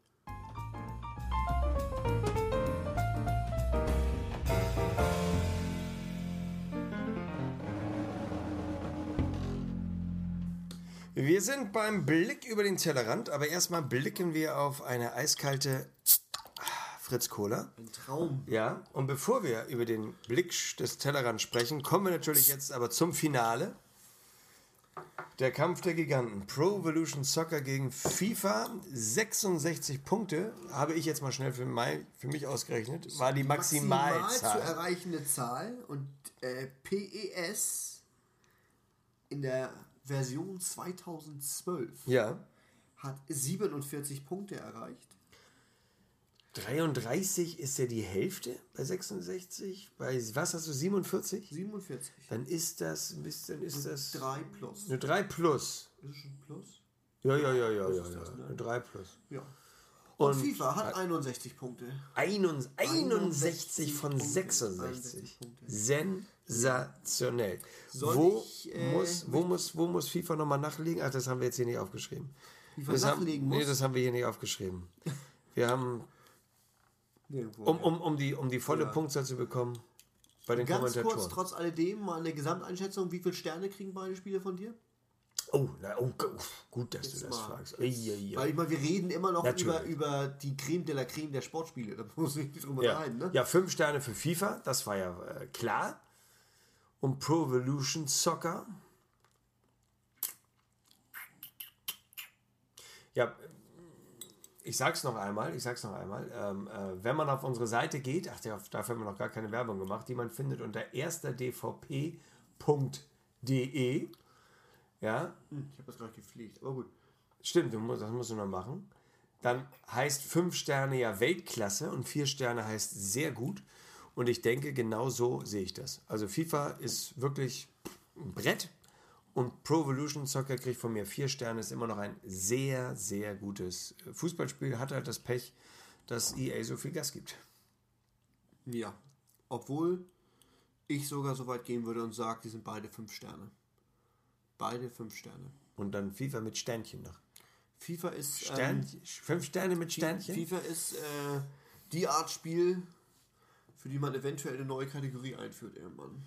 [SPEAKER 1] Wir sind beim Blick über den Tellerrand, aber erstmal blicken wir auf eine eiskalte Fritz Cola.
[SPEAKER 2] Ein Traum.
[SPEAKER 1] Ja, und bevor wir über den Blick des Tellerrands sprechen, kommen wir natürlich jetzt aber zum Finale. Der Kampf der Giganten. Pro Evolution Soccer gegen FIFA. sechsundsechzig Punkte, habe ich jetzt mal schnell für, mein, für mich ausgerechnet, war die
[SPEAKER 2] Maximal zu
[SPEAKER 1] Maximalzahl.
[SPEAKER 2] erreichende Zahl und äh, P E S in der Version zweitausendzwölf
[SPEAKER 1] Ja.
[SPEAKER 2] hat siebenundvierzig Punkte erreicht.
[SPEAKER 1] dreiunddreißig ist ja die Hälfte bei sechsundsechzig. Bei was hast du, siebenundvierzig?
[SPEAKER 2] siebenundvierzig.
[SPEAKER 1] Dann ist das, dann ist das
[SPEAKER 2] drei plus.
[SPEAKER 1] eine drei plus.
[SPEAKER 2] Ist es schon plus?
[SPEAKER 1] Ja, ja, ja, ja,
[SPEAKER 2] Was
[SPEAKER 1] ja,
[SPEAKER 2] ist
[SPEAKER 1] ja.
[SPEAKER 2] das, ne?
[SPEAKER 1] Eine drei plus.
[SPEAKER 2] Ja. Und,
[SPEAKER 1] Und
[SPEAKER 2] FIFA hat einundsechzig Punkte.
[SPEAKER 1] einundsechzig von
[SPEAKER 2] Punkte.
[SPEAKER 1] sechsundsechzig.
[SPEAKER 2] einundsechzig Punkte.
[SPEAKER 1] Sensationell.
[SPEAKER 2] Soll
[SPEAKER 1] Wo,
[SPEAKER 2] ich, äh,
[SPEAKER 1] muss, wo, muss, wo muss FIFA nochmal nachlegen? Ach, das haben wir jetzt hier nicht aufgeschrieben.
[SPEAKER 2] FIFA
[SPEAKER 1] das
[SPEAKER 2] nachlegen
[SPEAKER 1] haben,
[SPEAKER 2] muss?
[SPEAKER 1] Nee, das haben wir hier nicht aufgeschrieben. Wir haben,
[SPEAKER 2] Nirgendwo.
[SPEAKER 1] um, um, um, die, um die volle
[SPEAKER 2] Ja.
[SPEAKER 1] Punktzahl zu bekommen, bei den
[SPEAKER 2] Ganz
[SPEAKER 1] Kommentatoren.
[SPEAKER 2] kurz, trotz alledem, mal eine Gesamteinschätzung. Wie viele Sterne kriegen beide Spiele von dir?
[SPEAKER 1] Oh, na, oh, gu- gut, dass
[SPEAKER 2] Jetzt
[SPEAKER 1] du das
[SPEAKER 2] mal.
[SPEAKER 1] fragst. Ei, ei, ei.
[SPEAKER 2] Weil ich meine, wir reden immer noch über,
[SPEAKER 1] Natürlich.
[SPEAKER 2] über die Creme de la Creme der Sportspiele. Da muss ich nicht drüber
[SPEAKER 1] Ja.
[SPEAKER 2] unterhalten, ne?
[SPEAKER 1] ja, fünf Sterne für FIFA, das war ja äh, klar. Und Pro Evolution Soccer. Ja, ich sag's noch einmal, ich sag's noch einmal. Ähm, äh, wenn man auf unsere Seite geht, ach, ja, dafür haben wir noch gar keine Werbung gemacht, die man findet unter erster d v p punkt d e. Ja,
[SPEAKER 2] Hm, ich habe das gerade gepflegt, aber gut.
[SPEAKER 1] stimmt, du musst, das musst du noch machen. Dann heißt fünf Sterne ja Weltklasse und vier Sterne heißt sehr gut. Und ich denke, genau so sehe ich das. Also FIFA ist wirklich ein Brett und Pro Evolution Soccer kriegt von mir vier Sterne, ist immer noch ein sehr, sehr gutes Fußballspiel. Hat halt das Pech, dass E A so viel Gas gibt.
[SPEAKER 2] Ja. Obwohl ich sogar so weit gehen würde und sage, die sind beide fünf Sterne. Beide fünf Sterne.
[SPEAKER 1] Und dann FIFA mit Sternchen noch.
[SPEAKER 2] FIFA ist...
[SPEAKER 1] Sternchen, fünf Sterne mit
[SPEAKER 2] Ähm,
[SPEAKER 1] Sternchen?
[SPEAKER 2] FIFA ist äh, die Art Spiel, für die man eventuell eine neue Kategorie einführt irgendwann.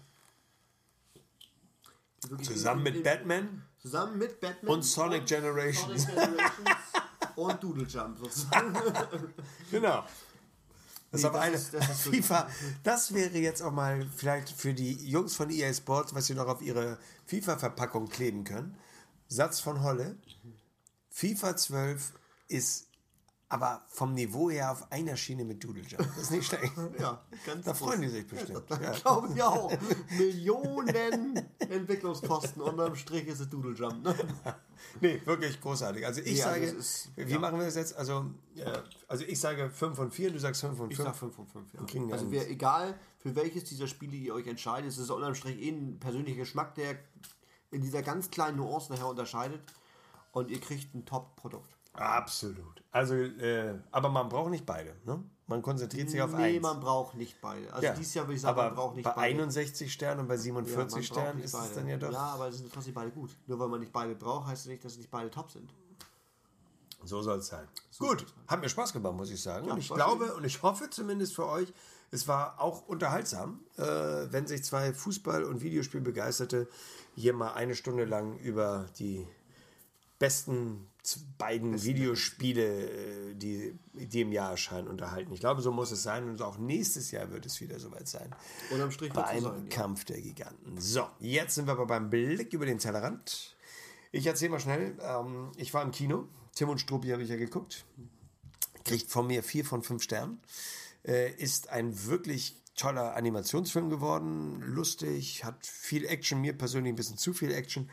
[SPEAKER 2] Die wirklich
[SPEAKER 1] Zusammen
[SPEAKER 2] in-
[SPEAKER 1] mit
[SPEAKER 2] in-
[SPEAKER 1] Batman
[SPEAKER 2] Zusammen mit Batman
[SPEAKER 1] und Sonic Generations.
[SPEAKER 2] Sonic Generations und Doodle Jump sozusagen.
[SPEAKER 1] Genau. Das,
[SPEAKER 2] Nee,
[SPEAKER 1] auf
[SPEAKER 2] das
[SPEAKER 1] eine
[SPEAKER 2] ist- das ist so-
[SPEAKER 1] FIFA, das wäre jetzt auch mal vielleicht für die Jungs von E A Sports, was sie noch auf ihre FIFA-Verpackung kleben können. Satz von Holle. FIFA zwölf ist aber vom Niveau her auf einer Schiene mit Doodle Jump. Das ist nicht schlecht.
[SPEAKER 2] Ja, ganz
[SPEAKER 1] Da freuen die sich bestimmt.
[SPEAKER 2] Ja,
[SPEAKER 1] Ja.
[SPEAKER 2] glaube ich auch. Millionen Entwicklungskosten, unterm Strich ist es Doodle Jump. Ne?
[SPEAKER 1] Nee, wirklich großartig. Also ich
[SPEAKER 2] Ja,
[SPEAKER 1] sage,
[SPEAKER 2] das ist-
[SPEAKER 1] wie
[SPEAKER 2] ja.
[SPEAKER 1] machen wir das jetzt? Also, äh, also ich sage fünf von vier, du sagst fünf von
[SPEAKER 2] Ich
[SPEAKER 1] fünf.
[SPEAKER 2] sag fünf von fünf. Ja.
[SPEAKER 1] kriegen ja
[SPEAKER 2] Also
[SPEAKER 1] einen-
[SPEAKER 2] wir, egal für welches dieser Spiele ihr euch entscheidet, es ist unterm Strich eh ein persönlicher Geschmack, der in dieser ganz kleinen Nuance nachher unterscheidet und ihr kriegt ein Top-Produkt.
[SPEAKER 1] Absolut. Also, äh, aber man braucht nicht beide. Ne? Man konzentriert sich auf
[SPEAKER 2] Nee,
[SPEAKER 1] eins.
[SPEAKER 2] man braucht nicht beide. Also
[SPEAKER 1] Ja,
[SPEAKER 2] dieses Jahr würde ich sagen,
[SPEAKER 1] aber
[SPEAKER 2] man braucht nicht
[SPEAKER 1] bei
[SPEAKER 2] beide.
[SPEAKER 1] einundsechzig Sternen und bei
[SPEAKER 2] Ja, man
[SPEAKER 1] siebenundvierzig
[SPEAKER 2] braucht
[SPEAKER 1] Sternen
[SPEAKER 2] nicht
[SPEAKER 1] ist
[SPEAKER 2] beide.
[SPEAKER 1] es dann ja doch.
[SPEAKER 2] Ja, aber sie sind trotzdem beide gut. Nur weil man nicht beide braucht, heißt das nicht, dass nicht beide top sind.
[SPEAKER 1] So soll es sein. Gut, hat mir Spaß gemacht, muss ich sagen.
[SPEAKER 2] Ja,
[SPEAKER 1] und ich
[SPEAKER 2] war
[SPEAKER 1] glaube
[SPEAKER 2] schön.
[SPEAKER 1] und ich hoffe zumindest für euch, es war auch unterhaltsam, äh, wenn sich zwei Fußball- und Videospielbegeisterte hier mal eine Stunde lang über die besten z- beiden Videospiele, äh, die, die im Jahr erscheinen, unterhalten. Ich glaube, so muss es sein und auch nächstes Jahr wird es wieder soweit sein.
[SPEAKER 2] Unterm Strich wird es
[SPEAKER 1] Beim
[SPEAKER 2] so sein. Ja.
[SPEAKER 1] Kampf der Giganten. So, jetzt sind wir aber beim Blick über den Tellerrand. Ich erzähle mal schnell. Ähm, ich war im Kino. Tim und Struppi habe ich ja geguckt. Kriegt von mir vier von fünf Sternen. Äh, ist ein wirklich toller Animationsfilm geworden. Lustig, hat viel Action. Mir persönlich ein bisschen zu viel Action.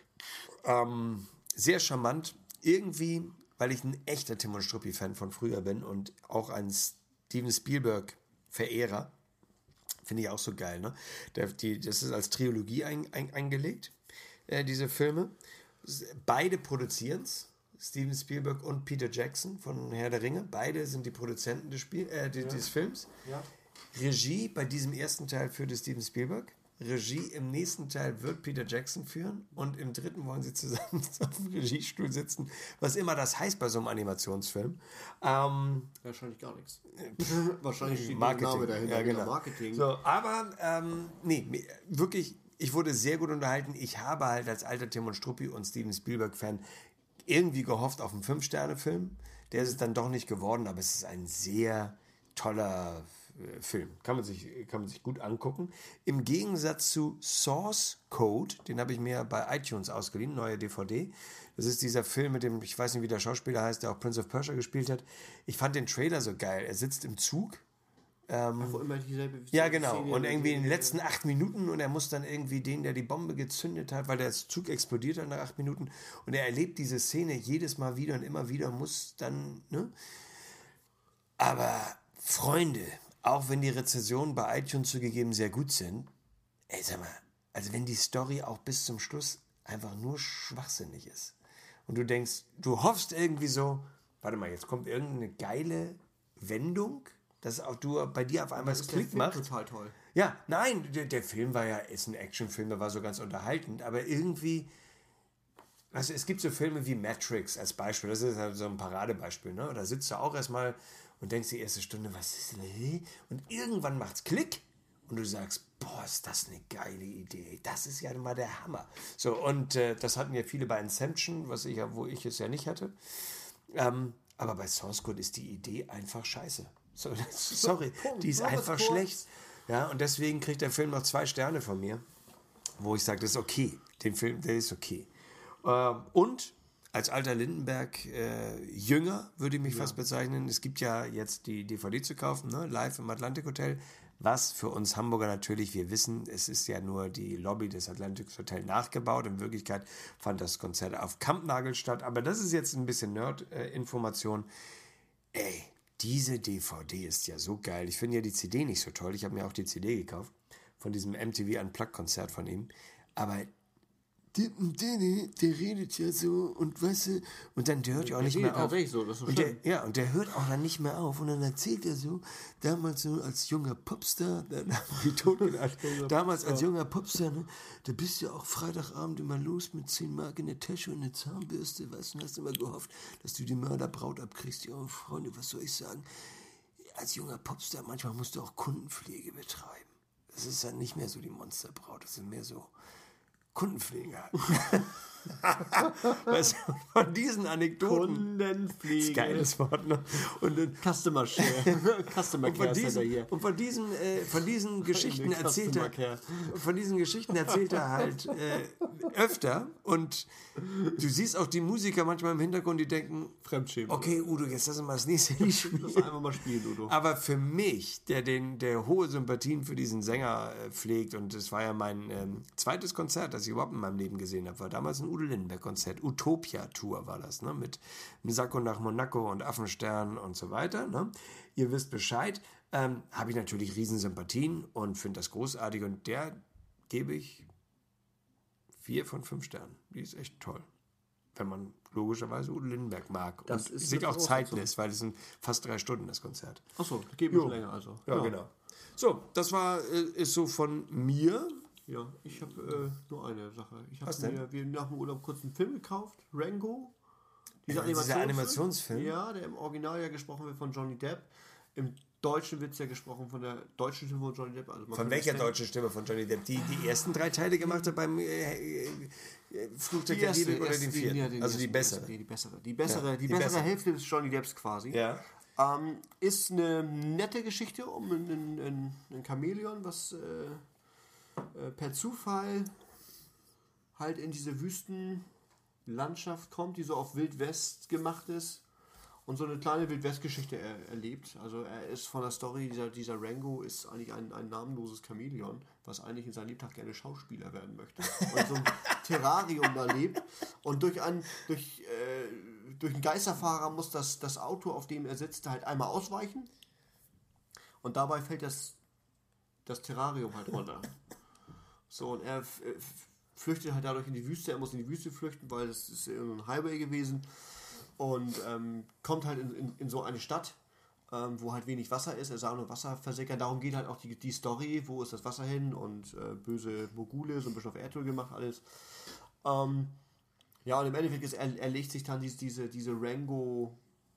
[SPEAKER 1] Ähm, sehr charmant. Irgendwie, weil ich ein echter Tim und Struppi-Fan von früher bin und auch ein Steven Spielberg-Verehrer. Finde ich auch so geil, ne? Der, die, das ist als Trilogie ein, ein, eingelegt, äh, diese Filme. Beide produzieren es. Steven Spielberg und Peter Jackson von Herr der Ringe. Beide sind die Produzenten des, Spiel, äh, des, des Films.
[SPEAKER 2] Ja.
[SPEAKER 1] Regie bei diesem ersten Teil führte Steven Spielberg. Regie im nächsten Teil wird Peter Jackson führen. Und im dritten wollen sie zusammen auf dem Regiestuhl sitzen. Was immer das heißt bei so einem Animationsfilm. Ähm,
[SPEAKER 2] Wahrscheinlich gar nichts. Wahrscheinlich steht
[SPEAKER 1] Marketing.
[SPEAKER 2] der Name dahinter.
[SPEAKER 1] Ja, genau.
[SPEAKER 2] Marketing.
[SPEAKER 1] So, aber ähm, nee, mir- wirklich, ich wurde sehr gut unterhalten. Ich habe halt als alter Tim und Struppi und Steven Spielberg-Fan irgendwie gehofft auf einen Fünf-Sterne-Film. Der ist es dann doch nicht geworden, aber es ist ein sehr toller äh, Film. Kann man sich, kann man sich gut angucken. Im Gegensatz zu Source Code, den habe ich mir bei iTunes ausgeliehen, neue D V D. Das ist dieser Film mit dem, ich weiß nicht, wie der Schauspieler heißt, der auch Prince of Persia gespielt hat. Ich fand den Trailer so geil. Er sitzt im Zug.
[SPEAKER 2] Wo immer dieselbe
[SPEAKER 1] Ja, genau.
[SPEAKER 2] Szene
[SPEAKER 1] Und
[SPEAKER 2] mit
[SPEAKER 1] irgendwie in
[SPEAKER 2] den-
[SPEAKER 1] den letzten acht Minuten und er muss dann irgendwie den, der die Bombe gezündet hat, weil der Zug explodiert hat nach acht Minuten und er erlebt diese Szene jedes Mal wieder und immer wieder, muss dann, ne? Aber Freunde, auch wenn die Rezensionen bei iTunes zugegeben sehr gut sind, ey, sag mal, also wenn die Story auch bis zum Schluss einfach nur schwachsinnig ist und du denkst, du hoffst irgendwie so, warte mal, jetzt kommt irgendeine geile Wendung, dass auch du bei dir auf einmal
[SPEAKER 2] Das
[SPEAKER 1] das
[SPEAKER 2] ist der
[SPEAKER 1] Klick
[SPEAKER 2] Film
[SPEAKER 1] macht.
[SPEAKER 2] total toll.
[SPEAKER 1] Ja, nein, der, der Film war ja, ist ein Actionfilm, der war so ganz unterhaltend, aber irgendwie, also es gibt so Filme wie Matrix als Beispiel, das ist halt so ein Paradebeispiel, ne? Da sitzt du auch erstmal und denkst die erste Stunde, was ist denn, und irgendwann macht's Klick und du sagst, boah, ist das eine geile Idee, das ist ja mal der Hammer. So, und äh, das hatten ja viele bei Inception, was ich ja, wo ich es ja nicht hatte, ähm, aber bei Source Code ist die Idee einfach scheiße. So, sorry,
[SPEAKER 2] Punkt.
[SPEAKER 1] die ist
[SPEAKER 2] Mach es
[SPEAKER 1] einfach
[SPEAKER 2] kurz.
[SPEAKER 1] schlecht. Ja, und deswegen kriegt der Film noch zwei Sterne von mir, wo ich sage, das ist okay. Den Film, der ist okay. Ähm, und als alter Lindenberg äh, Jünger würde ich mich fast bezeichnen. Es gibt ja jetzt die D V D zu kaufen, ne? Live im Atlantic Hotel. Was für uns Hamburger natürlich, wir wissen, es ist ja nur die Lobby des Atlantic Hotel nachgebaut. In Wirklichkeit fand das Konzert auf Kampnagel statt. Aber das ist jetzt ein bisschen Nerd-Information. Ey, diese D V D ist ja so geil. Ich finde ja die C D nicht so toll. Ich habe mir auch die C D gekauft von diesem M T V Unplugged-Konzert von ihm. Aber der, der, der redet ja so und weißt du, und dann der hört ja auch nicht
[SPEAKER 2] redet
[SPEAKER 1] mehr auf.
[SPEAKER 2] tatsächlich so, das ist so
[SPEAKER 1] und der,
[SPEAKER 2] schlimm.
[SPEAKER 1] ja, und der hört auch dann nicht mehr auf. Und dann erzählt er so, damals so als junger Popstar, dann haben die tot gedacht, damals als junger Popstar, ne, da bist du ja auch Freitagabend immer los mit zehn Mark in der Tasche und eine Zahnbürste, weißt du, und hast immer gehofft, dass du die Mörderbraut abkriegst. Ja, Freunde, was soll ich sagen? Als junger Popstar, manchmal musst du auch Kundenpflege betreiben. Das ist dann nicht mehr so die Monsterbraut, das sind mehr so Kundenpfleger. Weißt du, von diesen Anekdoten.
[SPEAKER 2] Kundenpflege.
[SPEAKER 1] Geiles Wort, ne? Und, dann,
[SPEAKER 2] Customer Share. Customer
[SPEAKER 1] und, von
[SPEAKER 2] Care ist er
[SPEAKER 1] diesen,
[SPEAKER 2] hier.
[SPEAKER 1] und von diesen, äh, von diesen Geschichten
[SPEAKER 2] Nee,
[SPEAKER 1] erzählt
[SPEAKER 2] Customer
[SPEAKER 1] er,
[SPEAKER 2] Care.
[SPEAKER 1] von diesen Geschichten erzählt er halt äh, öfter und du siehst auch die Musiker manchmal im Hintergrund, die denken,
[SPEAKER 2] Fremdschämen.
[SPEAKER 1] okay, Udo, jetzt lass uns mal das nächste Lied spielen.
[SPEAKER 2] Lass einfach mal spielen, Udo.
[SPEAKER 1] Aber für mich, der, den, der hohe Sympathien für diesen Sänger äh, pflegt, und es war ja mein ähm, zweites Konzert, das ich überhaupt in meinem Leben gesehen habe, war damals ein Udo Lindenberg-Konzert. Utopia-Tour war das, ne? Mit Sakko nach Monaco und Affenstern und so weiter. Ne? Ihr wisst Bescheid. Ähm, habe ich natürlich Riesensympathien und finde das großartig. Und der gebe ich vier von fünf Sternen. Die ist echt toll. Wenn man logischerweise Udo Lindenberg mag.
[SPEAKER 2] Das
[SPEAKER 1] und
[SPEAKER 2] ist
[SPEAKER 1] sich auch
[SPEAKER 2] große
[SPEAKER 1] Zeit
[SPEAKER 2] Sache.
[SPEAKER 1] lässt, weil es sind fast drei Stunden, das Konzert.
[SPEAKER 2] Achso, das geht ein bisschen länger also.
[SPEAKER 1] Ja, genau. So, das war, äh, ist so von mir.
[SPEAKER 2] Ja, ich habe äh, nur eine Sache. Ich
[SPEAKER 1] Was
[SPEAKER 2] habe
[SPEAKER 1] denn?
[SPEAKER 2] mir wir nach dem Urlaub kurz einen Film gekauft, Rango.
[SPEAKER 1] Ja, dieser Animationsfilm?
[SPEAKER 2] Ja, der im Original ja gesprochen wird von Johnny Depp. Im Deutschen wird es ja gesprochen von der deutschen Stimme von Johnny Depp. Also man
[SPEAKER 1] Von
[SPEAKER 2] kann
[SPEAKER 1] welcher
[SPEAKER 2] das
[SPEAKER 1] deutschen Stimme von Johnny Depp? Die, die ersten drei Teile gemacht hat beim äh, äh, Flug der
[SPEAKER 2] Die erste,
[SPEAKER 1] Karibik oder
[SPEAKER 2] erste,
[SPEAKER 1] den vierten?
[SPEAKER 2] ja, den
[SPEAKER 1] also die
[SPEAKER 2] ersten,
[SPEAKER 1] bessere.
[SPEAKER 2] erste, nee, die bessere. Die bessere,
[SPEAKER 1] Ja,
[SPEAKER 2] die
[SPEAKER 1] die
[SPEAKER 2] bessere
[SPEAKER 1] bessere.
[SPEAKER 2] Hälfte des Johnny Depps quasi.
[SPEAKER 1] Ja.
[SPEAKER 2] Ähm, ist eine nette Geschichte um ein, ein, ein Chamäleon, was äh, äh, per Zufall halt in diese Wüstenlandschaft kommt, die so auf Wildwest gemacht ist und so eine kleine Wildwest-Geschichte er, erlebt. Also er ist von der Story, dieser, dieser Rango ist eigentlich ein, ein namenloses Chamäleon, was eigentlich in seinem Lebtag gerne Schauspieler werden möchte. Und so ein Terrarium da lebt und durch einen, durch, äh, durch einen Geisterfahrer muss das, das Auto, auf dem er sitzt, halt einmal ausweichen und dabei fällt das, das Terrarium halt runter. So, und er f- f- flüchtet halt dadurch in die Wüste, er muss in die Wüste flüchten, weil das ist ein Highway gewesen. Und ähm, kommt halt in, in, in so eine Stadt, ähm, wo halt wenig Wasser ist. Er sah nur Wasser versickern. Darum geht halt auch die, die Story, wo ist das Wasser hin und äh, böse Mogule, so ein bisschen auf Erdöl gemacht alles. Ähm, ja, und im Endeffekt ist er, er legt sich dann diese, diese, diese Rango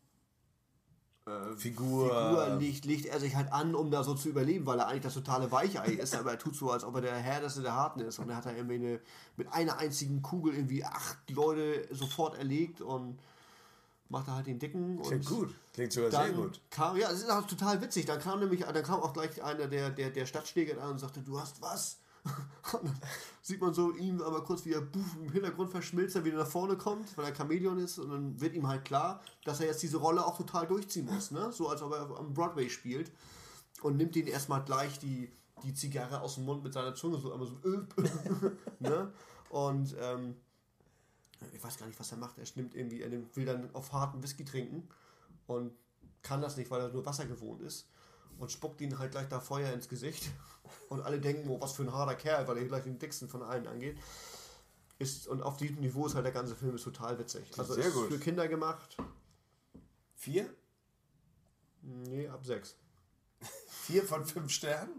[SPEAKER 2] äh,
[SPEAKER 1] Figur.
[SPEAKER 2] Figur legt, legt er sich halt an, um da so zu überleben, weil er eigentlich das totale Weichei ist, aber er tut so, als ob er der Härteste der Harten ist. Und er hat da irgendwie eine, mit einer einzigen Kugel irgendwie acht Leute sofort erlegt und macht er halt den Dicken.
[SPEAKER 1] Klingt
[SPEAKER 2] und
[SPEAKER 1] gut. Klingt sogar
[SPEAKER 2] dann
[SPEAKER 1] sehr gut.
[SPEAKER 2] Kam, ja, es ist auch total witzig. Dann kam nämlich, dann kam auch gleich einer der, der, der Stadtschläger an und sagte, du hast was? Und dann sieht man so ihm aber kurz, wie er buff, im Hintergrund verschmilzt, er wieder nach vorne kommt, weil er Chamäleon ist, und dann wird ihm halt klar, dass er jetzt diese Rolle auch total durchziehen muss, ne? So als ob er am Broadway spielt, und nimmt ihn erstmal gleich die, die Zigarre aus dem Mund mit seiner Zunge, so einmal so ne? Und ähm, ich weiß gar nicht, was er macht. Er nimmt irgendwie, er nimmt, will dann auf harten Whisky trinken und kann das nicht, weil er nur Wasser gewohnt ist, und spuckt ihn halt gleich da Feuer ins Gesicht. Und alle denken, oh, was für ein harter Kerl, weil er gleich den dicksten von allen angeht. Ist, und auf diesem Niveau ist halt der ganze Film ist total witzig. Also
[SPEAKER 1] Sehr
[SPEAKER 2] ist
[SPEAKER 1] gut.
[SPEAKER 2] für Kinder gemacht.
[SPEAKER 1] Vier?
[SPEAKER 2] Nee, ab sechs.
[SPEAKER 1] Vier von fünf Sternen?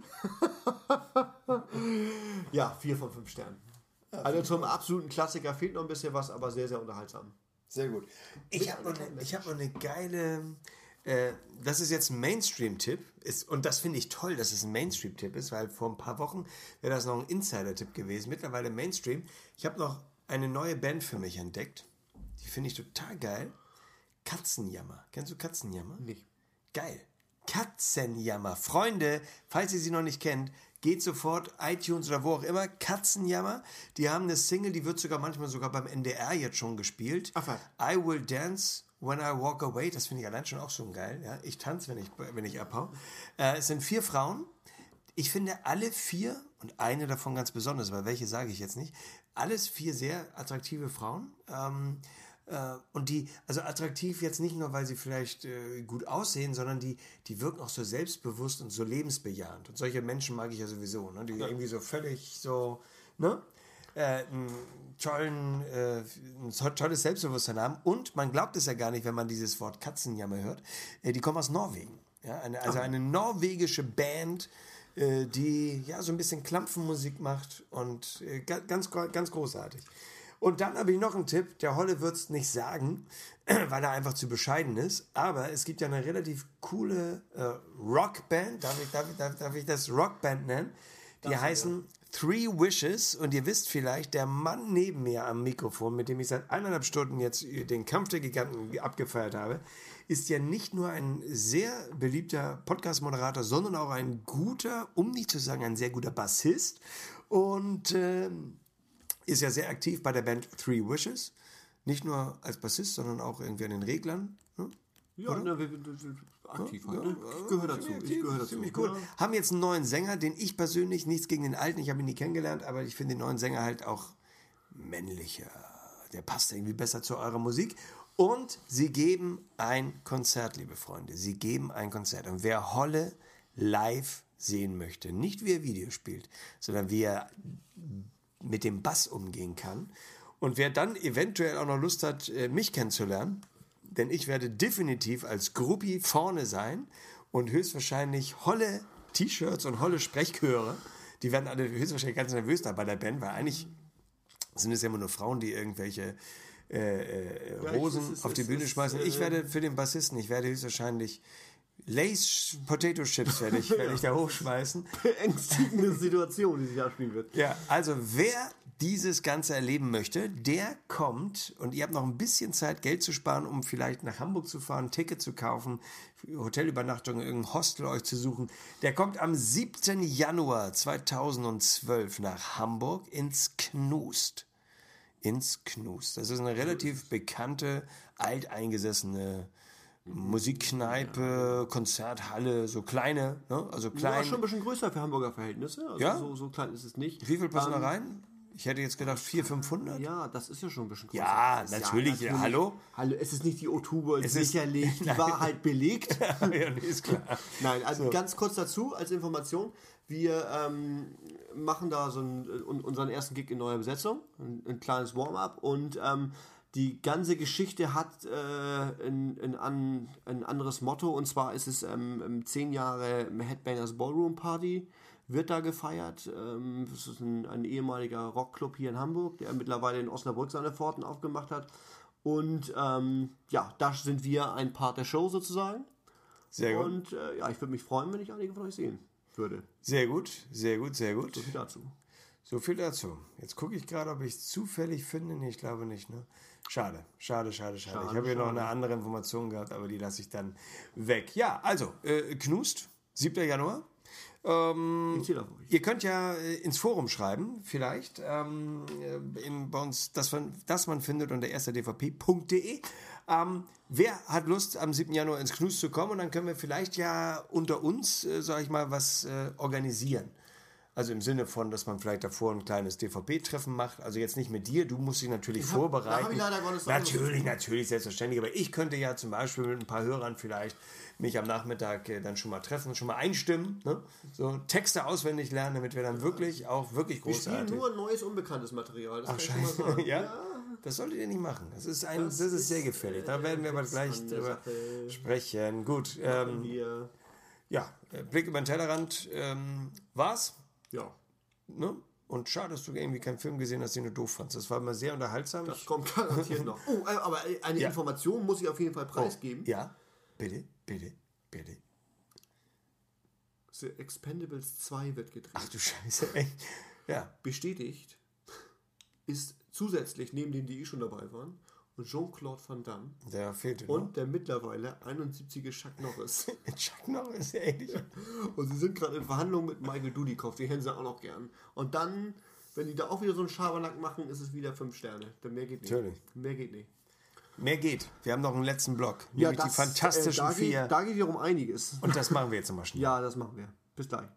[SPEAKER 2] Ja, vier von fünf Sternen.
[SPEAKER 1] Ja,
[SPEAKER 2] also zum absoluten Klassiker fehlt noch ein bisschen was, aber sehr, sehr unterhaltsam.
[SPEAKER 1] Sehr gut. Ich habe noch, ne, ich hab noch eine geile... Äh, das ist jetzt ein Mainstream-Tipp. Ist, und das finde ich toll, dass es ein Mainstream-Tipp ist, weil vor ein paar Wochen wäre das noch ein Insider-Tipp gewesen. Mittlerweile Mainstream. Ich habe noch eine neue Band für mich entdeckt. Die finde ich total geil. Katzenjammer. Kennst du Katzenjammer?
[SPEAKER 2] Nicht.
[SPEAKER 1] Geil. Katzenjammer. Freunde, falls ihr sie noch nicht kennt, geht sofort iTunes oder wo auch immer. Katzenjammer. Die haben eine Single, die wird sogar manchmal sogar beim N D R jetzt schon gespielt.
[SPEAKER 2] Ach, was?
[SPEAKER 1] I Will Dance When I Walk Away. Das finde ich allein schon auch schon geil. Ja? Ich tanze, wenn ich, wenn ich abhau. Äh, es sind vier Frauen. Ich finde alle vier, und eine davon ganz besonders, weil welche sage ich jetzt nicht, alles vier sehr attraktive Frauen. Ähm, äh, und die, also attraktiv jetzt nicht nur, weil sie vielleicht äh, gut aussehen, sondern die, die wirken auch so selbstbewusst und so lebensbejahend. Und solche Menschen mag ich ja sowieso, ne? Die
[SPEAKER 2] Ja.
[SPEAKER 1] irgendwie so völlig so, ne? Äh, einen tollen, äh, ein to- tolles Selbstbewusstsein haben. Und man glaubt es ja gar nicht, wenn man dieses Wort Katzenjammer hört. Äh, die kommen aus Norwegen. Ja? Eine, also eine norwegische Band, äh, die ja so ein bisschen Klampfenmusik macht und äh, ga- ganz, ganz großartig. Und dann habe ich noch einen Tipp. Der Holle wird es nicht sagen, weil er einfach zu bescheiden ist. Aber es gibt ja eine relativ coole äh, Rockband. Darf ich, darf, ich, darf, darf ich das Rockband nennen? Die
[SPEAKER 2] Darfst du,
[SPEAKER 1] heißen Three Wishes. Und ihr wisst vielleicht, der Mann neben mir am Mikrofon, mit dem ich seit eineinhalb Stunden jetzt den Kampf der Giganten abgefeiert habe, ist ja nicht nur ein sehr beliebter Podcast-Moderator, sondern auch ein guter, um nicht zu sagen ein sehr guter Bassist. Und ähm, ist ja sehr aktiv bei der Band Three Wishes. Nicht nur als Bassist, sondern auch irgendwie an den Reglern. Ne?
[SPEAKER 2] Ja, ne, wir, wir, wir, aktiv ja, halt. Ne? Ich gehöre dazu. Ich gehöre dazu.
[SPEAKER 1] Ziemlich gut.
[SPEAKER 2] Ja.
[SPEAKER 1] Haben jetzt einen neuen Sänger, den ich persönlich, nichts gegen den alten, ich habe ihn nie kennengelernt, aber ich finde den neuen Sänger halt auch männlicher. Der passt irgendwie besser zu eurer Musik. Und sie geben ein Konzert, liebe Freunde. Sie geben ein Konzert. Und wer Holle live sehen möchte, nicht wie er Video spielt, sondern wie er mit dem Bass umgehen kann, und wer dann eventuell auch noch Lust hat, mich kennenzulernen, denn ich werde definitiv als Groupie vorne sein und höchstwahrscheinlich Holle T-Shirts und Holle Sprechchöre, die werden alle höchstwahrscheinlich ganz nervös da bei der Band, weil eigentlich sind es ja immer nur Frauen, die irgendwelche äh, äh,
[SPEAKER 2] Ja,
[SPEAKER 1] Rosen
[SPEAKER 2] ich- es ist-
[SPEAKER 1] auf die
[SPEAKER 2] es
[SPEAKER 1] Bühne
[SPEAKER 2] ist,
[SPEAKER 1] schmeißen. Ich
[SPEAKER 2] äh,
[SPEAKER 1] werde für den Bassisten, ich werde höchstwahrscheinlich Lace Potato Chips werde ich, werde ich da hochschmeißen.
[SPEAKER 2] Beängstigende Situation, die sich abspielen wird.
[SPEAKER 1] Ja, also wer dieses Ganze erleben möchte, der kommt und ihr habt noch ein bisschen Zeit, Geld zu sparen, um vielleicht nach Hamburg zu fahren, ein Ticket zu kaufen, Hotelübernachtung, irgendein Hostel euch zu suchen. Der kommt am siebten Januar zweitausendzwölf nach Hamburg ins Knust. Ins Knust. Das ist eine relativ bekannte, alteingesessene Musikkneipe, Konzerthalle, so kleine, ne? Also
[SPEAKER 2] Ja,
[SPEAKER 1] klein.
[SPEAKER 2] schon ein bisschen größer für Hamburger Verhältnisse. Also
[SPEAKER 1] Ja?
[SPEAKER 2] so, so klein ist es nicht.
[SPEAKER 1] Wie viel passen
[SPEAKER 2] Ähm,
[SPEAKER 1] da rein? Ich hätte jetzt gedacht vierhundert, fünfhundert.
[SPEAKER 2] Ja, das ist ja schon ein bisschen größer.
[SPEAKER 1] Ja,
[SPEAKER 2] Das ist
[SPEAKER 1] natürlich, ja, hallo?
[SPEAKER 2] Hallo, es ist nicht die O zwei World
[SPEAKER 1] Es ist-
[SPEAKER 2] sicherlich, die
[SPEAKER 1] Nein.
[SPEAKER 2] war halt belegt.
[SPEAKER 1] Ja, nee, ist klar.
[SPEAKER 2] Nein, also ganz kurz dazu als Information. Wir ähm, machen da so einen, un- unseren ersten Gig in neuer Besetzung, ein, ein kleines Warm-up und ähm, die ganze Geschichte hat äh, ein, ein, an, ein anderes Motto, und zwar ist es ähm, zehn Jahre Headbangers Ballroom Party, wird da gefeiert. Ähm, das ist ein, ein ehemaliger Rockclub hier in Hamburg, der mittlerweile in Osnabrück seine Pforten aufgemacht hat. Und ähm, ja, da sind wir ein Part der Show sozusagen.
[SPEAKER 1] Sehr gut.
[SPEAKER 2] Und äh, ja, ich würde mich freuen, wenn ich einige von euch sehen würde.
[SPEAKER 1] Sehr gut, sehr gut, sehr gut.
[SPEAKER 2] So viel dazu.
[SPEAKER 1] So viel dazu. Jetzt gucke ich gerade, ob ich es zufällig finde. Nee, ich glaube nicht. Ne? Schade, schade, schade, schade.
[SPEAKER 2] Schade,
[SPEAKER 1] ich habe hier noch
[SPEAKER 2] schade.
[SPEAKER 1] eine andere Information gehabt, aber die lasse ich dann weg. Ja, also, äh, Knust, siebten Januar. Ähm,
[SPEAKER 2] Ich zähle auf euch.
[SPEAKER 1] Ihr könnt ja äh, ins Forum schreiben, vielleicht, ähm, äh, in, bei uns, das, man- das man findet unter erster d v p punkt d e. Ähm, wer hat Lust, am siebten Januar ins Knust zu kommen? Und dann können wir vielleicht ja unter uns, äh, sag ich mal, was äh, organisieren. Also im Sinne von, dass man vielleicht davor ein kleines D V P-Treffen macht. Also jetzt nicht mit dir, du musst dich natürlich
[SPEAKER 2] hab-
[SPEAKER 1] vorbereiten.
[SPEAKER 2] da hab ich leider Gottes noch
[SPEAKER 1] natürlich, natürlich, selbstverständlich. Aber ich könnte ja zum Beispiel mit ein paar Hörern vielleicht mich am Nachmittag äh, dann schon mal treffen, schon mal einstimmen. Ne? So Texte auswendig lernen, damit wir dann wirklich auch wirklich
[SPEAKER 2] Wir spielen
[SPEAKER 1] großartig...
[SPEAKER 2] nur neues, unbekanntes Material. Das
[SPEAKER 1] Ach,
[SPEAKER 2] kann ich schon mal
[SPEAKER 1] scheiße.
[SPEAKER 2] sagen.
[SPEAKER 1] Ja? Das solltet ihr nicht machen. Das ist, ein, das
[SPEAKER 2] Das
[SPEAKER 1] ist sehr
[SPEAKER 2] ist,
[SPEAKER 1] gefährlich. Da
[SPEAKER 2] äh,
[SPEAKER 1] werden wir aber
[SPEAKER 2] Witz
[SPEAKER 1] gleich
[SPEAKER 2] an der
[SPEAKER 1] drüber
[SPEAKER 2] Sache.
[SPEAKER 1] sprechen. Gut, ähm,
[SPEAKER 2] Wir,
[SPEAKER 1] ja, äh, Blick über den Tellerrand ähm, war's.
[SPEAKER 2] ja,
[SPEAKER 1] Ne? Und schade, dass du irgendwie keinen Film gesehen hast, den du doof fandst. Das war immer sehr unterhaltsam.
[SPEAKER 2] das
[SPEAKER 1] Ich,
[SPEAKER 2] kommt garantiert noch. Oh, äh, aber äh, eine
[SPEAKER 1] Ja.
[SPEAKER 2] Information muss ich auf jeden Fall preisgeben.
[SPEAKER 1] ja, bitte, bitte, bitte.
[SPEAKER 2] The Expendables zwei wird gedreht.
[SPEAKER 1] Ach du Scheiße, ey. Ja,
[SPEAKER 2] Bestätigt ist zusätzlich, neben denen, die eh schon dabei waren, und Jean-Claude Van Damme
[SPEAKER 1] der fehlte noch.
[SPEAKER 2] und der mittlerweile einundsiebzige Chuck Norris.
[SPEAKER 1] Chuck Norris, ähnlich.
[SPEAKER 2] Und sie sind gerade in Verhandlungen mit Michael Dudikoff, den hätten sie auch noch gern. Und dann, wenn die da auch wieder so einen Schabernack machen, ist es wieder fünf Sterne. Denn mehr geht nicht.
[SPEAKER 1] Natürlich.
[SPEAKER 2] Mehr geht nicht.
[SPEAKER 1] Mehr geht. Wir haben noch einen letzten Block. Nämlich die fantastischen
[SPEAKER 2] äh, da
[SPEAKER 1] vier.
[SPEAKER 2] Geht, da geht wieder um einiges.
[SPEAKER 1] Und das machen wir jetzt nochmal schnell.
[SPEAKER 2] Ja, das machen wir. Bis gleich.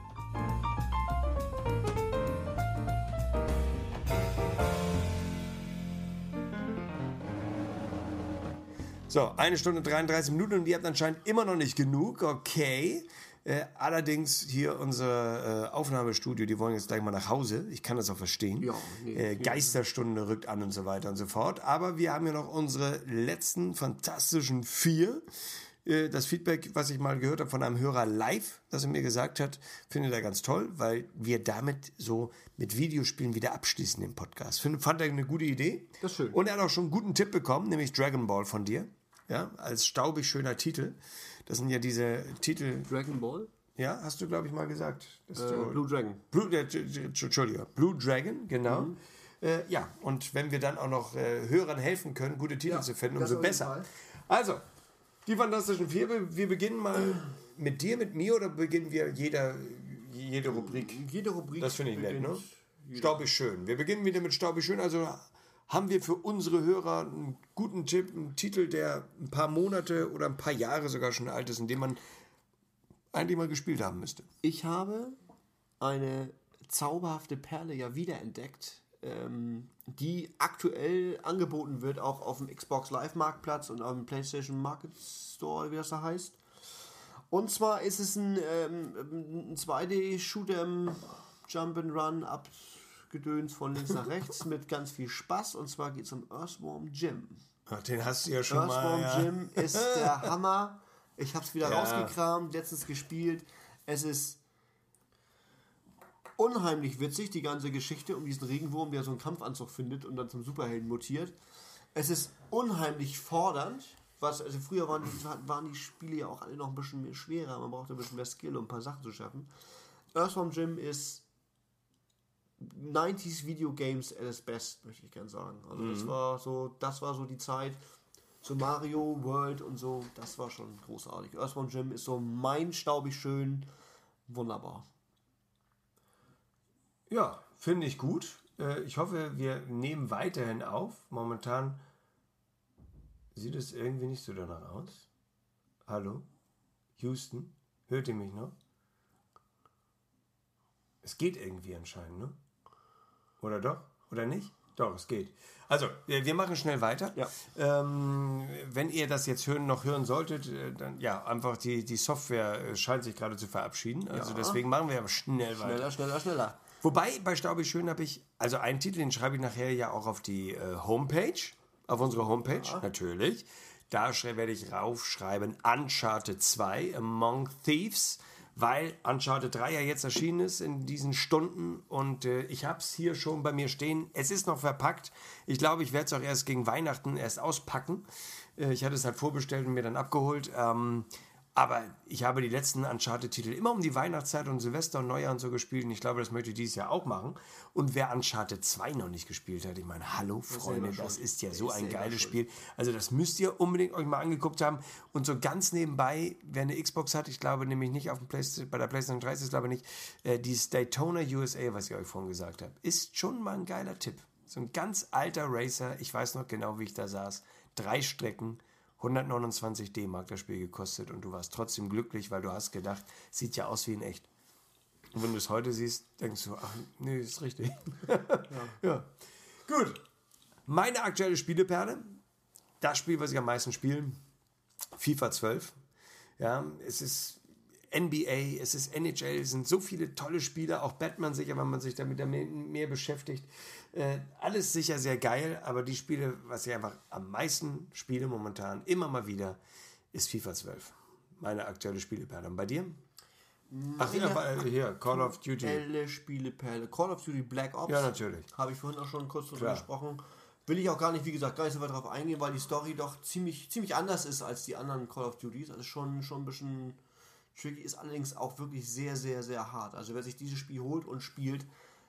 [SPEAKER 1] So, eine Stunde dreiunddreißig Minuten und ihr habt anscheinend immer noch nicht genug. Okay. Äh, allerdings hier unser äh, Aufnahmestudio, die wollen jetzt gleich mal nach Hause. Ich kann das auch verstehen.
[SPEAKER 2] Ja, nee,
[SPEAKER 1] äh, Geisterstunde rückt an und so weiter und so fort. Aber wir haben ja noch unsere letzten fantastischen vier. Äh, das Feedback, was ich mal gehört habe von einem Hörer live, das er mir gesagt hat, finde er ganz toll, weil wir damit so mit Videospielen wieder abschließen im Podcast. Find, fand er eine gute Idee.
[SPEAKER 2] Das ist schön.
[SPEAKER 1] Und er hat auch schon einen guten Tipp bekommen, nämlich Dragon Ball von dir. Ja, als staubig schöner Titel. Das sind ja diese Titel,
[SPEAKER 2] Dragon Ball?
[SPEAKER 1] ja, hast du, glaube ich, mal gesagt. Dass
[SPEAKER 2] Äh,
[SPEAKER 1] du,
[SPEAKER 2] Blue Dragon.
[SPEAKER 1] Blue, äh, Entschuldigung, Blue Dragon, genau.
[SPEAKER 2] Mhm.
[SPEAKER 1] Äh, ja, und wenn wir dann auch noch äh, Hörern helfen können, gute Titel
[SPEAKER 2] Ja,
[SPEAKER 1] zu finden,
[SPEAKER 2] das
[SPEAKER 1] umso
[SPEAKER 2] auf jeden
[SPEAKER 1] besser.
[SPEAKER 2] Fall.
[SPEAKER 1] Also, die Fantastischen Vier, wir beginnen mal mit dir, mit mir, oder beginnen wir jeder, jede Rubrik?
[SPEAKER 2] Jede Rubrik.
[SPEAKER 1] Das finde ich nett,
[SPEAKER 2] beginnt-
[SPEAKER 1] ne? Staubig schön. Wir beginnen wieder mit Staubig schön. Also haben wir für unsere Hörer einen guten Tipp, einen Titel, der ein paar Monate oder ein paar Jahre sogar schon alt ist, in dem man eigentlich mal gespielt haben müsste.
[SPEAKER 2] Ich habe eine zauberhafte Perle ja wiederentdeckt, ähm, die aktuell angeboten wird, auch auf dem Xbox Live Marktplatz und auf dem PlayStation Market Store, wie das da heißt. Und zwar ist es ein, ähm, ein zwei D-Shoot'em Jump'n'Run abgedöns von links nach rechts mit ganz viel Spaß. Und zwar geht es um Earthworm Jim.
[SPEAKER 1] Ach, den hast du ja schon
[SPEAKER 2] Earthworm
[SPEAKER 1] mal. Ja.
[SPEAKER 2] Jim ist der Hammer. Ich habe es wieder
[SPEAKER 1] Ja.
[SPEAKER 2] rausgekramt, letztens gespielt. Es ist unheimlich witzig, die ganze Geschichte um diesen Regenwurm, der so einen Kampfanzug findet und dann zum Superhelden mutiert. Es ist unheimlich fordernd. Was, also früher waren die, waren die Spiele ja auch alle noch ein bisschen mehr schwerer. Man brauchte ein bisschen mehr Skill, um ein paar Sachen zu schaffen. Earthworm Jim ist neunziger Video Games at its best, möchte ich gerne sagen. Also mhm. das war so, das war so die Zeit. So Mario World und so, das war schon großartig. Earthworm Jim ist so mein staubig schön, wunderbar.
[SPEAKER 1] Ja, finde ich gut. Ich hoffe, wir nehmen weiterhin auf. Momentan sieht es irgendwie nicht so danach aus. Hallo? Houston? Hört ihr mich noch? Es geht irgendwie anscheinend, ne? Oder doch? Oder nicht? Doch, es geht. Also, wir machen schnell weiter.
[SPEAKER 2] Ja.
[SPEAKER 1] Ähm, wenn ihr das jetzt hören, noch hören solltet, dann ja, einfach die, die Software scheint sich gerade zu verabschieden. Also
[SPEAKER 2] Ja.
[SPEAKER 1] deswegen machen wir aber schnell weiter.
[SPEAKER 2] Schneller, schneller, schneller.
[SPEAKER 1] Wobei, bei Staubig Schön habe ich, also einen Titel, den schreibe ich nachher ja auch auf die äh, Homepage, auf unsere Homepage,
[SPEAKER 2] Ja.
[SPEAKER 1] natürlich. Da schrei- werde ich raufschreiben Uncharted zwei, Among Thieves, weil Uncharted drei ja jetzt erschienen ist in diesen Stunden und äh, ich habe es hier schon bei mir stehen. Es ist noch verpackt. Ich glaube, ich werde es auch erst gegen Weihnachten erst auspacken. Äh, ich hatte es halt vorbestellt und mir dann abgeholt. Ähm, Aber ich habe die letzten Uncharted-Titel immer um die Weihnachtszeit und Silvester und Neujahr und so gespielt. Und ich glaube, das möchte ich dieses Jahr auch machen. Und wer Uncharted zwei noch nicht gespielt hat, ich meine, hallo Freunde,
[SPEAKER 2] selber
[SPEAKER 1] das
[SPEAKER 2] schuld.
[SPEAKER 1] ist ja
[SPEAKER 2] Der
[SPEAKER 1] so
[SPEAKER 2] ist
[SPEAKER 1] ein
[SPEAKER 2] selber
[SPEAKER 1] geiles
[SPEAKER 2] schuld.
[SPEAKER 1] Spiel. Also das müsst ihr unbedingt euch mal angeguckt haben. Und so ganz nebenbei, wer eine Xbox hat, ich glaube nämlich nicht auf dem Playsta- bei der PlayStation drei ist es glaube ich nicht, äh, dieses Daytona U S A, was ich euch vorhin gesagt habe, ist schon mal ein geiler Tipp. So ein ganz alter Racer, ich weiß noch genau, wie ich da saß. Drei Strecken. hundertneunundzwanzig D-Mark das Spiel gekostet und du warst trotzdem glücklich, weil du hast gedacht, sieht ja aus wie in echt. Und wenn du es heute siehst, denkst du, ach, nee, ist richtig. Ja. Ja. Gut. Meine aktuelle Spieleperle, das Spiel, was ich am meisten spiele, FIFA zwölf. Ja, es ist N B A, es ist N H L, es sind so viele tolle Spiele, auch Batman sicher, wenn man sich damit mehr, mehr beschäftigt. Äh, alles sicher sehr geil, aber die Spiele, was ich einfach am meisten spiele momentan, immer mal wieder, ist FIFA zwölf. Meine aktuelle Spieleperle. Und bei dir? Ach ja, bei, hier, Call of Duty.
[SPEAKER 2] Elle Spieleperle. Call of Duty Black Ops.
[SPEAKER 1] Ja, natürlich.
[SPEAKER 2] Habe ich vorhin auch schon kurz drüber
[SPEAKER 1] Klar.
[SPEAKER 2] gesprochen. Will ich auch gar nicht, wie gesagt, gar nicht so weit drauf eingehen, weil die Story doch ziemlich, ziemlich anders ist als die anderen Call of Duties. Also schon, schon ein bisschen tricky, ist allerdings auch wirklich sehr, sehr, sehr hart. Also wer sich dieses Spiel holt und spielt,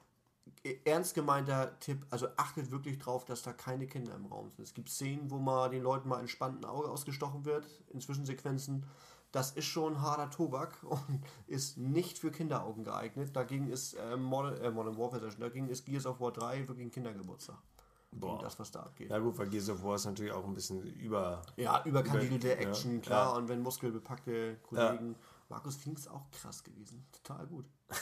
[SPEAKER 2] ernst gemeinter Tipp, also achtet wirklich drauf, dass da keine Kinder im Raum sind. Es gibt Szenen, wo mal den Leuten mal entspannt ein Auge ausgestochen wird, in Zwischensequenzen. Das ist schon harter Tobak und ist nicht für Kinderaugen geeignet. Dagegen ist äh, Modern, äh, Modern Warfare, dagegen ist Gears of War drei wirklich ein Kindergeburtstag.
[SPEAKER 1] Boah.
[SPEAKER 2] Das, was da abgeht.
[SPEAKER 1] Ja gut, weil Gears of War ist natürlich auch ein bisschen über...
[SPEAKER 2] Ja, überkandidelte
[SPEAKER 1] über-
[SPEAKER 2] Action,
[SPEAKER 1] ja,
[SPEAKER 2] klar.
[SPEAKER 1] ja.
[SPEAKER 2] Und wenn muskelbepackte Kollegen... Markus Fink ist auch krass gewesen. Total gut.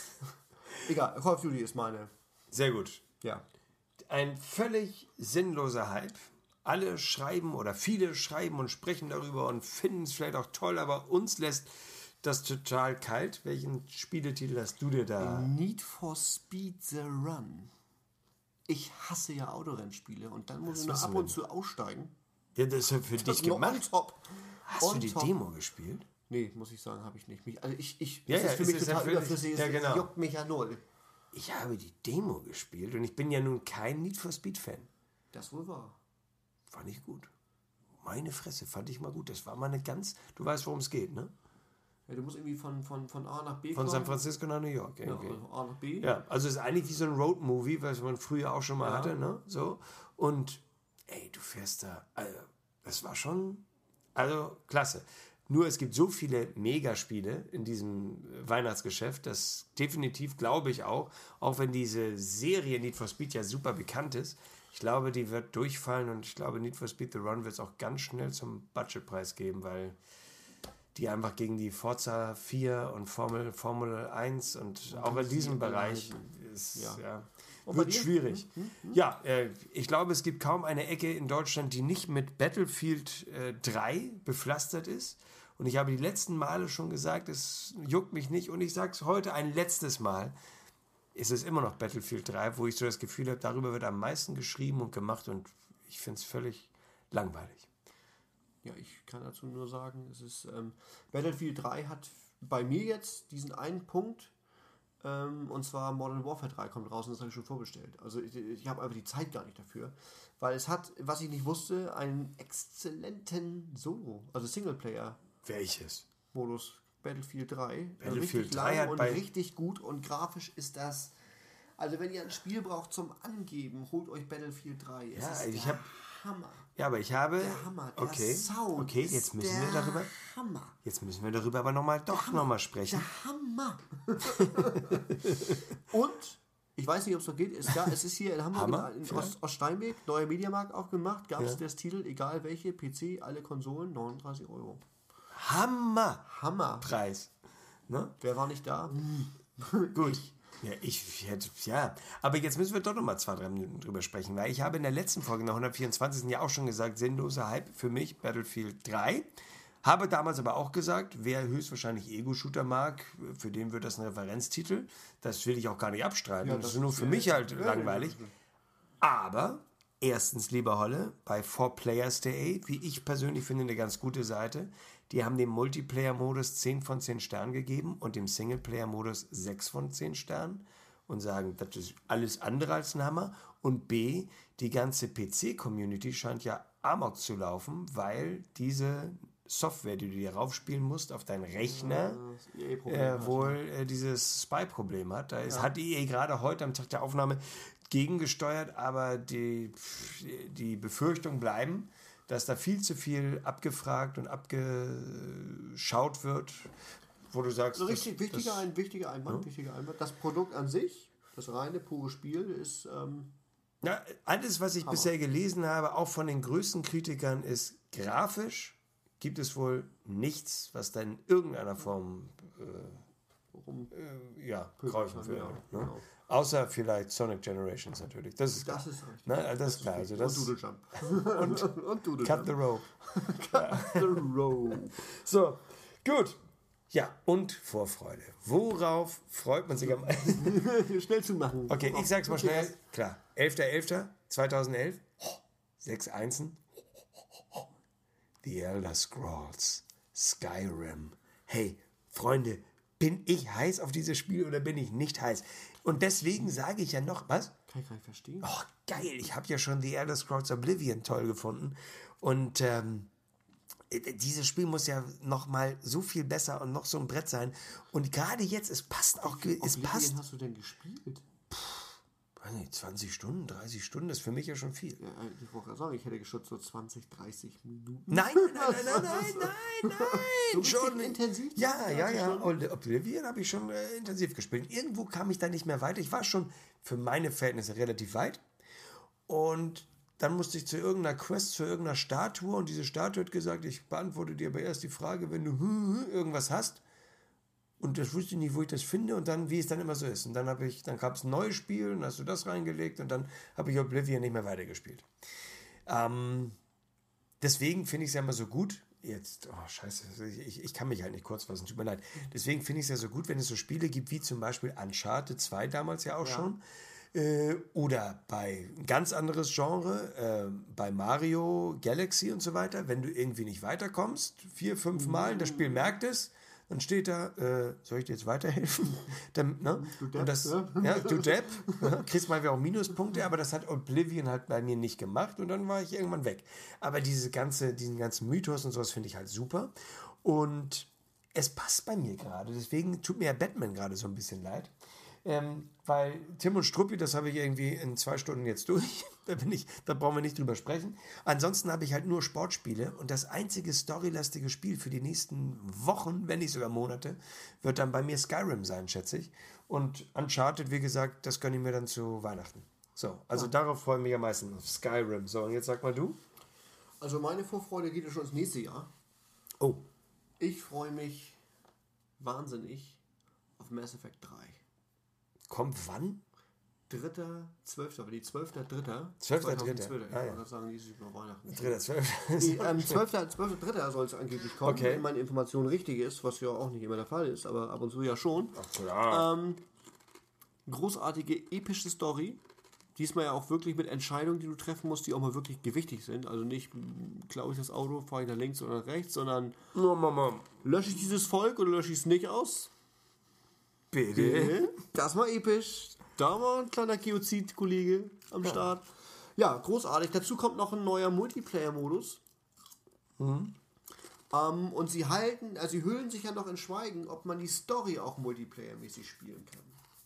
[SPEAKER 2] Egal, Call of Duty ist meine...
[SPEAKER 1] Sehr gut.
[SPEAKER 2] Ja.
[SPEAKER 1] Ein völlig sinnloser Hype. Alle schreiben oder viele schreiben und sprechen darüber und finden es vielleicht auch toll, aber uns lässt das total kalt. Welchen Spieletitel hast du dir da?
[SPEAKER 2] Need for Speed The Run. Ich hasse ja Autorennspiele und dann muss ich nur
[SPEAKER 1] wissen
[SPEAKER 2] ab
[SPEAKER 1] wir
[SPEAKER 2] und zu aussteigen.
[SPEAKER 1] Ja, das ist ja für
[SPEAKER 2] Das
[SPEAKER 1] dich
[SPEAKER 2] ist nur on
[SPEAKER 1] gemacht.
[SPEAKER 2] top.
[SPEAKER 1] Hast
[SPEAKER 2] On
[SPEAKER 1] du die
[SPEAKER 2] top.
[SPEAKER 1] Demo gespielt?
[SPEAKER 2] Nee, muss ich sagen, habe ich nicht. Mich, also ich, ich,
[SPEAKER 1] Ja,
[SPEAKER 2] das
[SPEAKER 1] ja,
[SPEAKER 2] ist für
[SPEAKER 1] es
[SPEAKER 2] mich
[SPEAKER 1] ist ja
[SPEAKER 2] total
[SPEAKER 1] völlig-
[SPEAKER 2] überflüssig. Es
[SPEAKER 1] ja, genau.
[SPEAKER 2] juckt mich ja null.
[SPEAKER 1] Ich habe die Demo gespielt und ich bin ja nun kein Need for Speed Fan.
[SPEAKER 2] Das wohl wahr.
[SPEAKER 1] Fand ich gut. Meine Fresse, fand ich mal gut. Das war mal eine ganz... Du weißt, worum es geht, ne?
[SPEAKER 2] Ja, du musst irgendwie von, von, von A nach B
[SPEAKER 1] Von
[SPEAKER 2] kommen.
[SPEAKER 1] San Francisco nach New York
[SPEAKER 2] Ja,
[SPEAKER 1] irgendwie.
[SPEAKER 2] also A nach B.
[SPEAKER 1] Ja, also es ist eigentlich wie so ein Road-Movie, was man früher auch schon mal
[SPEAKER 2] Ja.
[SPEAKER 1] hatte, ne? So. Und ey, du fährst da, also, das war schon, also klasse. Nur es gibt so viele Megaspiele in diesem Weihnachtsgeschäft, dass definitiv, glaube ich auch, auch wenn diese Serie Need for Speed ja super bekannt ist, ich glaube, die wird durchfallen und ich glaube, Need for Speed The Run wird es auch ganz schnell zum Budgetpreis geben, weil die einfach gegen die Forza vier und Formel, Formel eins und, und auch in diesem Bereich ist, ja. Ja, wird schwierig. Hm, hm, hm. Ja, äh, ich glaube, es gibt kaum eine Ecke in Deutschland, die nicht mit Battlefield äh, drei bepflastert ist. Und ich habe die letzten Male schon gesagt, es juckt mich nicht. Und ich sage es heute ein letztes Mal. Es ist immer noch Battlefield drei, wo ich so das Gefühl habe, darüber wird am meisten geschrieben und gemacht. Und ich finde es völlig langweilig.
[SPEAKER 2] Ja, ich kann dazu nur sagen, es ist ähm, Battlefield drei hat bei mir jetzt diesen einen Punkt, ähm, und zwar Modern Warfare drei kommt raus und das habe ich schon vorbestellt. Also ich, ich habe einfach die Zeit gar nicht dafür, weil es hat, was ich nicht wusste, einen exzellenten Solo, also Singleplayer.
[SPEAKER 1] Welches?
[SPEAKER 2] Modus Battlefield drei.
[SPEAKER 1] Battlefield
[SPEAKER 2] richtig
[SPEAKER 1] drei
[SPEAKER 2] lang
[SPEAKER 1] hat
[SPEAKER 2] und
[SPEAKER 1] bei
[SPEAKER 2] richtig gut und grafisch ist das. Also wenn ihr ein Spiel braucht zum Angeben, holt euch Battlefield drei. Es
[SPEAKER 1] ja,
[SPEAKER 2] ist
[SPEAKER 1] ich
[SPEAKER 2] der
[SPEAKER 1] habe
[SPEAKER 2] Hammer.
[SPEAKER 1] Ja, aber ich habe.
[SPEAKER 2] Der Hammer. Der
[SPEAKER 1] okay.
[SPEAKER 2] Sound.
[SPEAKER 1] Okay, jetzt müssen wir
[SPEAKER 2] der
[SPEAKER 1] darüber.
[SPEAKER 2] Hammer.
[SPEAKER 1] Jetzt müssen wir darüber aber nochmal doch nochmal sprechen.
[SPEAKER 2] Der Hammer. Und ich weiß nicht, ob es noch geht. Es, gab, es ist hier in Hamburg
[SPEAKER 1] Hammer,
[SPEAKER 2] in Ost, Oststeinweg, neuer Mediamarkt aufgemacht. Gab es ja. das Titel, egal welche, P C, alle Konsolen, neununddreißig Euro.
[SPEAKER 1] Hammer.
[SPEAKER 2] Hammer.
[SPEAKER 1] Preis. Ne?
[SPEAKER 2] Wer war nicht da?
[SPEAKER 1] Gut. Ja, ich hätte, ja. Aber jetzt müssen wir doch noch mal zwei, drei Minuten drüber sprechen, weil ich habe in der letzten Folge, in der hundertvierundzwanzig. ja auch schon gesagt, sinnloser Hype für mich, Battlefield drei. Habe damals aber auch gesagt, wer höchstwahrscheinlich Ego-Shooter mag, für den wird das ein Referenztitel. Das will ich auch gar nicht abstreiten. Ja, das, das ist nur für mich halt ja, langweilig. Ja, aber erstens, lieber Holle, bei four players punkt de, wie ich persönlich finde, eine ganz gute Seite. Die haben dem Multiplayer-Modus zehn von zehn Sternen gegeben und dem Singleplayer-Modus sechs von zehn Sternen und sagen, das ist alles andere als ein Hammer. Und B, die ganze P C-Community scheint ja amok zu laufen, weil diese Software, die du dir raufspielen musst auf deinen Rechner, ja, äh, wohl äh, dieses Spy-Problem hat. Da ist, ja. hat E A gerade heute am Tag der Aufnahme gegengesteuert, aber die, die Befürchtungen bleiben, dass da viel zu viel abgefragt und abgeschaut wird, wo du sagst...
[SPEAKER 2] Also richtig, das, wichtiger,
[SPEAKER 1] das,
[SPEAKER 2] ein wichtiger Einwand, ja? wichtiger Einwand. Das Produkt an sich, das reine, pure Spiel ist... Ähm,
[SPEAKER 1] ja, alles, was ich Hammer. bisher gelesen habe, auch von den größten Kritikern, ist grafisch gibt es wohl nichts, was da in irgendeiner Form äh, Rum, äh, ja, greifen würde. Ja, ne? Genau. Außer vielleicht Sonic Generations natürlich. Das ist
[SPEAKER 2] das
[SPEAKER 1] klar.
[SPEAKER 2] Ist richtig.
[SPEAKER 1] Ne? Das, das ist klar. Also das
[SPEAKER 2] und Doodle Jump.
[SPEAKER 1] und,
[SPEAKER 2] und Doodle
[SPEAKER 1] Cut
[SPEAKER 2] Jump.
[SPEAKER 1] the Rope.
[SPEAKER 2] Cut the Rope.
[SPEAKER 1] So, gut. Ja, und Vorfreude. Worauf freut man sich am meisten?
[SPEAKER 2] Schnell zu machen.
[SPEAKER 1] Okay, ich sag's mal schnell. Klar. elfter elfter zweitausendelf. Sechs Einsen. The Elder Scrolls, Skyrim. Hey, Freunde, bin ich heiß auf dieses Spiel oder bin ich nicht heiß? Und deswegen sage ich ja noch, was?
[SPEAKER 2] Kann ich gar nicht verstehen.
[SPEAKER 1] Oh, geil, ich habe ja schon The Elder Scrolls Oblivion toll gefunden. Und ähm, dieses Spiel muss ja noch mal so viel besser und noch so ein Brett sein. Und gerade jetzt, es passt auch.
[SPEAKER 2] Wie viel
[SPEAKER 1] es
[SPEAKER 2] Oblivion
[SPEAKER 1] passt.
[SPEAKER 2] hast du denn gespielt?
[SPEAKER 1] Puh. zwanzig Stunden, dreißig Stunden, das ist für mich ja schon viel.
[SPEAKER 2] Ja, ich wollte gerade sagen, ich hätte geschätzt so zwanzig, dreißig Minuten.
[SPEAKER 1] Nein, nein, nein, nein, nein, nein, nein. schon
[SPEAKER 2] intensiv?
[SPEAKER 1] Ja, ja, ja. Und Oblivion habe ich schon äh, intensiv gespielt. Irgendwo kam ich da nicht mehr weiter. Ich war schon für meine Verhältnisse relativ weit. Und dann musste ich zu irgendeiner Quest, zu irgendeiner Statue. Und diese Statue hat gesagt, ich beantworte dir aber erst die Frage, wenn du irgendwas hast. Und das wusste ich nicht, wo ich das finde und dann, wie es dann immer so ist. Und dann habe ich, dann gab es ein neues Spiel und hast du das reingelegt und dann habe ich Oblivion nicht mehr weitergespielt. Ähm, deswegen finde ich es ja immer so gut, jetzt, oh scheiße, ich, ich kann mich halt nicht kurz fassen, tut mir leid. Deswegen finde ich es ja so gut, wenn es so Spiele gibt, wie zum Beispiel Uncharted zwei damals ja auch ja. schon. Äh, oder bei ein ganz anderes Genre, äh, bei Mario Galaxy und so weiter, wenn du irgendwie nicht weiterkommst, vier, fünf Mal, und das Spiel merkt es, dann steht da, äh, soll ich dir jetzt weiterhelfen? Dann, ne?
[SPEAKER 2] Du Depp,
[SPEAKER 1] und das,
[SPEAKER 2] ja.
[SPEAKER 1] ja, du Depp, ja, kriegst mal wieder auch Minuspunkte, aber das hat Oblivion halt bei mir nicht gemacht und dann war ich irgendwann weg. Aber diese ganze, diesen ganzen Mythos und sowas finde ich halt super und es passt bei mir gerade, deswegen tut mir ja Batman gerade so ein bisschen leid, ähm, weil Tim und Struppi, das habe ich irgendwie in zwei Stunden jetzt durch. Da, bin ich, da brauchen wir nicht drüber sprechen. Ansonsten habe ich halt nur Sportspiele und das einzige storylastige Spiel für die nächsten Wochen, wenn nicht sogar Monate, wird dann bei mir Skyrim sein, schätze ich. Und Uncharted, wie gesagt, das gönne ich mir dann zu Weihnachten. So, also ja. Darauf freue ich mich am meisten, auf Skyrim. So, und jetzt sag mal du.
[SPEAKER 2] Also meine Vorfreude geht ja schon ins nächste Jahr.
[SPEAKER 1] Oh.
[SPEAKER 2] Ich freue mich wahnsinnig auf Mass Effect drei.
[SPEAKER 1] Kommt wann?
[SPEAKER 2] dritter zwölfter aber die zwölfter dritter
[SPEAKER 1] zwölfter dritter
[SPEAKER 2] Ah, ja. Ich wollte sagen, dieses über Weihnachten.
[SPEAKER 1] dritter zwölfter
[SPEAKER 2] Die, ähm, zwölfter dritter soll es angeblich kommen,
[SPEAKER 1] okay.
[SPEAKER 2] Wenn meine Information richtig ist, was ja auch nicht immer der Fall ist, aber ab und zu ja schon.
[SPEAKER 1] Ach klar.
[SPEAKER 2] Ähm, großartige, epische Story. Diesmal ja auch wirklich mit Entscheidungen, die du treffen musst, die auch mal wirklich gewichtig sind. Also nicht, klaue ich das Auto, fahre ich nach links oder nach rechts, sondern
[SPEAKER 1] no, Mama.
[SPEAKER 2] lösche ich dieses Volk oder lösche ich es nicht aus?
[SPEAKER 1] Bitte?
[SPEAKER 2] Das war episch. Da war ein kleiner Geozid-Kollege am ja. Start. Ja, großartig. Dazu kommt noch ein neuer Multiplayer-Modus.
[SPEAKER 1] Mhm.
[SPEAKER 2] Ähm, und sie halten, also sie hüllen sich ja noch in Schweigen, ob man die Story auch multiplayer-mäßig spielen kann.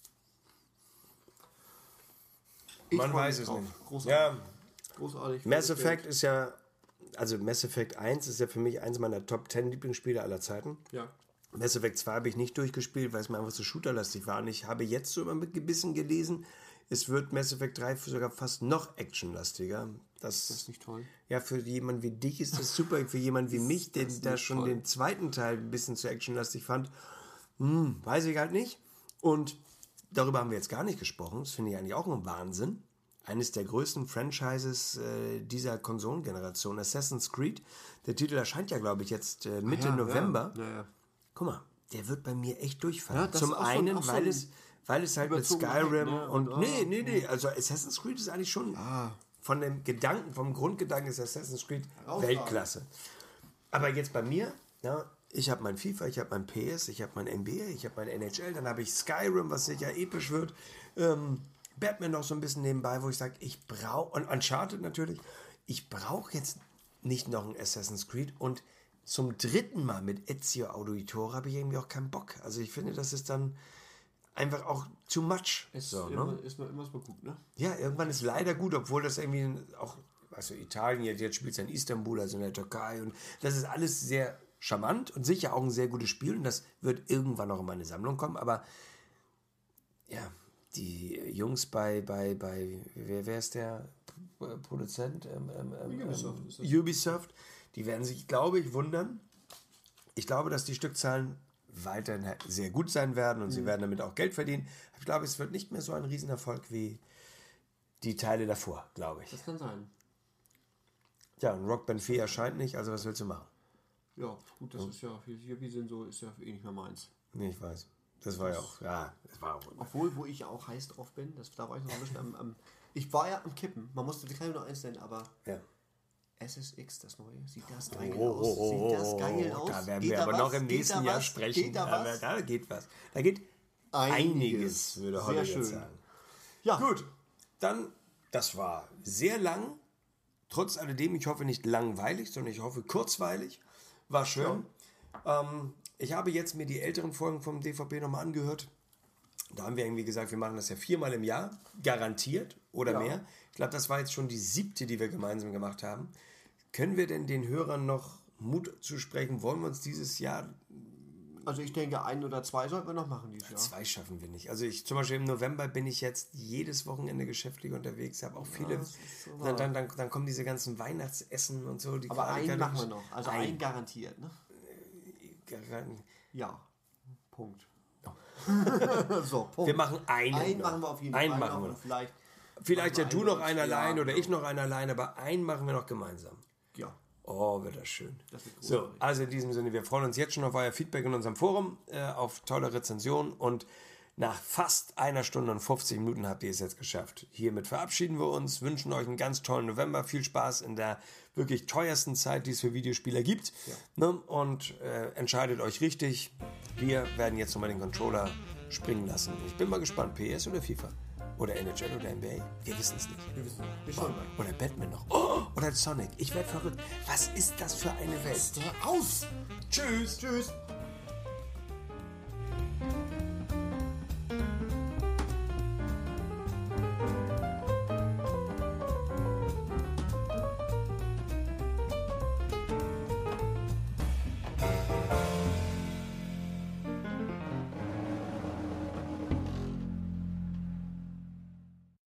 [SPEAKER 1] Ich man weiß es
[SPEAKER 2] drauf.
[SPEAKER 1] nicht.
[SPEAKER 2] Großartig.
[SPEAKER 1] Ja.
[SPEAKER 2] Großartig.
[SPEAKER 1] Mass Effect ist ja, also Mass Effect eins ist ja für mich eins meiner Top zehn Lieblingsspiele aller Zeiten.
[SPEAKER 2] Ja.
[SPEAKER 1] Mass Effect zwei habe ich nicht durchgespielt, weil es mir einfach so shooterlastig war. Und ich habe jetzt so immer mit Gebissen gelesen, es wird Mass Effect drei sogar fast noch actionlastiger. Das,
[SPEAKER 2] das ist nicht toll.
[SPEAKER 1] Ja, für jemanden wie dich ist das super. Für jemanden wie mich, der da schon toll. Den zweiten Teil ein bisschen zu actionlastig fand, hm, weiß ich halt nicht. Und darüber haben wir jetzt gar nicht gesprochen. Das finde ich eigentlich auch ein Wahnsinn. Eines der größten Franchises äh, dieser Konsolengeneration, Assassin's Creed. Der Titel erscheint ja, glaube ich, jetzt äh, Mitte ja, November.
[SPEAKER 2] Ja, ja, ja.
[SPEAKER 1] Guck mal, der wird bei mir echt durchfallen.
[SPEAKER 2] Ja,
[SPEAKER 1] Zum einen,
[SPEAKER 2] so,
[SPEAKER 1] weil,
[SPEAKER 2] so
[SPEAKER 1] es, weil es halt mit Skyrim
[SPEAKER 2] ne?
[SPEAKER 1] und...
[SPEAKER 2] und
[SPEAKER 1] nee, nee, nee. Also Assassin's Creed ist eigentlich schon
[SPEAKER 2] ah.
[SPEAKER 1] von dem Gedanken, vom Grundgedanken ist Assassin's Creed Weltklasse. Aber jetzt bei mir, ja, ich habe mein FIFA, ich habe mein P S, ich habe mein N B A, ich habe mein N H L, dann habe ich Skyrim, was sicher episch wird. Ähm, Batman noch so ein bisschen nebenbei, wo ich sage, ich brauche... Und Uncharted natürlich. Ich brauche jetzt nicht noch ein Assassin's Creed und... Zum dritten Mal mit Ezio Auditore habe ich irgendwie auch keinen Bock. Also ich finde, das ist dann einfach auch too much.
[SPEAKER 2] Ist,
[SPEAKER 1] so,
[SPEAKER 2] immer,
[SPEAKER 1] ne?
[SPEAKER 2] ist man immer so gut, ne?
[SPEAKER 1] Ja, irgendwann ist leider gut, obwohl das irgendwie auch, also Italien, jetzt, jetzt spielt es in Istanbul, also in der Türkei und das ist alles sehr charmant und sicher auch ein sehr gutes Spiel und das wird irgendwann auch in meine Sammlung kommen, aber ja, die Jungs bei, bei, bei wer, wer ist der Produzent? Ähm, ähm,
[SPEAKER 2] Ubisoft,
[SPEAKER 1] ähm, Ubisoft. Die werden sich, glaube ich, wundern. Ich glaube, dass die Stückzahlen weiterhin sehr gut sein werden und mhm. sie werden damit auch Geld verdienen. Ich glaube, es wird nicht mehr so ein Riesenerfolg wie die Teile davor, glaube ich.
[SPEAKER 2] Das kann sein.
[SPEAKER 1] Ja, und Rock Band vier erscheint nicht, also was willst du machen?
[SPEAKER 2] Ja, gut, das mhm. ist ja, hier, wir sind so, ist ja eh nicht mehr meins.
[SPEAKER 1] Nee, ich weiß. Das war ja auch, ja, das war auch.
[SPEAKER 2] Obwohl, wo ich auch heiß drauf bin, das, da war ich noch ein bisschen am, am, ich war ja am Kippen, man musste, die kann ich noch eins nennen, aber
[SPEAKER 1] ja.
[SPEAKER 2] S S X, das neue, sieht das geil
[SPEAKER 1] oh,
[SPEAKER 2] aus?
[SPEAKER 1] Oh,
[SPEAKER 2] sieht das geil
[SPEAKER 1] oh,
[SPEAKER 2] aus?
[SPEAKER 1] Da werden
[SPEAKER 2] geht
[SPEAKER 1] wir
[SPEAKER 2] da
[SPEAKER 1] aber
[SPEAKER 2] was?
[SPEAKER 1] noch im
[SPEAKER 2] geht
[SPEAKER 1] nächsten Jahr sprechen.
[SPEAKER 2] Geht da,
[SPEAKER 1] aber
[SPEAKER 2] was?
[SPEAKER 1] da geht was. Da geht einiges,
[SPEAKER 2] einiges
[SPEAKER 1] würde
[SPEAKER 2] Sehr
[SPEAKER 1] heute
[SPEAKER 2] schön.
[SPEAKER 1] sagen.
[SPEAKER 2] Ja.
[SPEAKER 1] Gut, dann, das war sehr lang. Trotz alledem, ich hoffe nicht langweilig, sondern ich hoffe kurzweilig. War schön. Ja. Ähm, ich habe jetzt mir die älteren Folgen vom D V P nochmal angehört. Da haben wir irgendwie gesagt, wir machen das ja viermal im Jahr, garantiert oder
[SPEAKER 2] ja.
[SPEAKER 1] mehr. Ich glaube, das war jetzt schon die siebte, die wir gemeinsam gemacht haben. Können wir denn den Hörern noch Mut zusprechen? Wollen wir uns dieses Jahr...
[SPEAKER 2] Also ich denke, ein oder zwei sollten wir noch machen dieses Jahr.
[SPEAKER 1] Zwei schaffen wir nicht. Also ich zum Beispiel im November bin ich jetzt jedes Wochenende geschäftlich unterwegs, habe auch viele...
[SPEAKER 2] Ja, so
[SPEAKER 1] dann, dann, dann, dann kommen diese ganzen Weihnachtsessen und so. Die
[SPEAKER 2] Aber einen machen wir noch. Also einen, einen garantiert, ne?
[SPEAKER 1] Garan-
[SPEAKER 2] ja. Punkt.
[SPEAKER 1] Oh.
[SPEAKER 2] so, Punkt.
[SPEAKER 1] Wir machen einen.
[SPEAKER 2] Einen noch. machen wir auf jeden Fall.
[SPEAKER 1] Einen machen wir noch.
[SPEAKER 2] Vielleicht,
[SPEAKER 1] vielleicht ja du noch einen allein
[SPEAKER 2] ja,
[SPEAKER 1] oder
[SPEAKER 2] genau.
[SPEAKER 1] ich noch einen allein, aber einen machen wir noch gemeinsam.
[SPEAKER 2] Ja.
[SPEAKER 1] Oh, wird das schön.
[SPEAKER 2] Das wird
[SPEAKER 1] so, also in diesem Sinne, wir freuen uns jetzt schon auf euer Feedback in unserem Forum, äh, auf tolle Rezensionen und nach fast einer Stunde und fünfzig Minuten habt ihr es jetzt geschafft. Hiermit verabschieden wir uns, wünschen euch einen ganz tollen November, viel Spaß in der wirklich teuersten Zeit, die es für Videospieler gibt. Ja. Ne? Und äh, entscheidet euch richtig. Wir werden jetzt nochmal den Controller springen lassen. Ich bin mal gespannt, P S oder FIFA? Oder N H L oder N B A? Wir wissen es nicht.
[SPEAKER 2] Wir wissen es nicht.
[SPEAKER 1] Oder Batman noch. Oh, oder Sonic. Ich werde verrückt. Was ist das für eine Welt?
[SPEAKER 2] Aus!
[SPEAKER 1] Tschüss!
[SPEAKER 2] Tschüss!